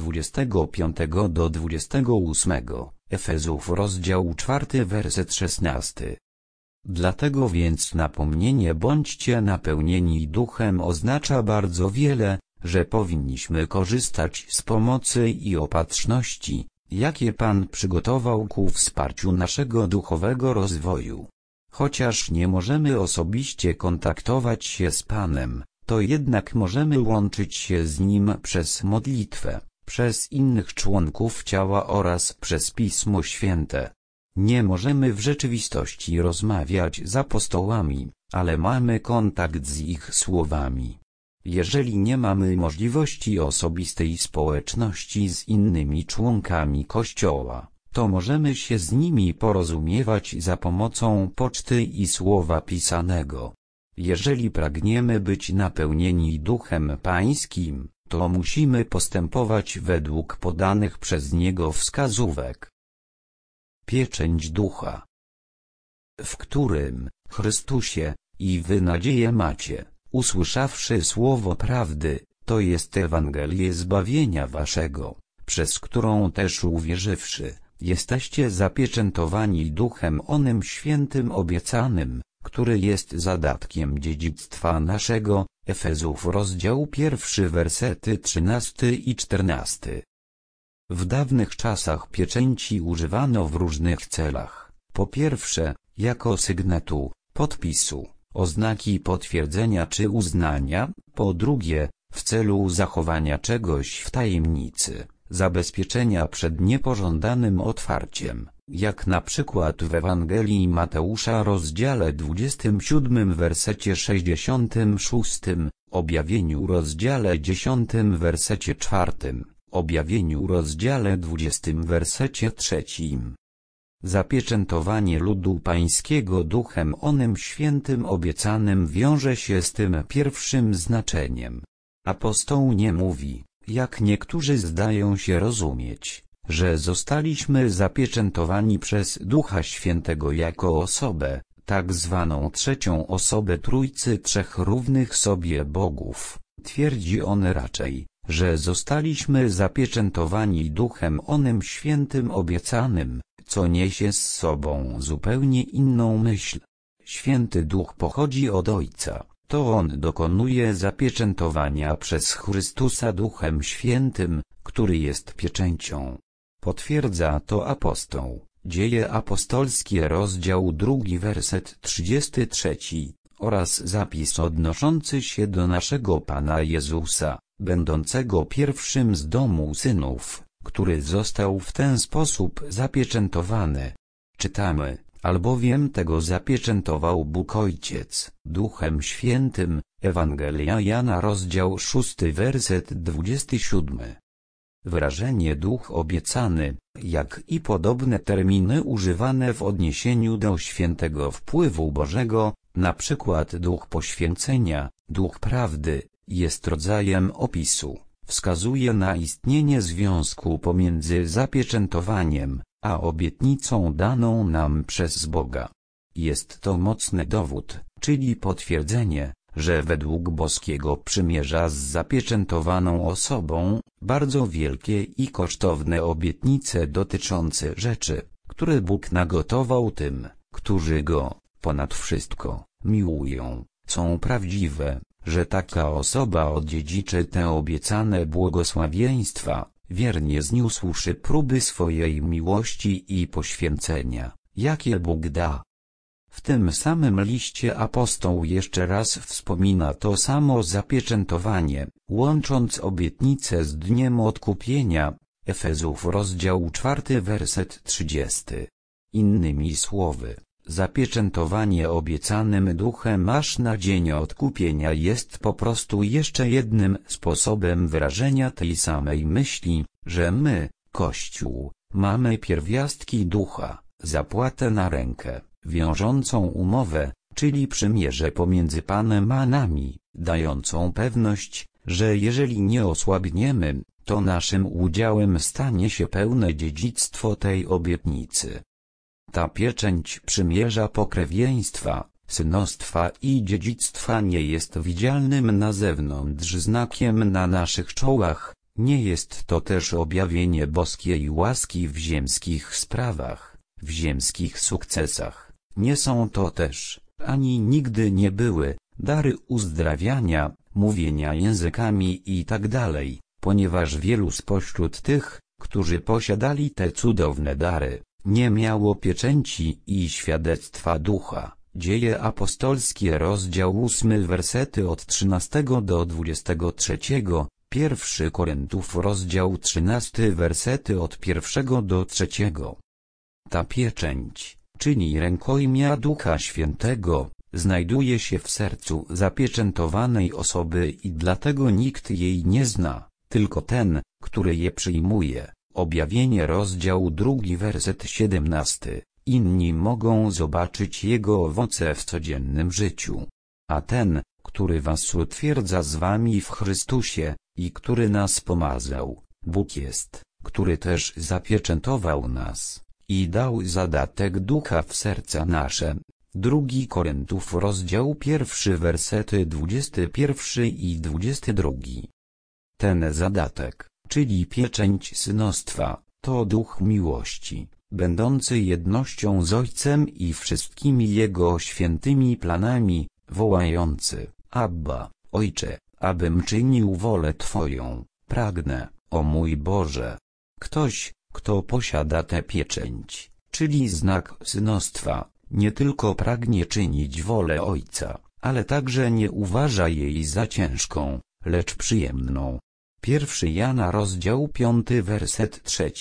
25 do 28, Efezów rozdział 4 werset 16. Dlatego więc napomnienie bądźcie napełnieni Duchem oznacza bardzo wiele, że powinniśmy korzystać z pomocy i opatrzności, jakie Pan przygotował ku wsparciu naszego duchowego rozwoju. Chociaż nie możemy osobiście kontaktować się z Panem, to jednak możemy łączyć się z Nim przez modlitwę, przez innych członków ciała oraz przez Pismo Święte. Nie możemy w rzeczywistości rozmawiać z apostołami, ale mamy kontakt z ich słowami. Jeżeli nie mamy możliwości osobistej społeczności z innymi członkami Kościoła, to możemy się z nimi porozumiewać za pomocą poczty i słowa pisanego. Jeżeli pragniemy być napełnieni Duchem Pańskim, to musimy postępować według podanych przez Niego wskazówek. Pieczęć Ducha, w którym, Chrystusie, i wy nadzieję macie, usłyszawszy słowo prawdy, to jest Ewangelię zbawienia waszego, przez którą też uwierzywszy, jesteście zapieczętowani Duchem onym świętym obiecanym, który jest zadatkiem dziedzictwa naszego. Efezów rozdział 1 wersety 13 i 14. W dawnych czasach pieczęci używano w różnych celach. Po pierwsze, jako sygnatu, podpisu, oznaki potwierdzenia czy uznania, po drugie, w celu zachowania czegoś w tajemnicy, zabezpieczenia przed niepożądanym otwarciem, jak na przykład w Ewangelii Mateusza rozdziale 27 wersecie 66, Objawieniu rozdziale 10 wersecie 4, Objawieniu rozdziale 20 wersecie 3. Zapieczętowanie ludu pańskiego Duchem onym świętym obiecanym wiąże się z tym pierwszym znaczeniem. Apostoł nie mówi, jak niektórzy zdają się rozumieć, że zostaliśmy zapieczętowani przez Ducha Świętego jako osobę, tak zwaną trzecią osobę Trójcy Trzech równych sobie Bogów. Twierdzi on raczej, że zostaliśmy zapieczętowani Duchem onym świętym obiecanym, co niesie z sobą zupełnie inną myśl. Święty Duch pochodzi od Ojca, to On dokonuje zapieczętowania przez Chrystusa Duchem Świętym, który jest pieczęcią. Potwierdza to apostoł. Dzieje apostolskie rozdział 2 werset 33 oraz zapis odnoszący się do naszego Pana Jezusa, będącego pierwszym z domu synów, który został w ten sposób zapieczętowany. Czytamy, albowiem tego zapieczętował Bóg Ojciec, Duchem Świętym, Ewangelia Jana rozdział 6 werset 27. Wyrażenie Duch obiecany, jak i podobne terminy używane w odniesieniu do świętego wpływu Bożego, na przykład Duch poświęcenia, Duch prawdy, jest rodzajem opisu, wskazuje na istnienie związku pomiędzy zapieczętowaniem, a obietnicą daną nam przez Boga. Jest to mocny dowód, czyli potwierdzenie, że według boskiego przymierza z zapieczętowaną osobą, bardzo wielkie i kosztowne obietnice dotyczące rzeczy, które Bóg nagotował tym, którzy Go, ponad wszystko, miłują, są prawdziwe, że taka osoba odziedziczy te obiecane błogosławieństwa, wiernie zniósłszy próby swojej miłości i poświęcenia, jakie Bóg da. W tym samym liście apostoł jeszcze raz wspomina to samo zapieczętowanie, łącząc obietnicę z dniem odkupienia. Efezów rozdział 4 werset 30. Innymi słowy, zapieczętowanie obiecanym Duchem aż na dzień odkupienia jest po prostu jeszcze jednym sposobem wyrażenia tej samej myśli, że my, Kościół, mamy pierwiastki Ducha, zapłatę na rękę, wiążącą umowę, czyli przymierze pomiędzy Panem a nami, dającą pewność, że jeżeli nie osłabniemy, to naszym udziałem stanie się pełne dziedzictwo tej obietnicy. Ta pieczęć przymierza pokrewieństwa, synostwa i dziedzictwa nie jest widzialnym na zewnątrz znakiem na naszych czołach, nie jest to też objawienie boskiej łaski w ziemskich sprawach, w ziemskich sukcesach, nie są to też, ani nigdy nie były, dary uzdrawiania, mówienia językami itd., ponieważ wielu spośród tych, którzy posiadali te cudowne dary, nie miało pieczęci i świadectwa Ducha. Dzieje apostolskie rozdział 8 wersety od 13 do 23, 1 Koryntów rozdział 13 wersety od 1 do 3. Ta pieczęć, czyli rękojmia Ducha Świętego, znajduje się w sercu zapieczętowanej osoby i dlatego nikt jej nie zna, tylko ten, który je przyjmuje. Objawienie rozdział 2 werset 17. Inni mogą zobaczyć jego owoce w codziennym życiu. A ten, który was utwierdza z wami w Chrystusie, i który nas pomazał, Bóg jest, który też zapieczętował nas, i dał zadatek Ducha w serca nasze. 2 Koryntów rozdział 1 wersety 21 i 22. Ten zadatek, czyli pieczęć synostwa, to Duch miłości, będący jednością z Ojcem i wszystkimi Jego świętymi planami, wołający: Abba, Ojcze, abym czynił wolę Twoją, pragnę, o mój Boże. Ktoś, kto posiada tę pieczęć, czyli znak synostwa, nie tylko pragnie czynić wolę Ojca, ale także nie uważa jej za ciężką, lecz przyjemną. 1 Jana rozdział 5 werset 3.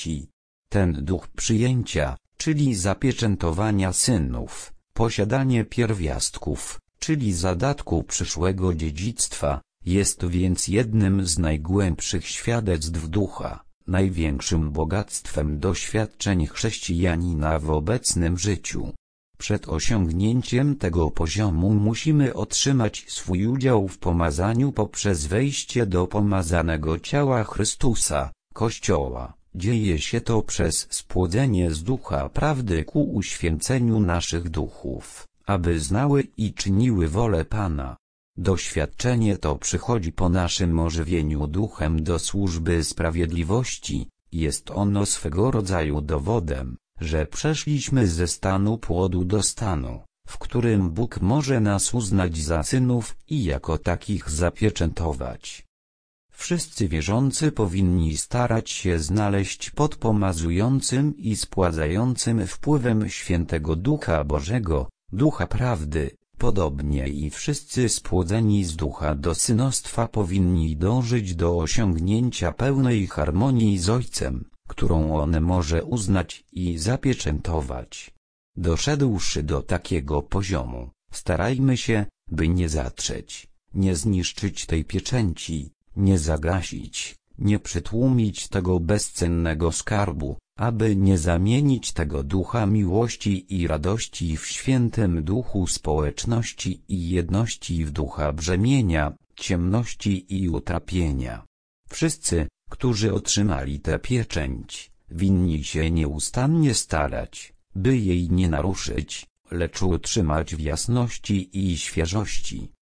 Ten duch przyjęcia, czyli zapieczętowania synów, posiadanie pierwiastków, czyli zadatku przyszłego dziedzictwa, jest więc jednym z najgłębszych świadectw ducha, największym bogactwem doświadczeń chrześcijanina w obecnym życiu. Przed osiągnięciem tego poziomu musimy otrzymać swój udział w pomazaniu poprzez wejście do pomazanego ciała Chrystusa, Kościoła. Dzieje się to przez spłodzenie z Ducha Prawdy ku uświęceniu naszych duchów, aby znały i czyniły wolę Pana. Doświadczenie to przychodzi po naszym ożywieniu duchem do służby sprawiedliwości. Jest ono swego rodzaju dowodem, że przeszliśmy ze stanu płodu do stanu, w którym Bóg może nas uznać za synów i jako takich zapieczętować. Wszyscy wierzący powinni starać się znaleźć pod pomazującym i spładzającym wpływem Świętego Ducha Bożego, Ducha Prawdy. Podobnie i wszyscy spłodzeni z Ducha do synostwa powinni dążyć do osiągnięcia pełnej harmonii z Ojcem, którą On może uznać i zapieczętować. Doszedłszy do takiego poziomu, starajmy się, by nie zatrzeć, nie zniszczyć tej pieczęci, nie zagasić, nie przytłumić tego bezcennego skarbu, aby nie zamienić tego ducha miłości i radości w świętym duchu społeczności i jedności w ducha brzemienia, ciemności i utrapienia. Wszyscy, którzy otrzymali tę pieczęć, winni się nieustannie starać, by jej nie naruszyć, lecz utrzymać w jasności i świeżości.